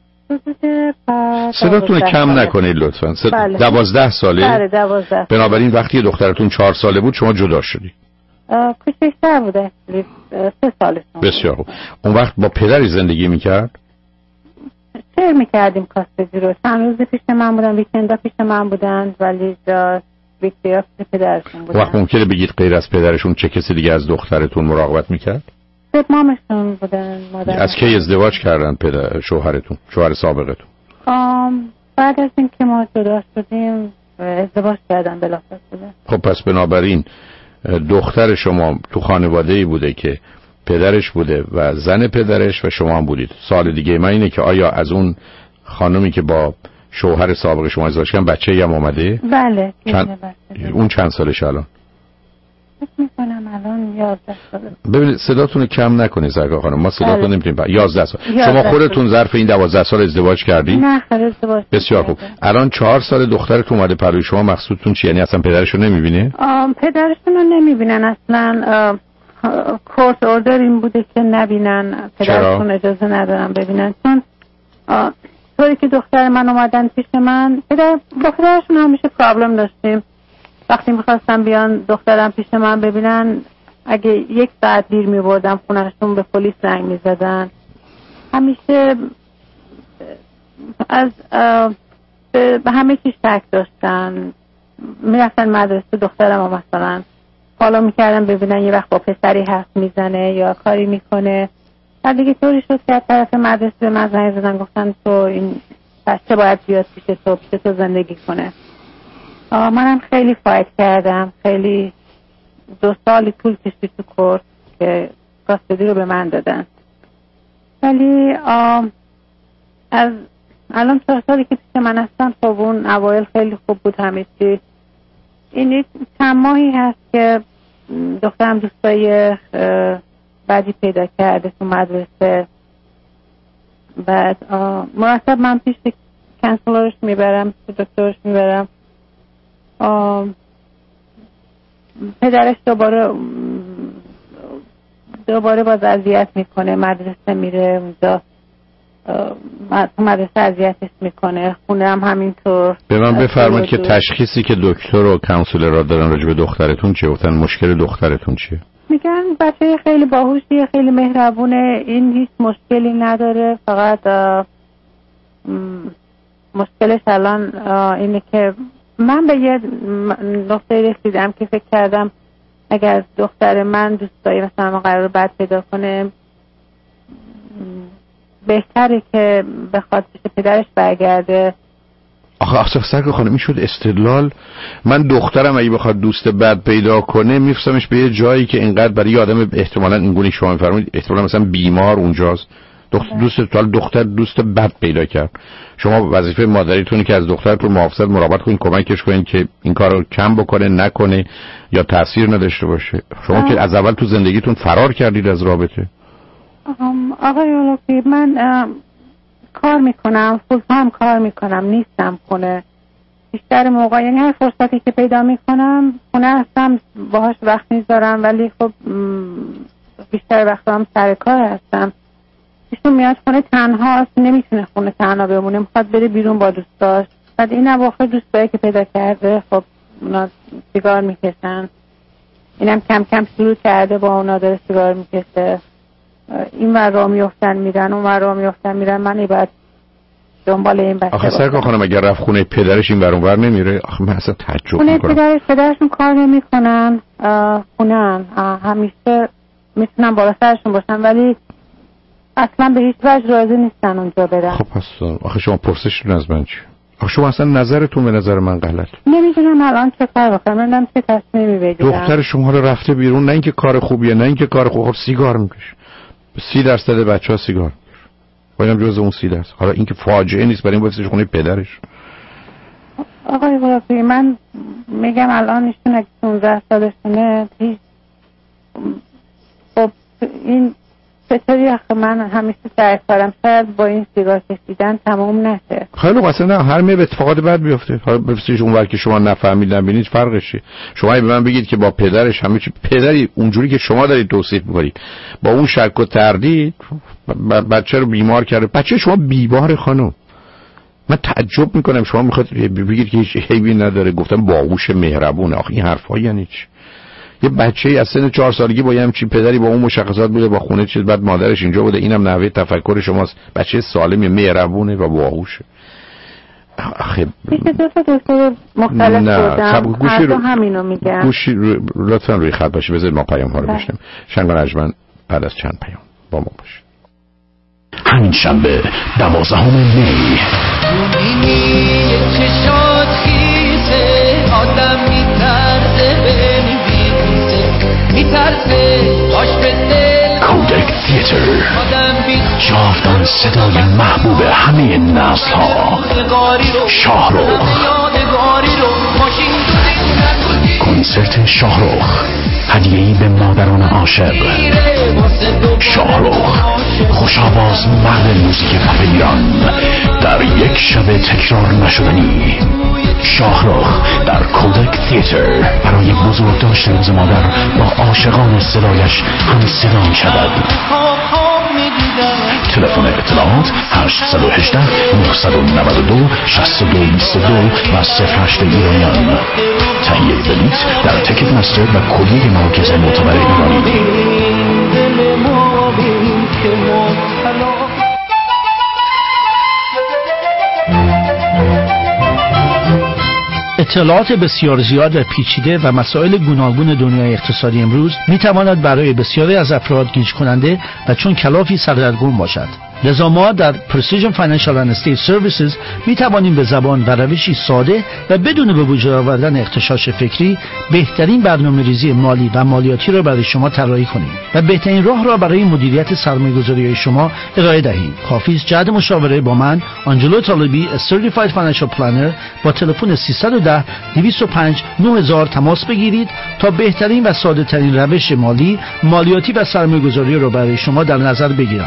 صداتون کم نکنید لطفا. بله. دوازده ساله؟ بله دوازده. بنابراین وقتی دخترتون چهار ساله بود شما جدا شدید؟ کوچکتر بوده، سه سالشون. بسیار خوب. اون وقت با پدری زندگی میکرد؟ شیر میکردیم کاسبی رو. چند روز پیش من بودن، ویکندا پیش من بودن، ولی ویکتوریا پیش پدرشون بودن. وقت ممکنه بگید غیر از پدرشون چه کسی دیگه از دخترتون مراقبت میکرد؟ سه مامشون بودن. مادر از کی ازدواج کردن پدر شوهرتون، شوهر سابقتون؟ آم بعد از اینکه ما جدا شدیم ازدواج کردن بلافاصله. خب پس بنابراین دختر شما تو خانواده‌ای بوده که پدرش بوده و زن پدرش و شما هم بودید. سوال دیگه من اینه که آیا از اون خانومی که با شوهر سابق شما ازدواج کردن بچه‌ای هم اومده؟ بله. چند... اون چند سالش الان؟ فکر می‌کنم الان یازده ساله. ببینید صداتون رو کم نکنید زرگا خانم، ما صداتون بله. نمی‌تونیم. یازده سال. شما خودتون ظرف این دوازده سال ازدواج کردید؟ نه خیر ازدواج. بسیار خوب. الان چهار سال دخترتون اومده پروی شما، مقصودتون چیه؟ یعنی اصلا پدرشو نمی‌بینه؟ پدرشون رو نمی‌بینن اصلا. کورت اوردر این بوده که نبینن، پدرشون اجازه ندارن ببینن، چون طوری که دختر من اومدن پیش من، پدر دخترشون همیشه پرابلم داشتیم. وقتی میخواستم بیان دخترم پیش من ببینن، اگه یک ساعت دیر میبردم خونهشون، به پلیس زنگ میزدن. همیشه از به همه چیز شک داشتن. میرفتن مدرسه، دخترم هم مثلا حالا میکردن ببینن یه وقت با پسری حرف میزنه یا کاری میکنه. بعد دیگه طوری شد که از طرف مدرسه به من زنگ زدن، گفتن تو این بچه باید بیاد پیش تو، پیش تو زندگی کنه. منم خیلی فایت کردم، خیلی دو سالی طول کشید تو کورت که کاستدی رو به من دادن. ولی از الان چهار سالی که پیش من هستم، خب اون اوایل خیلی خوب بود همه چی. این چند ماهی هست که دخترم دوستای بعدی پیدا کرده تو مدرسه. بعد مرتب من پیش کانسلورش میبرم، دکترش میبرم. پدرش دوباره دوباره باز اذیت میکنه، مدرسه میره اونجا مدرسه اذیتش میکنه، خونه هم همینطور. به من بفرمایید که تشخیصی که دکتر و کانسلر را دارن راجع به دخترتون چیه؟ گفتن مشکل دخترتون چیه؟ میگن بچه خیلی باهوشیه، خیلی مهربونه، این هیچ مشکلی نداره، فقط مشکلش الان اینه که من به یه نقطه رسیدم که فکر کردم اگر دختر من دوستایی مثلا ما قرار بعد پیدا کنه، بهتره که بخواد پیش پدرش برگرده. آخه اصلا سرکار خانم این شد استدلال. من دخترم اگه بخواد دوست بد پیدا کنه میفرستمش به یه جایی که اینقدر برای آدم احتمالاً اینگونه شما میفرمایید احتمالاً مثلا بیمار اونجاست. دختر دوست تو دختر دوست بد پیدا کرد. شما وظیفه مادریتونه که از دخترتون محافظت مراقبت کنین، کمکش کنین که این کارو کم بکنه، نکنه یا تاثیر نداشته باشه. شما آه. که از اول تو زندگیتون فرار کردید از رابطه. آقای اولوپی من کار میکنم، فول تایم کار میکنم، نیستم خونه بیشتر موقع، یعنی هر فرصتی که پیدا میکنم خونه هستم، باهاش وقت میذارم، ولی خب بیشتر وقت هم سر کار هستم. ایشون میاد خونه تنها است، نمیتونه خونه تنها بمونه، میخواد بره بیرون با دوستاش. بعد این اواخر دوستایی که پیدا کرده خب اونا سیگار میکشن، اینم کم کم شروع کرده با اونا داره سیگار میکشه. این ور را میافتن میرن، اون ور را میافتن میرن، من باید دنبال این بچه آخه سرکار خانم اگر رفت خونه پدرش این ور اون ور نمیره؟ آخه من اصلا تعجب خونه میکنم. پدرش پدرشون کار نمیکنن، خونه‌ان، همیشه میتونن بالا سرشون باشن ولی اصلا به هیچ وجه راضی نیستن اونجا برن. خب پس آخه شما پرسشتون از من چی؟ آخه شما اصلا نظرتون به نظر من غلط. نمیدونم الان چه کار بکنم، نمیدونم چه تصمیمی بگیرم. دختر شما رو رفته بیرون، نه اینکه کار خوبیه نه اینکه کار خوب، سیگار میکشه. سی درصد بچه‌ها سیگار میکشن. باید جز اون سی درصد. حالا اینکه فاجعه نیست برای این واسه خونه پدرش. آقای وراقی من میگم الان ایشون اگه پانزده سالشونه، هیچ خب این چطوری آخه من همیشه سعی کردم شاید با این سیگار کشیدن تمام نشه. خیلی اصلا نه، هر می به اتفاقات بد بیفته. حالا بفرستیش اونور که شما نفهمید نبینید فرقش چیه؟ شما به من بگید که با پدرش همه چی، پدری اونجوری که شما دارید توصیف می‌کنید با اون شک و تردید بچه رو بیمار کرده. بچه شما بیمار خانم، من تعجب میکنم شما میخواد بگید که هیچ عیبی نداره. گفتم باهوش مهربونه. آخه این حرفا یعنی چی؟ یه بچه‌ای از سن چهار سالگی با یه همچین پدری با اون مشخصات بوده، با خونه چیز، بعد مادرش اینجا بوده، اینم نحوه تفکر شماست. بچه سالمی، مهربونه و باهوشه. آخه دو تا دکتر مختلف بودم، هر دو همینو میگن. گوشی رو... لطفا روی خط باشی، بذارید ما پیام ها رو بشنیم. شنگان ارجمند بعد از چند پیام با ما باشه. همین شنبه دوازدهم می چشات خیزه آدم میترسه بمیزه میترسه باش به دل کودک تیتر، جاودان صدای محبوب همه نسل ها، شاهرخ. کنسرت شاهرخ، هدیه‌ای به مادران عاشق. شاهرخ، خوش آواز مرد موزیک پاپ ایران، در یک شب تکرار نشدنی. شاهرخ در کودک تیتر برای بزرگ داشت روز مادر با عاشقان صدایش هم صدا می شود. تلفن اطلاعات هشت یک هشت نه نه دو شش دو دو دو و صفر هشت ایرانیان. تهیه بلیط در تیکت مستر و کلیه مراکز معتبر ایرانی. اطلاعات بسیار زیاد و پیچیده و مسائل گوناگون دنیای اقتصادی امروز میتواند برای بسیاری از افراد گیج کننده و چون کلافی سردرگم باشد. لذا ما در Precision Financial and Estate Services می توانیم به زبان و روشی ساده و بدون به وجود آوردن اغتشاش فکری بهترین برنامه‌ریزی مالی و مالیاتی را برای شما طراحی کنیم و بهترین راه را برای مدیریت سرمایه‌گذاری شما ارائه دهیم. کافی است جهت مشاوره با من آنجلو طالبی Certified Financial Planner با تلفن سیصد و ده دویست و پنج نه هزار تماس بگیرید تا بهترین و ساده ترین روش مالی، مالیاتی و سرمایه‌گذاری را برای شما در نظر بگیرم.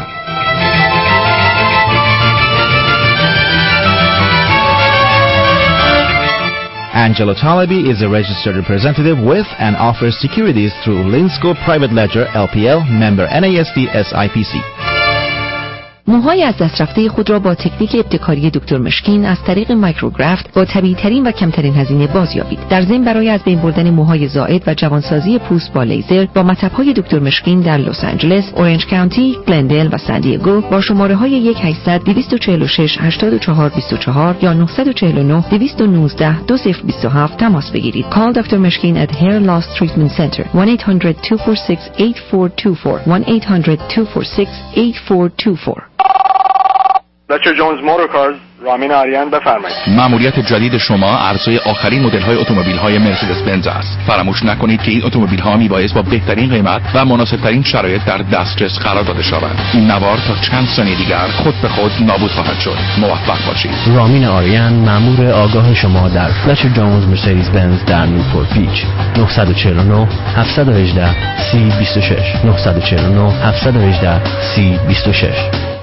Angelo Talabi is a registered representative with and offers securities through Linsco Private Ledger L P L, member N A S D S I P C. موهای از دست رفته خود را با تکنیک ابتکاری دکتر مشکین از طریق مایکروگرافت با طبیعی ترین و کمترین هزینه بازیابید. در ضمن برای از بین بردن موهای زائد و جوانسازی پوست با لیزر با مطب‌های دکتر مشکین در لس آنجلس، اورنج کانتی، گلندل و سان دیگو با شماره های یک هشتصد دویست و چهل و شش هشتاد و چهار بیست و چهار یا نه چهار نه دویست و نوزده دو صفر دو هفت تماس بگیرید. Call دکتر مشکین at Hair Loss Treatment Center one eight hundred two four six eight four two four one eight hundred two four six eight four two four. بچه جونز موتورکارز، رامین آریان، بفرمایید. مأموریت جدید شما عرضه آخرین مدل‌های اتومبیل‌های مرسدس بنز است. فراموش نکنید که این اتومبیل‌ها میبایست با بهترین قیمت و مناسب‌ترین شرایط در دسترس قرار داده شوند. این نوار تا چند ثانیه دیگر خود به خود نابود خواهد شد. موفق باشید. رامین آریان، مأمور آگاه شما در فلچر جونز مرسدس بنز در نیوپورت بیچ. نه چهار نه هفت یک هشت سی بیست و شش نه چهار نه هفت یک هشت سی بیست و شش.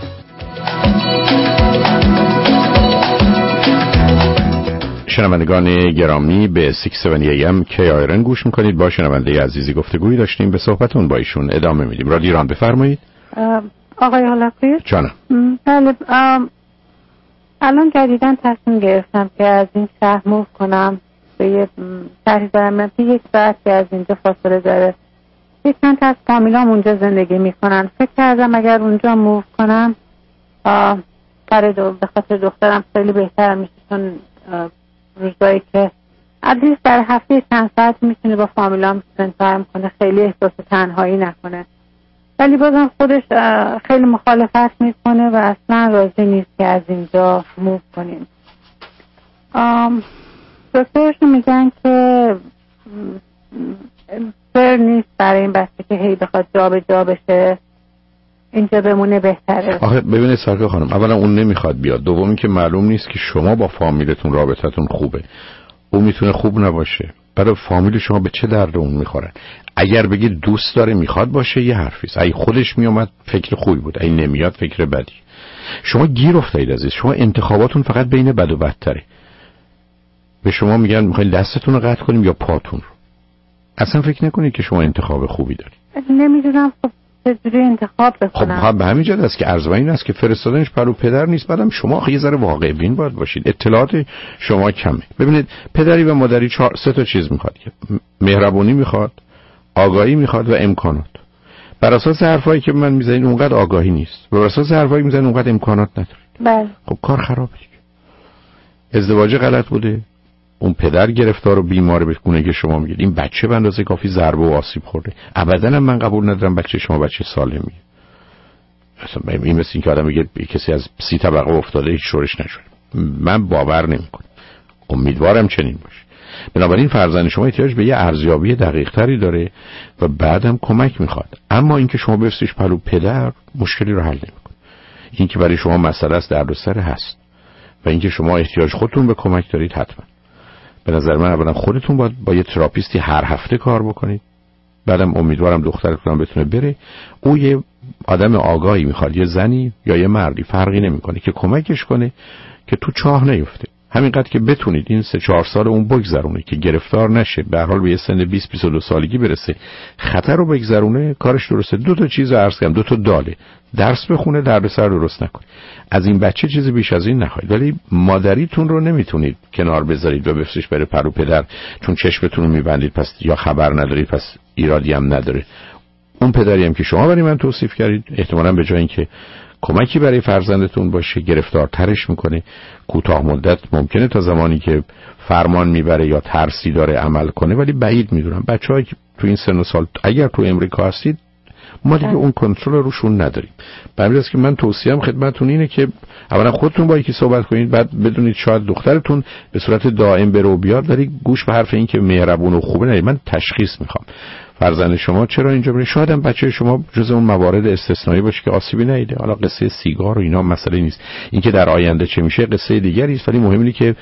شنوندگان گرامی به شش هفت ای ام کی آی آر ان گوش میکنید. با شنونده عزیزی گفتگویی داشتیم، به صحبتون با ایشون ادامه میدیم. رادیو ایران، بفرمایید. آقای حالقیر جانم. بله، الان جدیدن تصمیم گرفتم که از این شهر موو کنم به یه شهری دارم که یک ساعت که از اینجا فاصله داره. یک چند تا از فامیلام اونجا زندگی میکنن. فکر کردم اگر اونجا موو کنم برای به خاطر دخترم خیلی بهتر میشه، چون روزایی که عدیز در هفته چند ساعت میتونه با فامیلام سپند تایم کنه، خیلی احساس تنهایی نکنه. ولی بازم خودش خیلی مخالفت میکنه و اصلا راضی نیست که از اینجا موو کنیم. دکترشون میگن که بر نیست برای این بچه که هی بخواد جا به جا بشه، اینجا بمونه بهتره. آخه ببینید سرکار خانم، اولا اون نمیخواد بیاد، دومی که معلوم نیست که شما با فامیلتون رابطتون خوبه، اون میتونه خوب نباشه. برای فامیل شما به چه درد اون میخوره؟ اگر بگید دوست داره میخواد باشه یه حرفیست، اگه خودش میومد فکر خوبی بود، اگه نمیاد فکر بدی. شما گیر افتادید عزیز، شما انتخاباتون فقط بین بد و بدتره. به شما میگن میخواین دستتون رو قطع کنیم یا پاتون رو. اصلا فکر نکنید که شما انتخاب خوبی دارید. نمیدونم خب چجوری انتخاب بکنم. خب به همین جهت است که عرض این است که فرستادنش پرو پدر نیست. بعدم شما خیلی ذره واقع بین باید باشید. اطلاعات شما کمه. ببینید پدری و مادری چهار سه تا چیز میخواد. مهربونی میخواد، آگاهی میخواد و امکانات. بر اساس حرفایی که من میزنید اونقدر آگاهی نیست، بر اساس حرفایی میزنید اونقدر امکانات نداره. بله. خب کار خرابه. ازدواج غلط بوده، اون پدر گرفتار و بیماره به گونه که شما میگید، این بچه به اندازه کافی ضربه و آسیب خورده. ابداً من قبول ندارم بچه شما بچه سالمیه. اصلا این مثل این که آدم میگه کسی از سی طبقه افتاده هیچ شورش نشده. من باور نمیکنم. امیدوارم چنین باشه. بنابراین فرزند شما احتیاج به یه ارزیابی دقیق تری داره و بعدم کمک میخواد. اما اینکه شما بفرستیش پلو پدر مشکلی رو حل نمیکنه. اینکه برای شما مسئله است دردسر هست و اینکه شما احتیاج خودتون به کمک دارید حتما. به نظر من اولا خودتون باید با یه تراپیستی هر هفته کار بکنید. بعدم امیدوارم دخترتون هم بتونه بره. او یه آدم آگاهی میخواد، یه زنی یا یه مردی فرقی نمیکنه که کمکش کنه که تو چاه نیفته. همینقدر که بتونید این سه چهار سال اون بگذرونه که گرفتار نشه، به هر حال به یه سن بیست بیست و دو سالگی برسه، خطر رو بگذرونه، کارش درسته. دو تا چیز عرض کردم، دو تا داله، درس بخونه، دردسر درست نکنه. از این بچه چیزی بیش از این نخواهید. ولی مادریتون رو نمیتونید کنار بذارید و بفرستیش بره پرو پدر، چون چشمتون رو میبندید پس یا خبر ندارید پس ایرادی هم نداره. اون پدری هم که شما برای من توصیف کردید احتمالاً به جای اینکه کمکی برای فرزندتون باشه گرفتارترش میکنه. کوتاه مدت ممکنه تا زمانی که فرمان میبره یا ترسی داره عمل کنه، ولی بعید میدونم بچه‌هایی که تو این سن و سال اگر تو امریکا هستید ما دیگه اون کنترل روشون نداریم. برای که من توصیه‌ام خدمتتون اینه که اولا خودتون با یکی صحبت کنید، بعد بدونید شاید دخترتون به صورت دائم بره و بیاد، ولی گوش به حرف این که مهربون و خوبه نه. من تشخیص میخوام فرزند شما چرا اینجا میره. شاید هم بچه شما جز اون موارد استثنایی باشه که آسیبی نیده. حالا قصه سیگار و اینا مسئله نیست، اینکه در آینده چه میشه قصه دیگری است، ولی مهم اینه که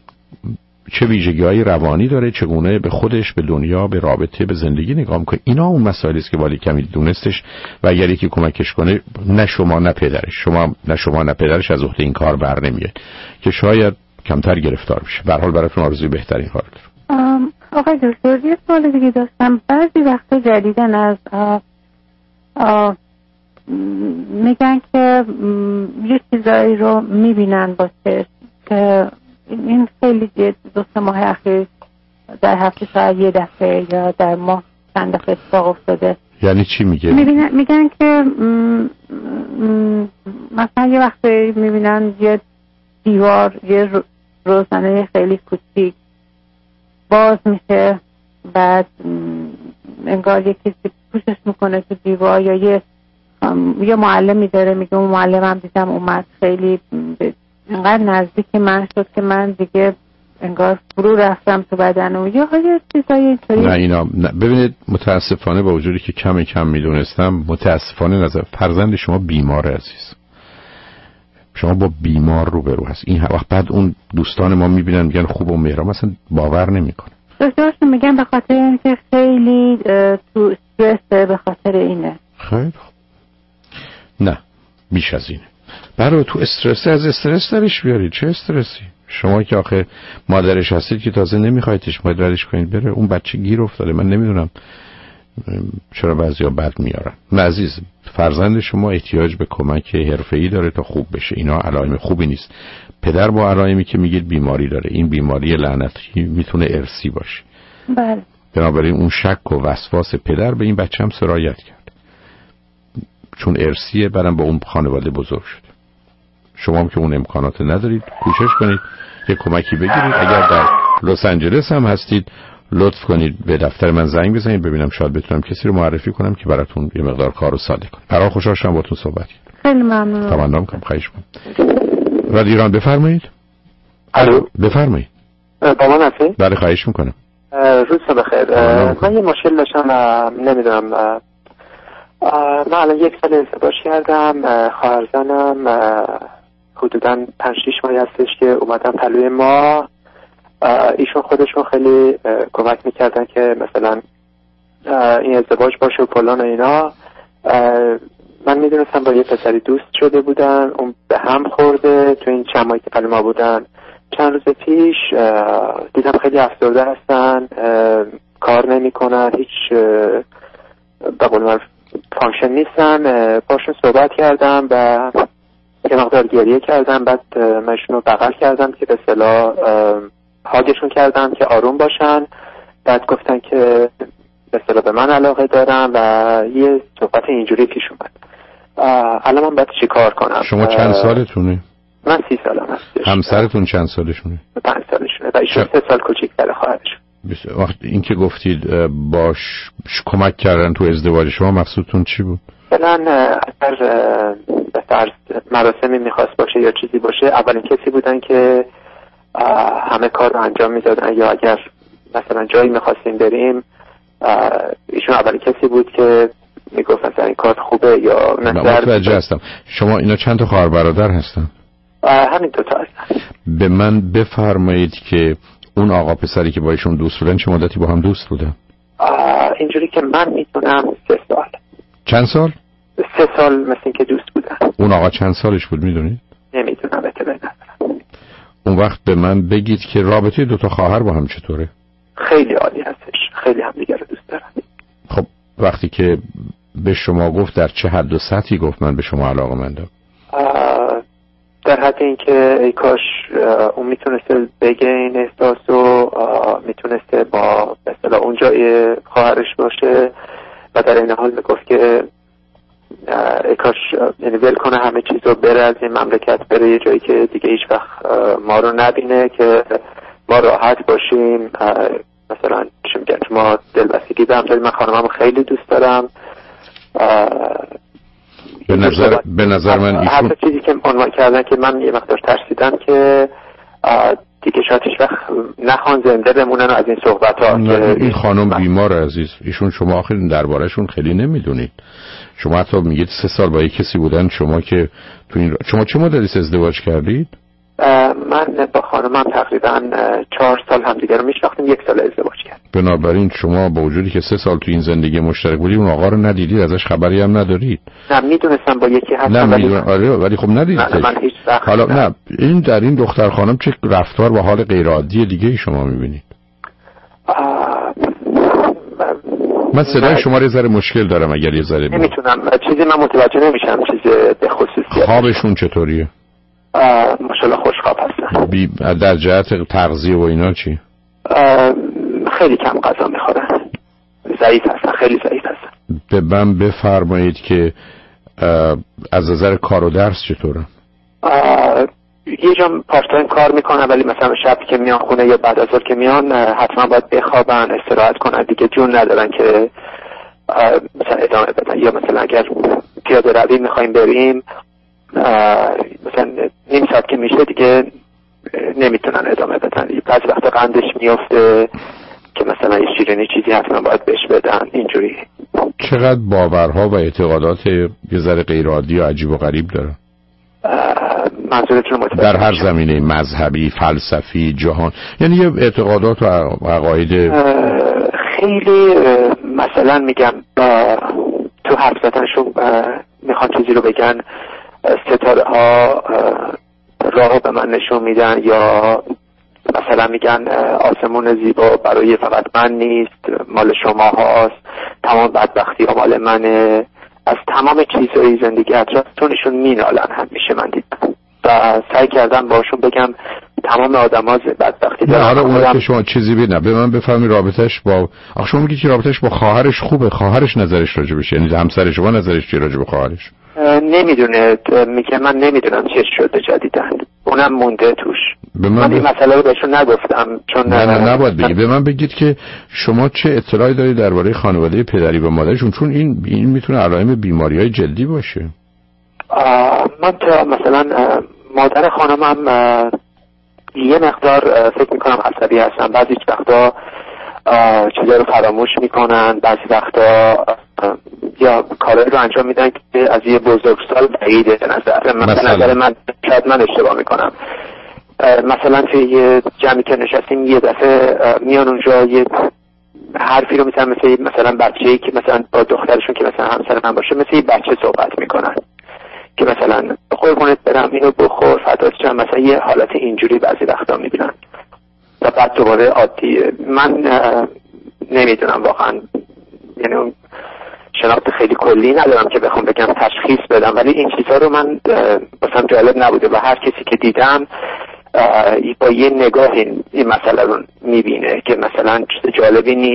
چه ویژگی‌های روانی داره، چگونه به خودش، به دنیا، به رابطه، به زندگی نگاه می‌کنه. اینا اون مسائلی است که باید کمی دونستش و اگر یکی کمکش کنه، نه شما نه پدرش، شما نه شما نه پدرش از عهده این کار بر نمیاد که شاید کمتر گرفتار بشه. به هر حال براتون آرزوی بهترین کار دارم. آقای دکتر یه سوال دیگه داشتم. بعضی وقتا جدیدن از آه آه میگن که یه چیزایی رو میبینن با چشم که این خیلی دو سه ماه اخیر در هفته شاید یه دفعه یا در ماه چند دفعه اتفاق افتاده. یعنی چی میگه؟ میبینن میگن که م... م... مثلا یه وقتی میبینن یه دیوار، یه روزنه خیلی کوچیک باز میشه، بعد انگار یه کسی پوشش میکنه تو دیوار، یا یه یه معلمی داره میگه اون معلمم دیدم اومد خیلی انقدر نزدیک من شد که من دیگه انگار فرو رفتم تو بدن و یا یه چیزایی اینطوری. نه اینا نه. ببینید متاسفانه با وجودی که کم کم میدونستم، متاسفانه نظر فرزند شما بیماره عزیز. شما با بیمار روبرو هست. این وقت بعد اون دوستان ما میبینن میگن خوب و مهربان، مثلا باور نمیکنه. دکترشون میگن به خاطر اینکه خیلی تو استرس به خاطر اینه. خیلی خوب. نه بیش از اینه. برای تو استرس از استرس درش بیارید. چه استرسی؟ شما که آخه مادرش هستید که تازه نمیخوایدش مادرش کنید بره، اون بچه گیر افتاده. من نمیدونم چرا بعضیا بد میارن. نه عزیز، فرزند شما احتیاج به کمک حرفه‌ای داره تا خوب بشه. اینا علائم خوبی نیست. پدر با علائمی که میگید بیماری داره، این بیماری لعنتی میتونه ارثی باشه. بله. بنابراین اون شک و وسواس پدر به این بچه هم سرایت کرد، چون ارثیه، برام با اون خانواده بزرگ شده. شما هم که اون امکانات ندارید، کوشش کنید یه کمکی بگیرید. اگر در لس آنجلس هم هستید لطف کنید به دفتر من زنگ بزنید ببینم شاید بتونم کسی رو معرفی کنم که براتون یه مقدار کارو ساده کنه. برای خوشحال شدم باهاتون صحبت کردم. خیلی ممنونم. تمام کنم. خواهش می‌کنم. رادیو ایران بفرمایید. الو بفرمایید. با من هستید؟ بله خواهش می‌کنم. روز بخیر. من یه مشکل داشتم، نمیدونم، من الان یک سال ازدواج کردم. خواهر زنم حدوداً پنج شش ماه هستش که اومدن پلوی ما. ایشون خودشون خیلی کمک میکردن که مثلا این ازدواج باشه و فلان و اینا. من میدونستم با یه پسری دوست شده بودن، اون به هم خورده تو این چند ماهی که پلوی ما بودن. چند روز پیش دیدم خیلی افسرده هستن، کار نمیکنن، هیچ به قول معروف فانکشن نیستن. باشون صحبت کردم و یه مقدار گریه کردم. بعد منشون رو بغل کردم که به اصطلاح هاگشون کردم که آروم باشن. بعد گفتن که به اصطلاح به من علاقه دارن و یه صحبت اینجوری پیش اومد. الان من باید چی کار کنم؟ شما چند سالتونه؟ من سی سالم هستش. همسرتون چند سالشونه؟ پنج سالشونه و ایشون سه سال کوچیک‌تر خواهرشون. وقت این که گفتید باش کمک کردن تو ازدواج شما مقصودتون چی بود؟ مثلا اگر به فرض مراسمی میخواست باشه یا چیزی باشه اولین کسی بودن که همه کار رو انجام میدادن، یا اگر مثلا جایی میخواستیم بریم ایشون اولین کسی بود که میگفت مثلا این کار خوبه یا نه. متوجه هستم. شما اینا چند تا خواهر برادر هستن؟ همین دو تا هستن. به من بفرمایید که اون آقا پسری که با ایشون دوست بودن چه مدتی با هم دوست بودن؟ اینجوری که من میتونم سه سال. چند سال؟ سه سال مثل این که دوست بودن. اون آقا چند سالش بود میدونید؟ نمیدونم، اطلاع ندارم. اون وقت به من بگید که رابطه دو تا خواهر با هم چطوره؟ خیلی عالی هستش، خیلی هم دیگر رو دوست دارن. خب وقتی که به شما گفت در چه حد و سطحی گفت من به شما علاقه‌مندم؟ در حد اینکه ای کاش اون میتونسته بگه این احساسو، میتونسته با به اصطلاح اون جای خواهرش باشه و در این حال میگفت که ای کاش یعنی ول کنه همه چیزو، بره از این مملکت، بره یه جایی که دیگه هیچ وقت ما رو نبینه، که ما راحت باشیم. مثلا چه میگن ما دلبستگی به هم داریم. من خانمم خیلی دوست دارم. به نظر به نظر من ایشون هر چیزی که عنوان کردن که من یه مقدار ترسیدم که دیگه شاید هیچ وقت نخوان زنده بمونن از این صحبت ها. این خانم بیمار عزیز، ایشون شما آخر دربارهشون خیلی نمیدونید. شما حتی میگید سه سال با یک کسی بودن، شما که تو این شما چه مدتی ازدواج کردید؟ من با خانمم تقریبا چهار سال همدیگه رو میشناختیم، یک سال ازدواج کردیم. بنابراین شما با وجودی که سه سال تو این زندگی مشترک بودید اون آقا رو ندیدید، ازش خبری هم ندارید؟ نه میدونستم با یکی هستم. نه میدونم، آره ولی خب ندیدید. نه من هیچ وقت حالا نه این در این دختر خانم چه رفتار و حال غیر عادی دیگه ای شما میبینید؟ من صدای شما رو ذره مشکل دارم، اگر یه ذره نمیتونم چیزی من متوجه نمیشم. چیز به خصوصی خوابشون چطوریه؟ ماشاءالله خوشخواب هستن. بی در جهت تغذیه و اینا چی؟ خیلی کم غذا میخورن، ضعیف هستن، خیلی ضعیف هستن. به من بفرمایید که از نظر کار و درس چطوره؟ یه جا پارت تایم کار میکنن، ولی مثلا شب که میان خونه یا بعد از ظهر که میان حتما باید بخوابن، استراحت کنن، دیگه جون ندارن که مثلا ادامه بدن. یا مثلا اگر پیاده روی میخوایم بریم مثلا نیم ساعت که میشه دیگه نمیتونن ادامه بدن. بعضی وقت قندش میفته که مثلا یه شیرینی چیزی حتما باید بهش بدن. اینجوری چقدر باورها و اعتقادات یه ذره غیر عادی و عجیب و غریب داره؟ منظورتون متوجه در هر زمینه مذهبی، فلسفی، جهان، یعنی یه اعتقادات و عقاید خیلی مثلا میگم تو حرف زدنشون میخوان چیزی رو بگن، ستاره ها راهو به من نشون میدن، یا مثلا میگن آسمون زیبا برای فقط من نیست، مال شما هاست، تمام بدبختی ها مال منه. از تمام چیزهای زندگی اطرافتونشون مینالن همیشه. من دیدم و سعی کردم باشون بگم تمام آدم ها بدبختی دارن. نه حالا اون که شما چیزی بید به من بفهمی رابطش با آخه شما میگید که رابطش با خواهرش خوبه، خواهرش نظرش راجبش، یعنی همسر شما نظرش چیه راجب خواهرش؟ نمیدونه، میگه من نمیدونم چه شده جدیدن، اونم مونده توش. من, من این مسئله رو بهشون نگفتم چون نه نه نباید بگی. به من بگید که شما چه اطلاعی دارید درباره خانواده پدری و مادرشون، چون این این میتونه علائم بیماری‌های جدی باشه. من تا مثلا مادر خانمم یه مقدار فکر میکنم عصبی هستن، بعضی وقتا چیزا رو فراموش میکنن، بعضی وقتا یا کارایی رو انجام میدن که از یه بزرگسال بعیده به نظر من. مثلا نظر من شاید من اشتباه میکنم. مثلا توی یه جمعی که نشستیم یه دفعه میان اونجا یه حرفی رو مثلا مثل مثلا بچه‌ای که مثلا با دخترشون که مثلا همسر من باشه مثل یه بچه صحبت میکنن که مثلا قربونت برم اینو بخور فدات شم، مثلا یه حالت اینجوری بعضی وقتا میبینن و بعد دوباره عادی. من نمیدونم واقعا، یعنی اون شناخت خیلی کلی ندارم که بخوام بگم تشخیص بدم، ولی این چیزها رو من مثلا جالب نبوده و هر کسی که دیدم با یه نگاه این, این مسئله رو میبینه که مثلا چیز جالبی نیست.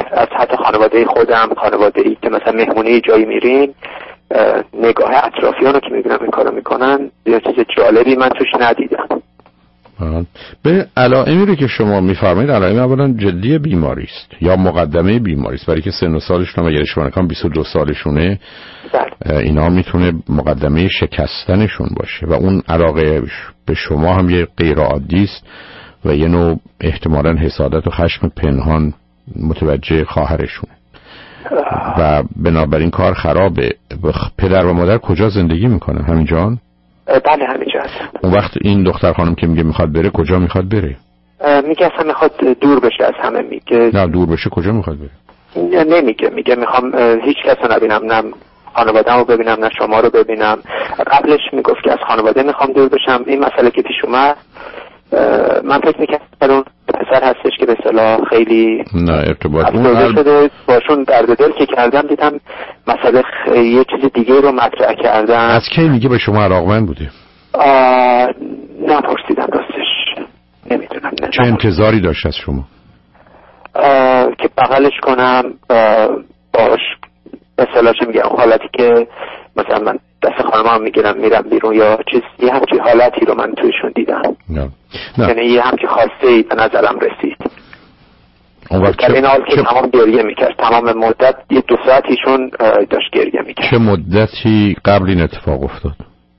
از حتی خانواده خودم، خانواده ای که مثلا مهمونی جایی میریم، نگاه اطرافیان رو که میبینم این کارو میکنن یه چیز جالبی من توش ندیدم. به علائمی رو که شما میفرمایید علائم اولا جدی بیماری است یا مقدمه بیماری است، برای که سن و سالشون اگر اشتباه نکنم بیست و دو سالشونه اینا میتونه مقدمه شکستنشون باشه و اون علاقه به شما هم یه غیر عادی است و یه نوع احتمالاً حسادت و خشم پنهان متوجه خواهرشونه و بنابراین کار خرابه. پدر و مادر کجا زندگی میکنن؟ همینجان؟ بله همینجا هست. اون وقت این دختر خانم که میگه میخواد بره کجا میخواد بره؟ میگه اصلا میخواد دور بشه از همه. میگه نه دور بشه کجا میخواد بره؟ نمیگه، میگه میخوام هیچ کس رو نبینم، نه خانواده‌مو رو ببینم نه شما رو ببینم. قبلش میگفت که از خانواده میخوام دور بشم. این مسئله که پیش اومد من فکر میکنم اون پسر هستش که به اصطلاح خیلی نه ارتباط اون شده باشون درد دل که کردم، دیدم مسئله خ... یه چیز دیگه رو مطرح کردن. از کی میگه به شما علاقمند بوده؟ نپرسیدم راستش، نمیدونم. نه چه انتظاری داشت از شما؟ که بغلش کنم باش به اصطلاح چه میگم حالتی که مثلا من دست خانمم میگیرم میرم بیرون یا چیز، یه همچی حالتی رو من تویشون دیدم. نه نه یعنی یه همچی خاصه‌ای به نظرم رسید. اون وقت در این حال که تمام گریه میکرد، تمام مدت یه دو ساعت ایشون داشت گریه میکرد. چه مدتی قبل این اتفاق افتاد؟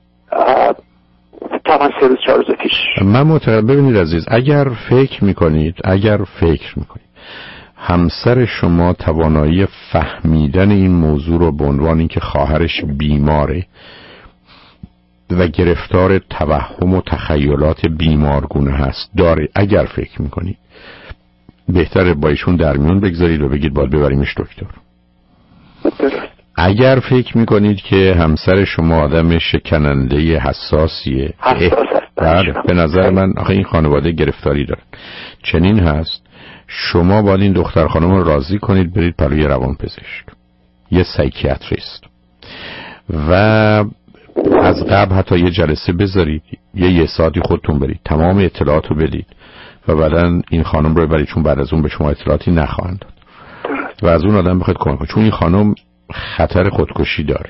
تقریبا سه روز چهار روز پیش. من معتقد ببینید عزیز، اگر فکر میکنید اگر فکر میکنید همسر شما توانایی فهمیدن این موضوع رو به عنوان اینکه خواهرش بیماره و گرفتار توهم و تخیلات بیمارگونه هست داره، اگر فکر میکنید بهتره با ایشون در میون بگذارید و بگید باید ببریمش دکتر. اگر فکر میکنید که همسر شما آدم شکننده حساسیه، بله به نظر من آخه این خانواده گرفتاری داره، چنین هست شما باید این دختر خانم رو راضی کنید برید پلوی روان پزشک، یه سایکیاتریست، و از قبل حتی یه جلسه بذارید، یه یه ساعتی خودتون برید تمام اطلاعات رو بدید و بعداً این خانم رو ببرید، چون بعد از اون به شما اطلاعاتی نخواهند داد و از اون آدم بخواید کمک کنید، چون این خانم خطر خودکشی داره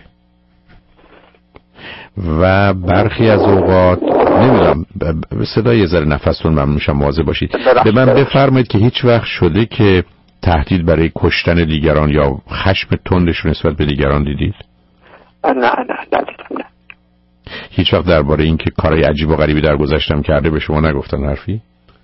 و برخی از اوقات نمیدونم صدای یه ذره نفستون ممنون میشم مواظب باشید. به من بفرمایید که هیچ وقت شده که تهدید برای کشتن دیگران یا خشم تندش نسبت به دیگران دیدید؟ نه نه ندیدم. نه هیچ وقت درباره این که کارهای عجیب و غریبی در گذشتم کرده به شما نگفتن حرفی؟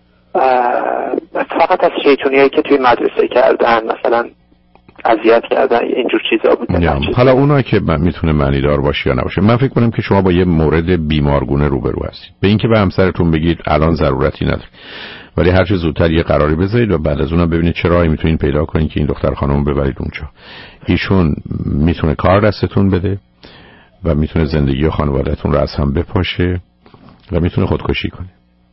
فقط از شیطونیایی که توی مدرسه کردن، مثلا اذیت کردن، اینجور چیزا بود. حالا اونا که میتونه معنی دار باشه یا نباشه، من فکر کنم که شما با یه مورد بیمارگونه روبرو هستید. به اینکه به همسرتون بگید الان ضرورتی نداره، ولی هر چه زودتر یه قراری بذارید و بعد از اونم ببینید چه راهی میتونید پیدا کنید که این دختر خانم ببرید اونجا. ایشون میتونه کار دستتون بده و میتونه زندگی و خانواده‌تون رو از هم بپاشه و میتونه خودکشی کنه.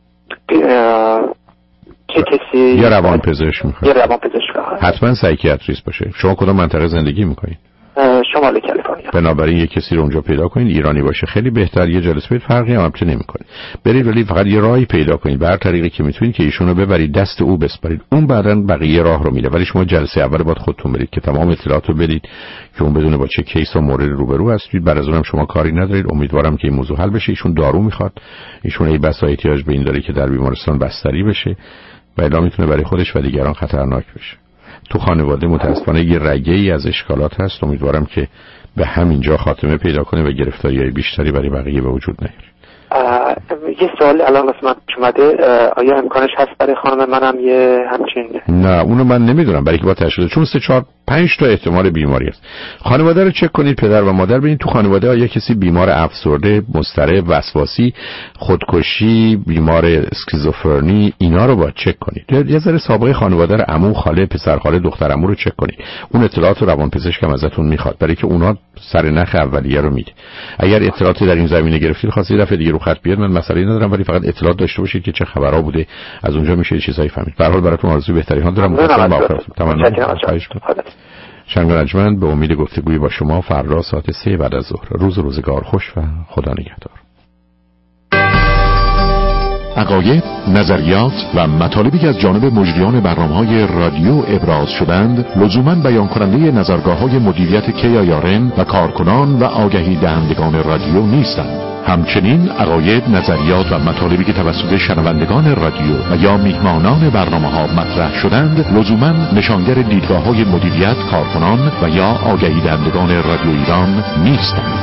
چه کسی یا روان پزشک میخواد؟ یا روان پزشک حتما سایکیاتریست باشه. شما کدوم منطقه زندگی میکنید؟ شمال کالیفرنیا. بنابراین یه کسی رو اونجا پیدا کنید ایرانی باشه، خیلی بهتر. یه جلسه برید، فرقی هم البته نمیکنه. برید ولی فقط یه راهی پیدا کنید به هر طریقی که میتونید که ایشونو ببرید دست او بسپارید، اون بعداً بقیه راه رو میره. ولی شما جلسه اول باید خودتون برید که تمام اطلاعاتو بدید که اون بدونه با چه کیس و مورد روبرو هستید. بعد از اونم شما کاری ندارید. امیدوارم که این موضوع حل بشه. ایشون دارو میخواد، ایشون ای بسا احتیاج به این داره که در بیمارستان بستری بشه و الا میتونه برای خودش و دیگران خطرناک بشه. تو خانواده متاسفانه یه رگه ای از اشکالات هست. امیدوارم که به همینجا خاتمه پیدا کنه و گرفتاری‌های بیشتری برای بقیه به وجود نیاره. یه سوال الان واسه من اومده، آیا امکانش هست برای خانم منم یه همچین؟ نه اونو من نمیدونم، برای که با تشخیص چون سه چهار پنج تا احتمال بیماری است. خانواده رو چک کنید، پدر و مادر ببینید تو خانواده ها کسی بیمار افسرده، مضطرب، وسواسی، خودکشی، بیمار اسکیزوفرنی، اینا رو باید چک کنید. یه ذره سابقه خانواده رو، عمو، خاله، پسر خاله، دختر عمو رو چک کنید. اون اطلاعات رو روانپزشک هم ازتون میخواد برای که اونا سر نخ اولیه رو میده. اگر اطلاعاتی در این زمینه گرفتید خواستید دفعه دیگه رو خط بیاد، من مسئله ندارم، ولی فقط اطلاعات داشته باشید که چه خبرها بوده، از اونجا میشه چیزایی فهمید. به هر حال براتون آرزوی بهترین ها دارم. شنگ رجمن به امید گفتگوی با شما فردا ساعت سه بعد از ظهر. روز روزگار خوش و خدا نگهدار. عقاید، نظریات و مطالبی که از جانب مجریان برنامه‌های رادیو ابراز شدند لزوماً بیان کننده نظرگاه‌های مدیریت کی آی آر ان و کارکنان و آگهی دهندگان رادیو نیستند. همچنین عقاید، نظریات و مطالبی که توسط شنوندگان رادیو و یا میهمانان برنامه‌ها مطرح شدند لزوماً نشانگر دیدگاه‌های مدیریت، کارکنان و یا آگهی دهندگان رادیو ایران نیستند.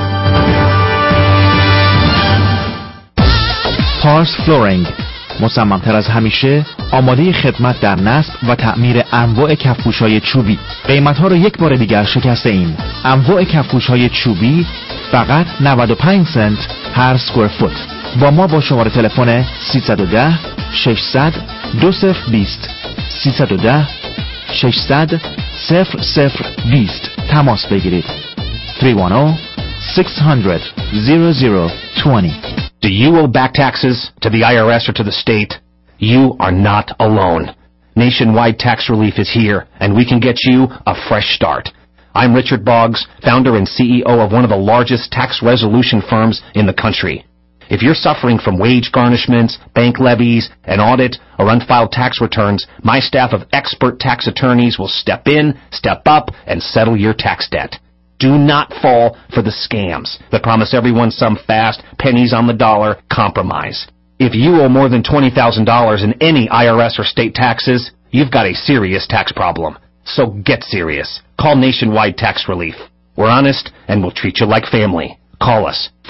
پارس فلورینگ، مصممتر از همیشه آماده خدمت در نصب و تعمیر انواع کفپوش‌های چوبی. قیمت‌ها رو یک بار دیگر شکسته ایم. انواع کفپوش‌های چوبی فقط نود و پنج سنت هر سکوئر فوت. با ما با شماره تلفن سیصد و ده ششصد دو صفر بیست سیصد و ده ششصد صفر صفر بیست تماس بگیرید. سه یک صفر شش صفر صفر صفر دو صفر. Do you owe back taxes to the I R S or to the state? You are not alone. Nationwide tax relief is here, and we can get you a fresh start. I'm Richard Boggs, founder and C E O of one of the largest tax resolution firms in the country. If you're suffering from wage garnishments, bank levies, an audit, or unfiled tax returns, my staff of expert tax attorneys will step in, step up, and settle your tax debt. Do not fall for the scams that promise everyone some fast, pennies on the dollar compromise. If you owe more than twenty thousand dollars in any I R S or state taxes, you've got a serious tax problem. So get serious. Call Nationwide Tax Relief. We're honest and we'll treat you like family. Call us.